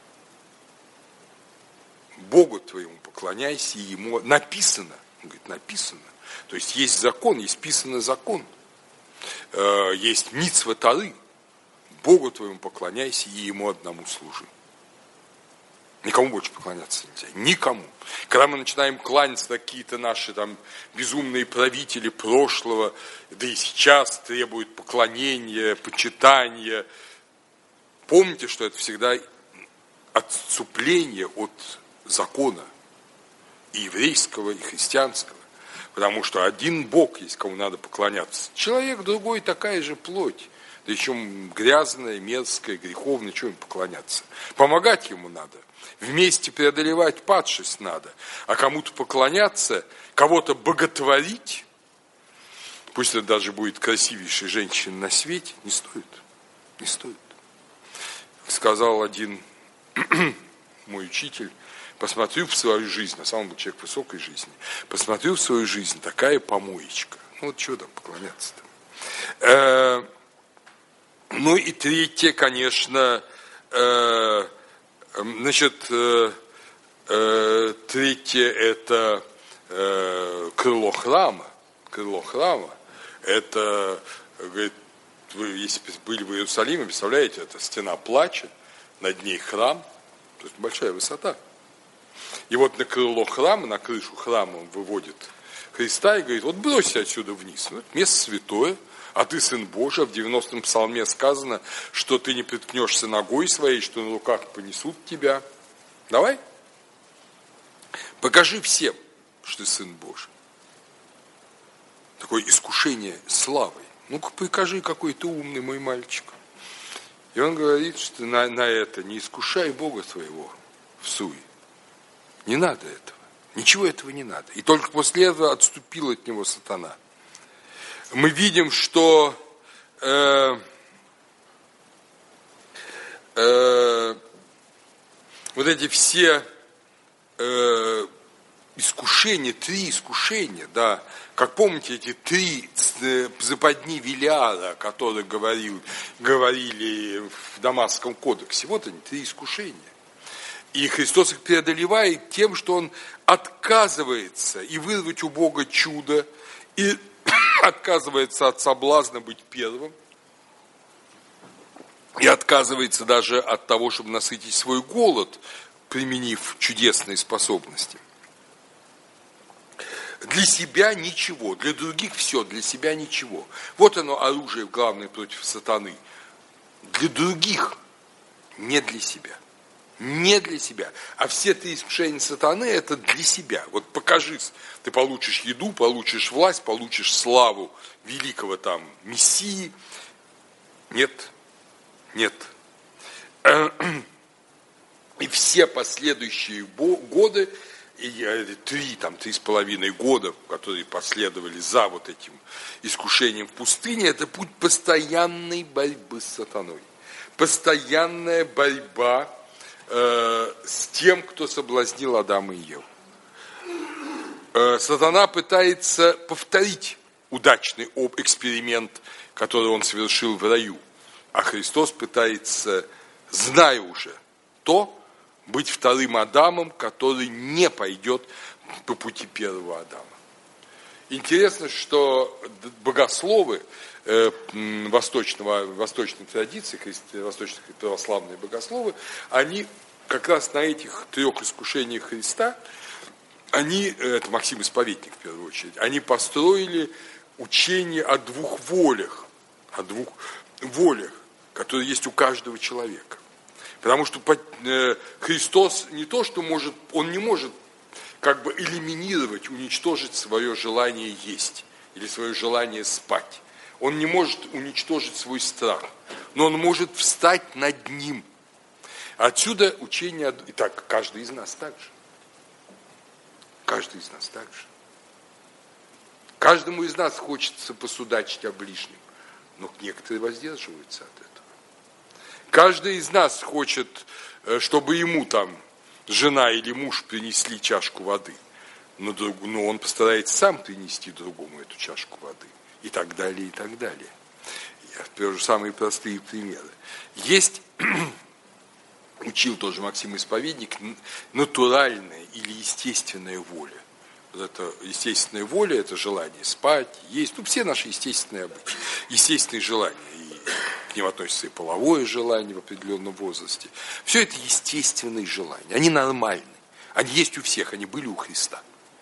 Богу твоему поклоняйся, и ему написано. Он говорит, написано. То есть есть закон, есть писанный закон. Есть мицва Торы. Богу твоему поклоняйся, и ему одному служи. Никому больше поклоняться нельзя. Никому. Когда мы начинаем кланяться какие-то наши там безумные правители прошлого, да и сейчас требуют поклонения, почитания, помните, что это всегда отступление от закона и еврейского, и христианского. Потому что один Бог есть, кому надо поклоняться. Человек другой такая же плоть. Да еще грязная, мерзкая, греховная, чего им поклоняться? Помогать ему надо. Вместе преодолевать падшесть надо. А кому-то поклоняться, кого-то боготворить, пусть это даже будет красивейшая женщина на свете, не стоит. Не стоит. Сказал один мой учитель, посмотрю в свою жизнь, на самом деле человек высокой жизни, посмотрю в свою жизнь, такая помоечка. Ну вот чего там поклоняться-то? Ну и третье, конечно, э, значит, э, э, третье это э, крыло храма. Крыло храма, это, говорит, вы, если были в Иерусалиме, представляете, это стена плача, над ней храм, то есть большая высота. И вот на крыло храма, на крышу храма он выводит Христа и говорит, вот бросьте отсюда вниз. Ну, это место святое, А ты сын Божий, в девяностом псалме сказано, что ты не приткнешься ногой своей, что на руках понесут тебя. Давай. Покажи всем, что ты сын Божий. Такое искушение славой. Ну-ка покажи, какой ты умный, мой мальчик. И он говорит, что на, на это не искушай Бога твоего в суе. Не надо этого. Ничего этого не надо. И только после этого отступил от него сатана. Мы видим, что э, э, вот эти все э, искушения, три искушения, да, как помните, эти три западни Велиара, о которых говорил, говорили в Дамасском кодексе, вот они, три искушения. И Христос их преодолевает тем, что Он отказывается и вырвать у Бога чудо, и отказывается от соблазна быть первым, и отказывается даже от того, чтобы насытить свой голод, применив чудесные способности. Для себя ничего, для других все, для себя ничего. Вот оно оружие главное против сатаны. Для других, не для себя. Не для себя. А все три искушения сатаны это для себя. Вот покажи, ты получишь еду, получишь власть, получишь славу великого там Мессии. Нет, нет. И все последующие годы, и три, там, три с половиной года, которые последовали за вот этим искушением в пустыне, это путь постоянной борьбы с сатаной. Постоянная борьба э, с тем, кто соблазнил Адама и Еву. Э, сатана пытается повторить удачный эксперимент, который он совершил в раю. А Христос пытается, зная уже то, быть вторым Адамом, который не пойдет по пути первого Адама. Интересно, что богословы э, восточного, восточной традиции, христи, восточные православные богословы, они как раз на этих трех искушениях Христа, они, это Максим Исповедник в первую очередь, они построили учение о двух волях, о двух волях, которые есть у каждого человека. Потому что Христос не то, что может, Он не может как бы элиминировать, уничтожить свое желание есть или свое желание спать. Он не может уничтожить свой страх, но Он может встать над ним. Отсюда учение, и так каждый из нас так же. Каждый из нас так же. Каждому из нас хочется посудачить о ближнем, но некоторые воздерживаются от этого. Каждый из нас хочет, чтобы ему там жена или муж принесли чашку воды, но, друг, но он постарается сам принести другому эту чашку воды. И так далее, и так далее. Я привожу самые простые примеры. Есть, учил тоже Максим Исповедник, натуральная или естественная воля. Вот это естественная воля, это желание спать, есть, ну все наши естественные обычаи, естественные желания. К ним относится и половое желание в определенном возрасте. Все это естественные желания. Они нормальны. Они есть у всех. Они были у Христа.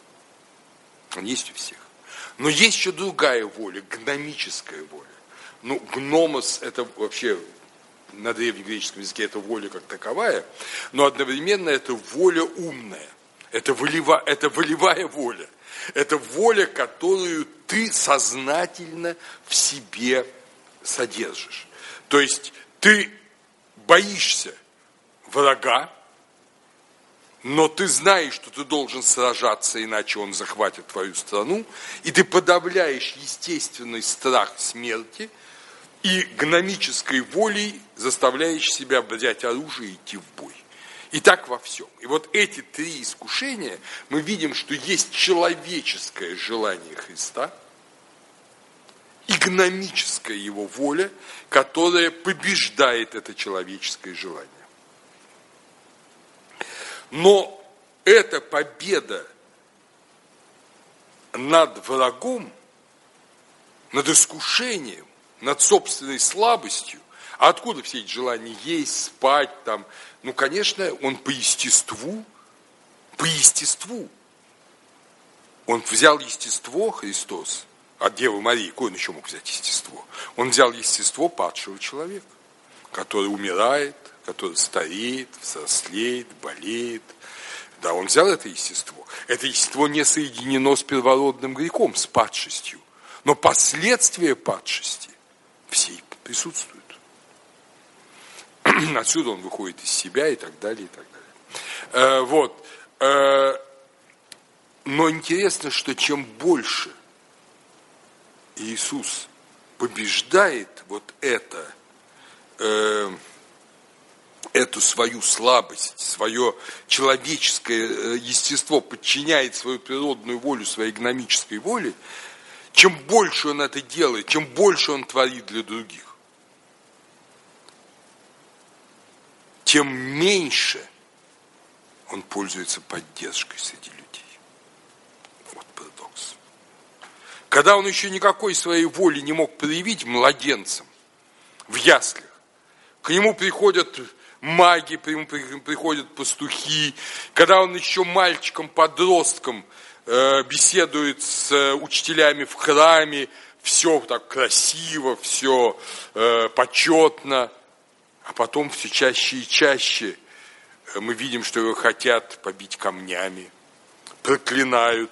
Они есть у всех. Но есть еще другая воля, гномическая воля. Ну, гномос это вообще на древнегреческом языке это воля как таковая, но одновременно это воля умная. Это, волева, это волевая воля. Это воля, которую ты сознательно в себе содержишь. То есть ты боишься врага, но ты знаешь, что ты должен сражаться, иначе он захватит твою страну, и ты подавляешь естественный страх смерти и гномической волей заставляешь себя взять оружие и идти в бой. И так во всем. И вот эти три искушения мы видим, что есть человеческое желание Христа, и гномическая его воля, которая побеждает это человеческое желание. Но эта победа над врагом, над искушением, над собственной слабостью, а откуда все эти желания есть, спать там? Ну, конечно, он по естеству, по естеству. Он взял естество, Христос, от Девы Марии. Какое он еще мог взять естество? Он взял естество падшего человека, который умирает, который стареет, взрослеет, болеет. Да, он взял это естество. Это естество не соединено с первородным грехом, с падшестью. Но последствия падшести все присутствуют. Отсюда он выходит из себя и так далее, и так далее. Э, вот. Э, но интересно, что чем больше Иисус побеждает вот это, э, эту свою слабость, свое человеческое естество, подчиняет свою природную волю своей гномической воле, чем больше он это делает, чем больше он творит для других, тем меньше он пользуется поддержкой среди людей. Вот парадокс. Когда он еще никакой своей воли не мог проявить младенцам в яслях, к нему приходят маги, к нему приходят пастухи, когда он еще мальчиком-подростком э, беседует с учителями в храме, все так красиво, все э, почетно. А потом все чаще и чаще мы видим, что его хотят побить камнями, проклинают,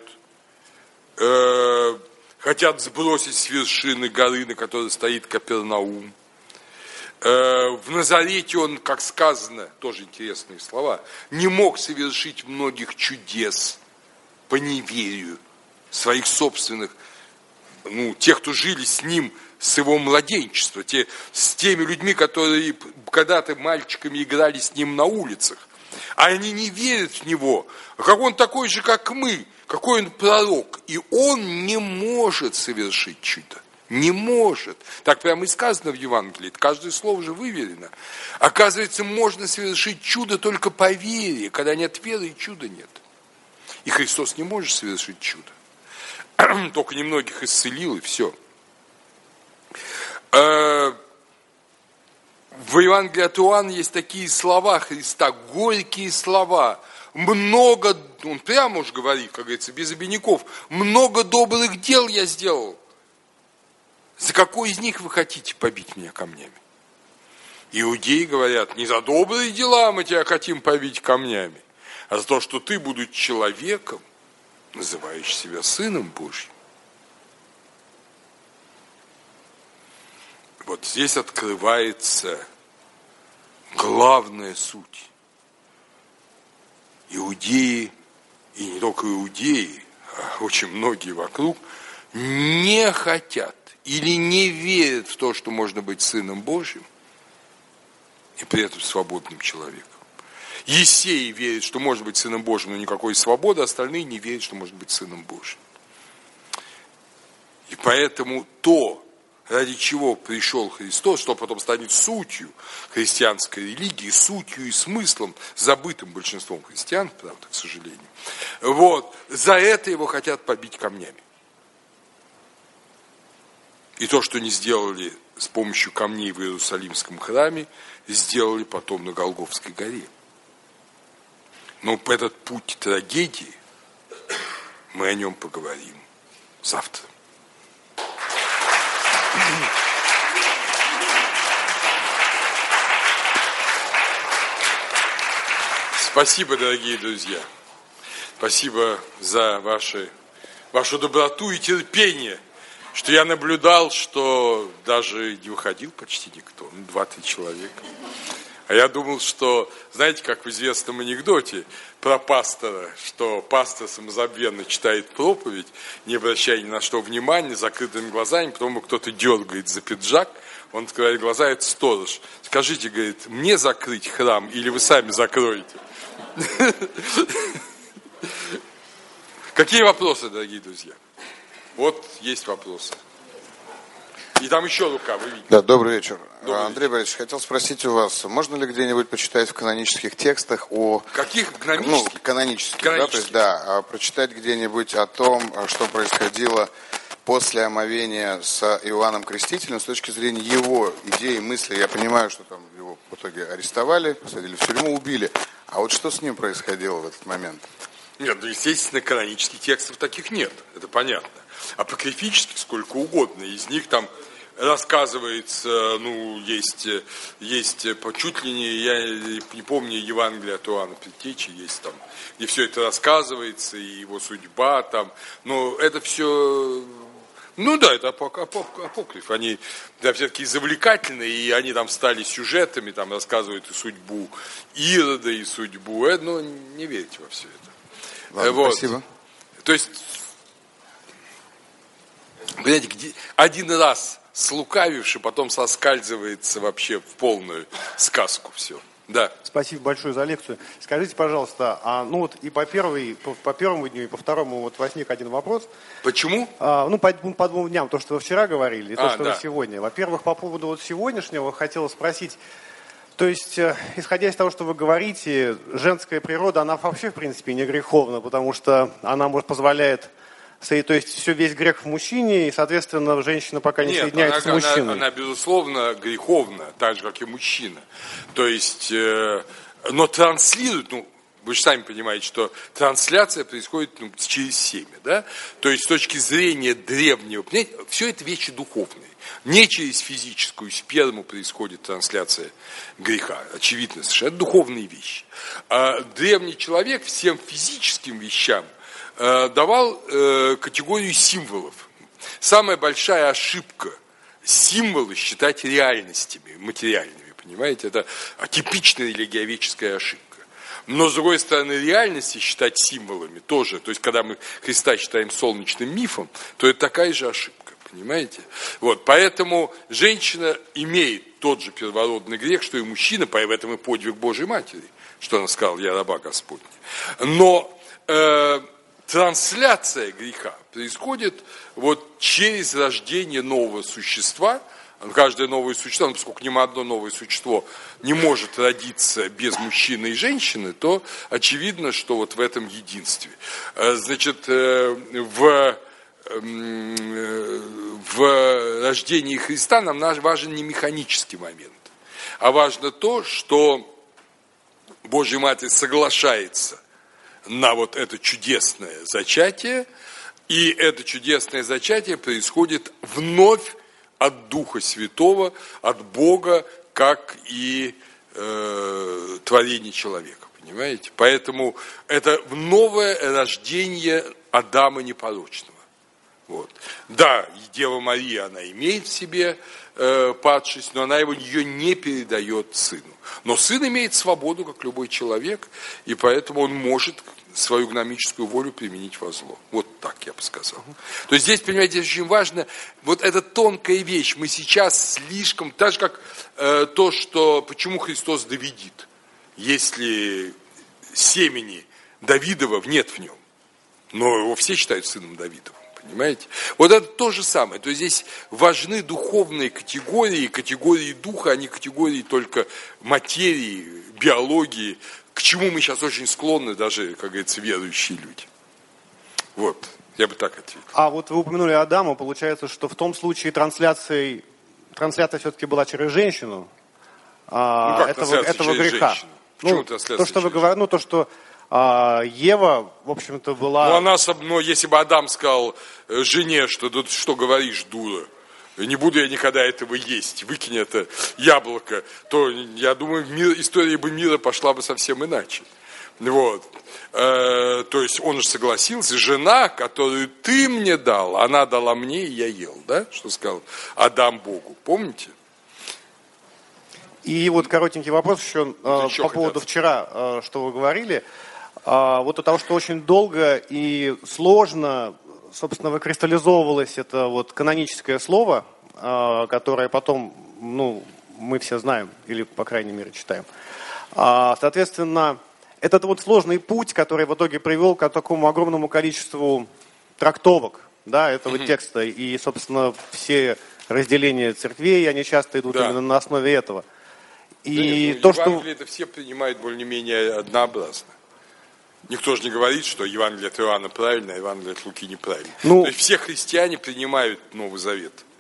э, хотят сбросить с вершины горы, на которой стоит Капернаум. Э, в Назарете он, как сказано, тоже интересные слова, не мог совершить многих чудес по неверию своих собственных, ну, тех, кто жили с ним, с его младенчества, те, с теми людьми, которые когда-то мальчиками играли с ним на улицах. А они не верят в него, как он такой же, как мы, какой он пророк. И он не может совершить чудо. Не может. Так прямо и сказано в Евангелии. Каждое слово же выверено. Оказывается, можно совершить чудо только по вере. Когда нет веры, и чуда нет. И Христос не может совершить чудо. Только немногих исцелил, и все. В Евангелии от Иоанна есть такие слова Христа, горькие слова. Много, он прямо уж говорит, как говорится, без обиняков, много добрых дел я сделал. За какой из них вы хотите побить меня камнями? Иудеи говорят, не за добрые дела мы тебя хотим побить камнями, а за то, что ты, будучи человеком, называешь себя Сыном Божьим. Вот здесь открывается главная суть. Иудеи, и не только иудеи, а очень многие вокруг, не хотят или не верят в то, что можно быть Сыном Божьим, и при этом свободным человеком. Есей верит, что может быть Сыном Божьим, но никакой свободы, остальные не верят, что может быть Сыном Божьим. И поэтому то, ради чего пришел Христос, что потом станет сутью христианской религии, сутью и смыслом, забытым большинством христиан, правда, к сожалению. Вот, за это его хотят побить камнями. И то, что не сделали с помощью камней в Иерусалимском храме, сделали потом на Голгофской горе. Но этот путь трагедии, мы о нем поговорим завтра. Спасибо, дорогие друзья. Спасибо за ваши, вашу доброту и терпение, что я наблюдал, что даже не уходил почти никто, ну, два-три человека. А я думал, что, знаете, как в известном анекдоте про пастора, что пастор самозабвенно читает проповедь, не обращая ни на что внимания, закрытыми глазами, потом его кто-то дергает за пиджак, он открывает глаза, это сторож. Скажите, говорит, мне закрыть храм или вы сами закроете? Какие вопросы, дорогие друзья? Вот есть вопросы. И там еще рука, вы видите. Да, добрый вечер. Добрый Андрей вечер. Борисович, хотел спросить у вас, можно ли где-нибудь почитать в канонических текстах о... Каких канонических? Ну, канонических, канонических. да, то есть, да, прочитать где-нибудь о том, что происходило после омовения с Иоанном Крестителем с точки зрения его идеи, мысли. Я понимаю, что там его в итоге арестовали, посадили в тюрьму, убили. А вот что с ним происходило в этот момент? Нет, ну, естественно, канонических текстов таких нет, это понятно. Апокрифических сколько угодно. Из них там рассказывается, ну, есть, есть чуть ли не, я не помню, Евангелие от Иоанна Предтечи, есть там, где все это рассказывается, и его судьба там, но это все, ну да, это апок, апок, апокриф, они да, все-таки завлекательные, и они там стали сюжетами, там рассказывают и судьбу Ирода, и судьбу, это, ну, не верьте во все это. Ладно, вот. Спасибо. То есть, понимаете, где, один раз слукавивший, потом соскальзывается вообще в полную сказку все. Да. Спасибо большое за лекцию. Скажите, пожалуйста, а, ну вот и по, первой, по, по первому дню, и по второму вот возник один вопрос. Почему? А, ну, по, по двум дням, то, что вы вчера говорили, и то, а, что да. вы сегодня. Во-первых, по поводу вот сегодняшнего хотела спросить, то есть, э, исходя из того, что вы говорите, женская природа, она вообще, в принципе, не греховна, потому что она, может, позволяет... То есть все, весь грех в мужчине, и, соответственно, женщина пока не Нет, соединяется она, с мужчиной. Она, она, безусловно, греховна, так же, как и мужчина. То есть, э, но транслирует, ну, вы же сами понимаете, что трансляция происходит ну, через семя, да? То есть, с точки зрения древнего, понимаете, все это вещи духовные. Не через физическую сперму происходит трансляция греха, очевидно, совершенно. Это духовные вещи. А древний человек всем физическим вещам давал э, категорию символов. Самая большая ошибка символы считать реальностями, материальными, понимаете? Это типичная религиоведческая ошибка. Но, с другой стороны, реальности считать символами тоже. То есть, когда мы Христа считаем солнечным мифом, то это такая же ошибка, понимаете? Вот, поэтому женщина имеет тот же первородный грех, что и мужчина, в этом и подвиг Божьей Матери, что она сказала, я раба Господня. Но э, трансляция греха происходит вот через рождение нового существа. Каждое новое существо, ну, поскольку ни одно новое существо не может родиться без мужчины и женщины, то очевидно, что вот в этом единстве. Значит, в, в рождении Христа нам важен не механический момент, а важно то, что Божья Матерь соглашается на вот это чудесное зачатие, и это чудесное зачатие происходит вновь от Духа Святого, от Бога, как и э, творение человека, понимаете? Поэтому это новое рождение Адама непорочного. Вот. Да, и Дева Мария, она имеет в себе э, падшесть, но она его, ее не передает сыну. Но сын имеет свободу, как любой человек, и поэтому он может свою гномическую волю применить во зло. Вот так я бы сказал. То есть здесь, понимаете, очень важно, вот эта тонкая вещь, мы сейчас слишком, так же как э, то, что, почему Христос Давидит, если семени Давидова нет в нем, но его все считают сыном Давидовым. Понимаете? Вот это то же самое. То есть здесь важны духовные категории, категории духа, а не категории только материи, биологии, к чему мы сейчас очень склонны, даже, как говорится, верующие люди. Вот, я бы так ответил. А вот вы упомянули Адама, получается, что в том случае трансляция, трансляция все-таки была через женщину а, ну, как этого, этого через греха. Женщину? Почему Ну, трансляция то, что через вы говорите, ну, то, что а, Ева, в общем-то, была... Ну, она, но если бы Адам сказал жене, что да, что говоришь, дура, не буду я никогда этого есть, выкинь это яблоко, то, я думаю, мир, история бы мира пошла бы совсем иначе. Вот. Э, то есть он же согласился, жена, которую ты мне дал, она дала мне, и я ел, да, что сказал Адам Богу, помните? И вот коротенький вопрос еще э, по поводу вчера, э, что вы говорили. Э, вот от того, что очень долго и сложно, собственно, выкристаллизовывалось это вот каноническое слово, э, которое потом, ну, мы все знаем, или, по крайней мере, читаем. Э, соответственно, этот вот сложный путь, который в итоге привел к такому огромному количеству трактовок, да, этого mm-hmm. текста. И, собственно, все разделения церквей, они часто идут да. именно на основе этого. И да, то, Евангелие что... это все принимают более-менее однообразно. Никто же не говорит, что Евангелие от Иоанна правильно, а Евангелие от Луки неправильно. Ну, то есть все христиане принимают Новый Завет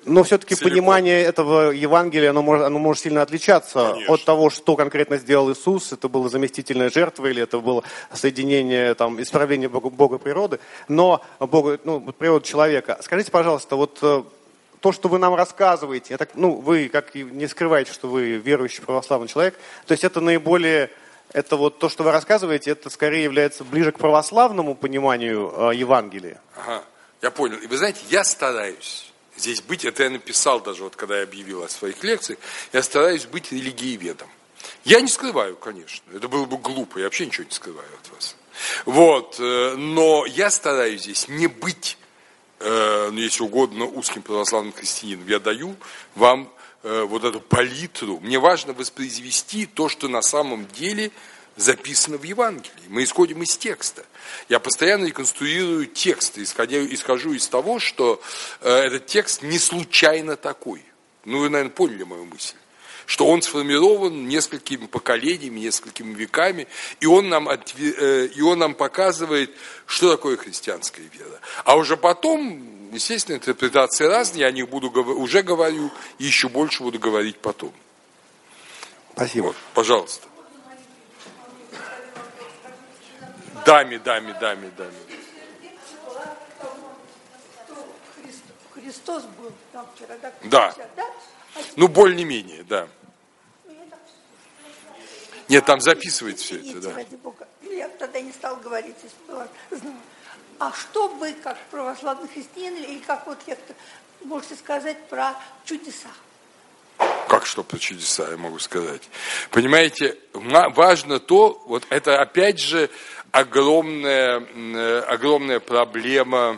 Но все-таки понимание этого Евангелия, оно может, оно может сильно отличаться Конечно. От того, что конкретно сделал Иисус. Это была заместительная жертва или это было соединение, там, исправление Бога, Бога природы, но Бога, ну, природы человека. Скажите, пожалуйста, вот то, что вы нам рассказываете, я так, ну, вы как не скрываете, что вы верующий православный человек, то есть это наиболее, это вот то, что вы рассказываете, это скорее является ближе к православному пониманию э, Евангелия. Ага, я понял. И вы знаете, я стараюсь здесь быть, это я написал даже, вот когда я объявил о своих лекциях, я стараюсь быть религиеведом. Я не скрываю, конечно, это было бы глупо, я вообще ничего не скрываю от вас. Вот, но я стараюсь здесь не быть, если угодно, узким православным христианином. Я даю вам вот эту палитру. Мне важно воспроизвести то, что на самом деле записано в Евангелии. Мы исходим из текста. Я постоянно реконструирую текст, исходя, исхожу из того, что э, этот текст не случайно такой. Ну, вы, наверное, поняли мою мысль. Что он сформирован несколькими поколениями, несколькими веками, и он нам, э, и он нам показывает, что такое христианская вера. А уже потом, естественно, интерпретации разные, я о них буду, уже говорю, и еще больше буду говорить потом. Спасибо. Вот, пожалуйста. Даме, даме, даме, даме. Христос был там вчера, да? Да. да? Ну, более-менее, да. Нет, там записывается все это, да. Ради Бога. Я тогда не стал говорить, если была знала. А что вы, как православный христианин, или как вот я, можете сказать про чудеса? Как что про чудеса, я могу сказать. Понимаете, важно то, вот это опять же огромная, огромная проблема,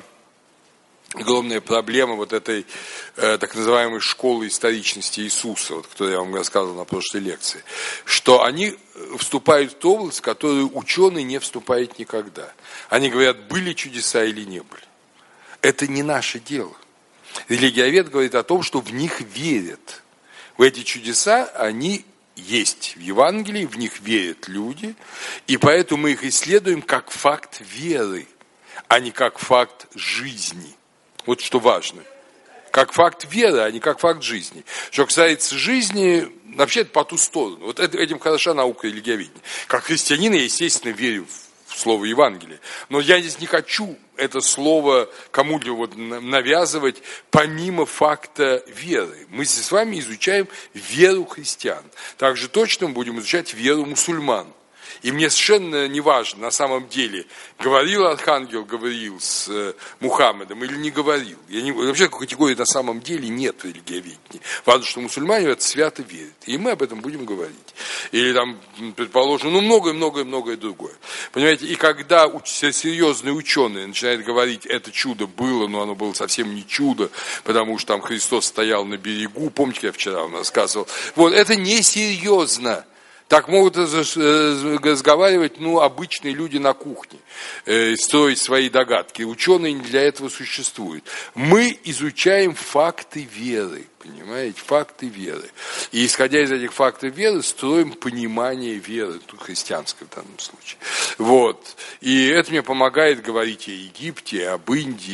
огромная проблема вот этой э, так называемой школы историчности Иисуса, вот, которую я вам рассказывал на прошлой лекции, что они вступают в ту область, в которую ученый не вступает никогда. Они говорят, были чудеса или не были. Это не наше дело. Религиовед говорит о том, что в них верят. В эти чудеса они есть в Евангелии, в них верят люди, и поэтому мы их исследуем как факт веры, а не как факт жизни. Вот что важно. Как факт веры, а не как факт жизни. Что касается жизни, вообще это по ту сторону. Вот этим хороша наука религиоведения. Как христианин я, естественно, верю в слово Евангелия. Но я здесь не хочу это слово кому-либо вот навязывать помимо факта веры. Мы здесь с вами изучаем веру христиан. Также точно мы будем изучать веру мусульман. И мне совершенно не важно, на самом деле, говорил архангел Гавриил с э, Мухаммедом или не говорил. Я не, вообще такой категории на самом деле нет в религиоведении. Важно, что мусульмане в это свято верят. И мы об этом будем говорить. Или там, предположим, ну многое-многое-многое другое. Понимаете, и когда серьезные ученые начинают говорить, это чудо было, но оно было совсем не чудо, потому что там Христос стоял на берегу, помните, я вчера вам рассказывал, вот, это несерьезно. Так могут разговаривать, ну, обычные люди на кухне, э, строить свои догадки. Ученые не для этого существуют. Мы изучаем факты веры, понимаете, факты веры. И исходя из этих фактов веры, строим понимание веры, тут христианской в данном случае. Вот. И это мне помогает говорить о Египте, об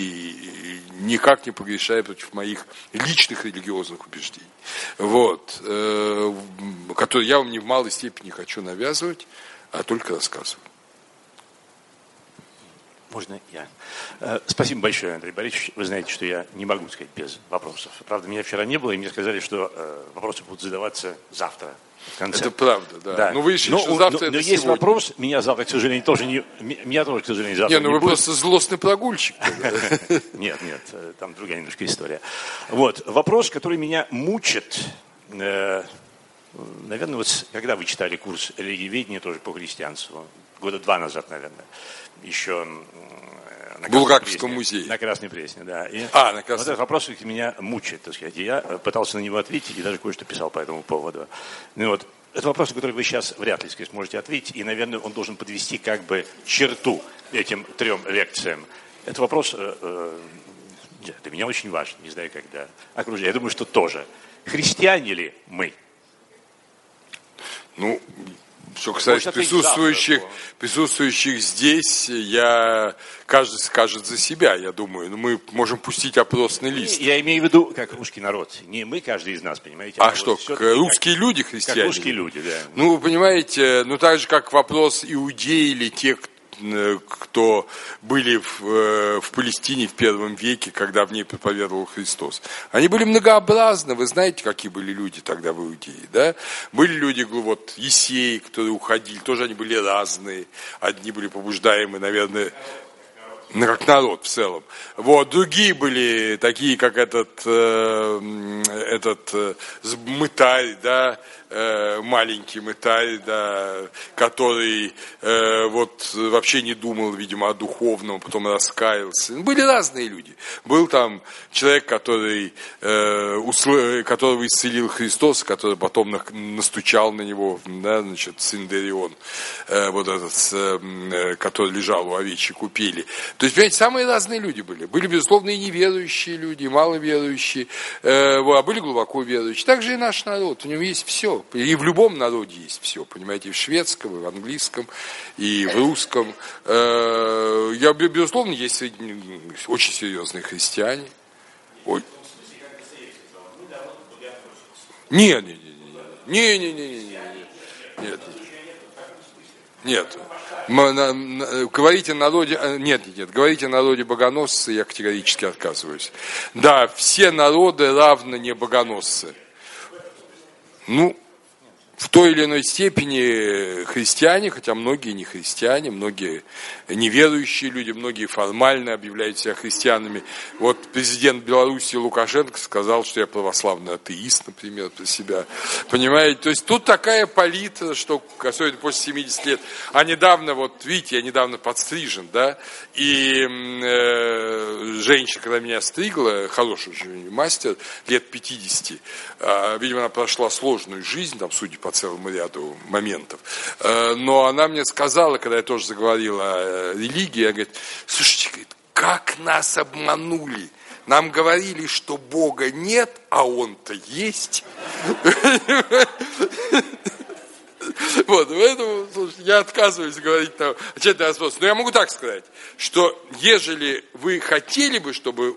Индии, никак не погрешая против моих личных религиозных убеждений. Вот, э, который я вам не в малой степени хочу навязывать, а только рассказываю. Можно я? Спасибо большое, Андрей Борисович. Вы знаете, что я не могу сказать без вопросов. Правда, меня вчера не было, и мне сказали, что вопросы будут задаваться завтра. В конце. Это правда, да. да. Ну, вы решили, но, что завтра но, это но есть сегодня. вопрос, меня завтра, к сожалению, тоже не... Меня тоже, к сожалению, завтра не ну не вы будет. просто злостный прогульщик. Нет, нет, там другая немножко история. Вот, вопрос, который меня мучит, наверное, вот когда вы читали курс религиоведения тоже по христианству, года два назад, наверное, еще... На Булгаковском музее. На Красной Пресне, да. И а, на Красной. Вот этот вопрос меня мучает, так сказать. Я пытался на него ответить и даже кое-что писал по этому поводу. Ну, вот, это вопрос, на который вы сейчас вряд ли сказать, сможете ответить, и, наверное, он должен подвести как бы черту этим трем лекциям. Это вопрос э, э, для меня очень важен, не знаю, когда окружение. Я думаю, что тоже. Христиане ли мы? Ну, Что касается присутствующих, присутствующих здесь, я, каждый скажет за себя, я думаю. Но мы можем пустить опросный лист. Я имею в виду, как русский народ. Не мы, каждый из нас, понимаете? А, а что, вот русские как, люди, христиане? Как русские люди, да. Ну, вы понимаете, ну так же, как вопрос иудеи или те, кто были в, в Палестине в первом веке, когда в ней проповедовал Христос. Они были многообразны, вы знаете, какие были люди тогда в Иудее, да? Были люди, вот, Есеи, которые уходили, тоже они были разные. Одни были побуждаемы, наверное, как народ в целом. Вот, другие были такие, как этот, э, этот э, мытарь, да, э, маленький мытарь, да, который э, вот вообще не думал, видимо, о духовном, потом раскаялся. Были разные люди. Был там человек, который, э, усл... которого исцелил Христос, который потом настучал на него, да, значит, Синдарион, э, вот этот, э, который лежал у овечьей купели. То есть, понимаете, самые разные люди были. Были, безусловно, и неверующие люди, и маловерующие, э, а были глубоко верующие. Так же и наш народ. У него есть все. И в любом народе есть все. Понимаете, и в шведском, и в английском, и в русском. Э, я, безусловно, есть среди, очень серьезные христиане. Ой. Нет, нет, нет, нет, нет, нет, нет, нет, нет. Нет. Говорите о народе, нет, нет, нет, говорите о народе богоносцы, я категорически отказываюсь. Да, все народы равно не богоносцы. Ну, в той или иной степени христиане, хотя многие не христиане, многие неверующие люди, многие формально объявляют себя христианами. Вот президент Беларуси Лукашенко сказал, что я православный атеист, например, про себя. Понимаете? То есть тут такая палитра, что, особенно после семидесяти лет. А недавно, вот видите, я недавно подстрижен, да, и э, женщина, когда меня стригла, хороший мастер, лет пятидесяти, э, видимо, она прошла сложную жизнь, там, судя по целому ряду моментов. Но она мне сказала, когда я тоже заговорил о религии, она говорит: слушайте, говорит, как нас обманули. Нам говорили, что Бога нет, а Он-то есть. Вот, поэтому, слушайте, я отказываюсь говорить там отчетный вопрос. Но я могу так сказать, что ежели вы хотели бы, чтобы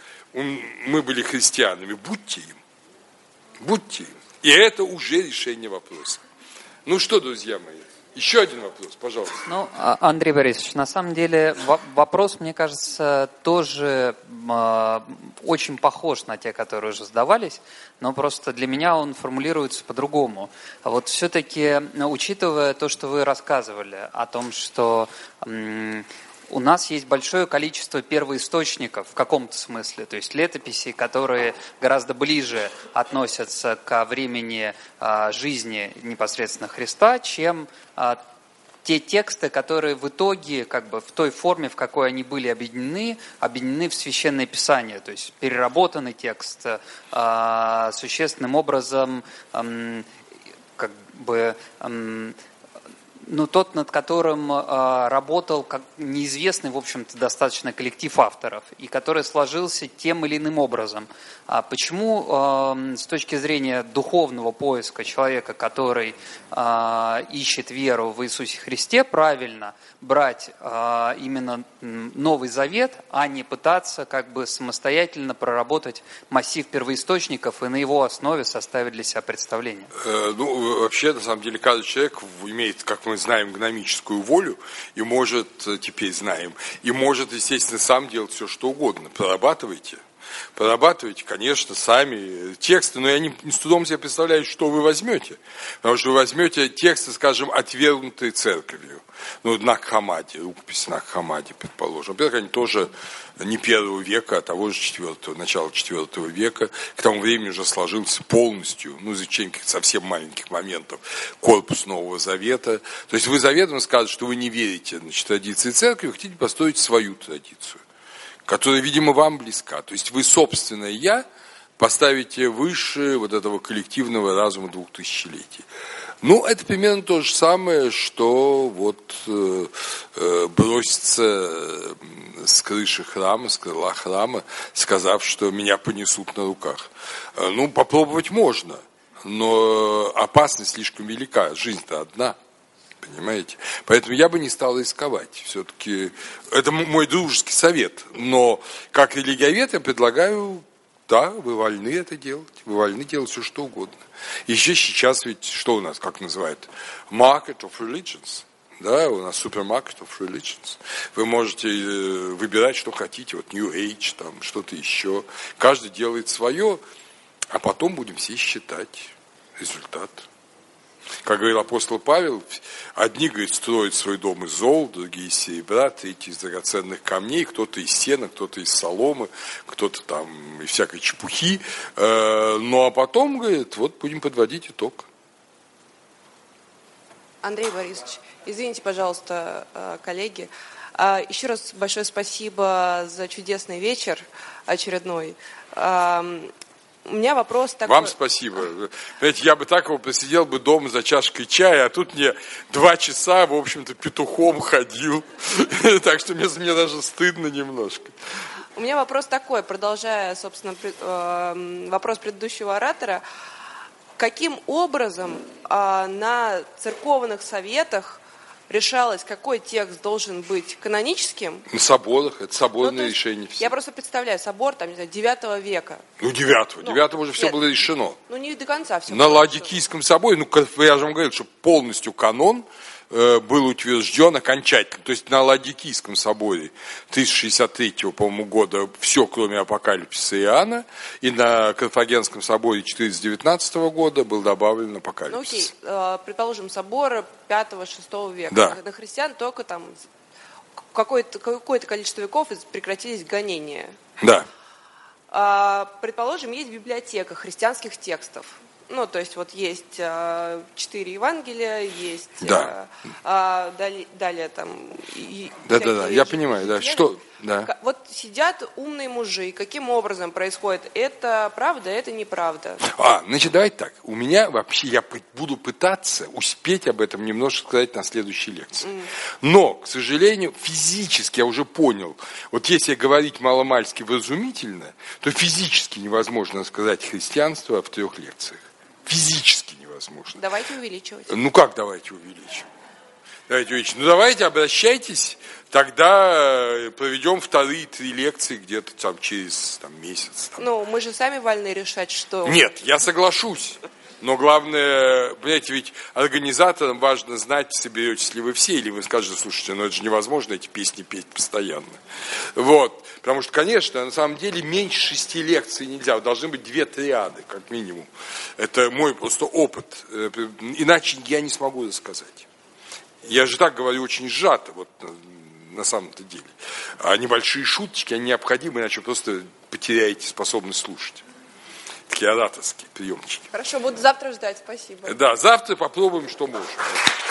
мы были христианами, будьте им. Будьте им. И это уже решение вопроса. Ну что, друзья мои, еще один вопрос, пожалуйста. Ну, Андрей Борисович, на самом деле вопрос, мне кажется, тоже э, очень похож на те, которые уже задавались, но просто для меня он формулируется по-другому. А вот все-таки, учитывая то, что вы рассказывали о том, что... Э, у нас есть большое количество первоисточников в каком-то смысле, то есть летописей, которые гораздо ближе относятся ко времени а, жизни непосредственно Христа, чем а, те тексты, которые в итоге, как бы в той форме, в какой они были объединены, объединены в Священное Писание, то есть переработанный текст а, существенным образом, а, как бы... А, ну, тот, над которым э, работал как неизвестный, в общем-то, достаточно коллектив авторов, и который сложился тем или иным образом. А почему э, с точки зрения духовного поиска человека, который э, ищет веру в Иисусе Христе, правильно брать э, именно Новый Завет, а не пытаться как бы самостоятельно проработать массив первоисточников и на его основе составить для себя представление? Э, ну, вообще, на самом деле, каждый человек имеет, как мы знаем, гномическую волю, и может, теперь знаем, и может, естественно, сам делать все, что угодно. Прорабатывайте. Прорабатывайте, конечно, сами тексты, но я не, не с трудом себе представляю, что вы возьмете. Потому что вы возьмете тексты, скажем, отвергнутые церковью. Ну, Наг-Хаммади, рукопись Наг-Хаммади, предположим. Во-первых, они тоже не первого века, а того же четвертого, начала четвертого века. К тому времени уже сложился полностью, ну, за исключением каких-то совсем маленьких моментов, корпус Нового Завета. То есть вы заведомо скажете, что вы не верите, значит, традиции церкви, вы хотите построить свою традицию, которая, видимо, вам близка. То есть вы собственное «я» поставите выше вот этого коллективного разума двух тысячелетий. Ну, это примерно то же самое, что вот э, э, броситься с крыши храма, с крыла храма, сказав, что меня понесут на руках. Э, ну, попробовать можно, но опасность слишком велика, жизнь-то одна. Понимаете? Поэтому я бы не стал рисковать. Все-таки это мой дружеский совет. Но как религиовед я предлагаю, да, вы вольны это делать. Вы вольны делать все, что угодно. Еще сейчас ведь, что у нас, как называют? Market of religions. Да, у нас супермаркет of religions. Вы можете выбирать, что хотите. Вот New Age, там, что-то еще. Каждый делает свое, а потом будем все считать результат. Как говорил апостол Павел, одни, говорит, строят свой дом из золота, другие из серебра, третьи из драгоценных камней, кто-то из сена, кто-то из соломы, кто-то там из всякой чепухи. Ну а потом, говорит, вот будем подводить итог. Андрей Борисович, извините, пожалуйста, коллеги. Еще раз большое спасибо за чудесный вечер очередной. У меня вопрос такой. Вам спасибо. Знаете, я бы так его посидел бы дома за чашкой чая, а тут мне два часа, в общем-то, петухом ходил. Так что мне, мне даже стыдно немножко. У меня вопрос такой, продолжая, собственно, вопрос предыдущего оратора. Каким образом на церковных советах решалось, какой текст должен быть каноническим? На соборах, это соборное ну, решение. Все. Я просто представляю, собор там, не знаю, девятого века. Ну, девятого. Ну, девятого уже нет, все было решено. Ну, не до конца все. На Ладикийском соборе, ну, я же вам говорил, что полностью канон э, был утвержден окончательно. То есть на Ладикийском соборе тысяча шестьдесят третьего, по-моему, года все, кроме Апокалипсиса Иоанна, и на Карфагенском соборе четыреста девятнадцатого года был добавлен Апокалипсис. Ну, окей, э, предположим, собор пятого-шестого века. Да. На христиан только там какое-то, какое-то количество веков прекратились гонения. Да. А, предположим, есть библиотека христианских текстов. Ну, то есть вот есть а, четыре Евангелия, есть да. а, далее, далее там... И, да, да, да, я понимаю, да. Что? Да. Вот сидят умные мужи, каким образом происходит? Это правда, это неправда? А, значит, давайте так. У меня вообще, я буду пытаться успеть об этом немножко сказать на следующей лекции. Mm. Но, к сожалению, физически я уже понял, вот если говорить маломальски вразумительно, то физически невозможно сказать христианство в трех лекциях. Физически невозможно. Давайте увеличивать. Ну как давайте увеличим? Давайте увеличим. Ну давайте обращайтесь, тогда проведем вторые три лекции где-то там через там, месяц. Там. Ну, мы же сами вольны решать, что... Нет, я соглашусь. Но главное, понимаете, ведь организаторам важно знать, соберетесь ли вы все, или вы скажете, слушайте, ну это же невозможно эти песни петь постоянно. Вот. Потому что, конечно, на самом деле меньше шести лекций нельзя. Должны быть две триады, как минимум. Это мой просто опыт. Иначе я не смогу рассказать. Я же так говорю очень сжато, вот на самом-то деле. А небольшие шуточки, они необходимы, иначе просто потеряете способность слушать. Такие ораторские приемчики. Хорошо, буду завтра ждать, спасибо. Да, завтра попробуем, что можем.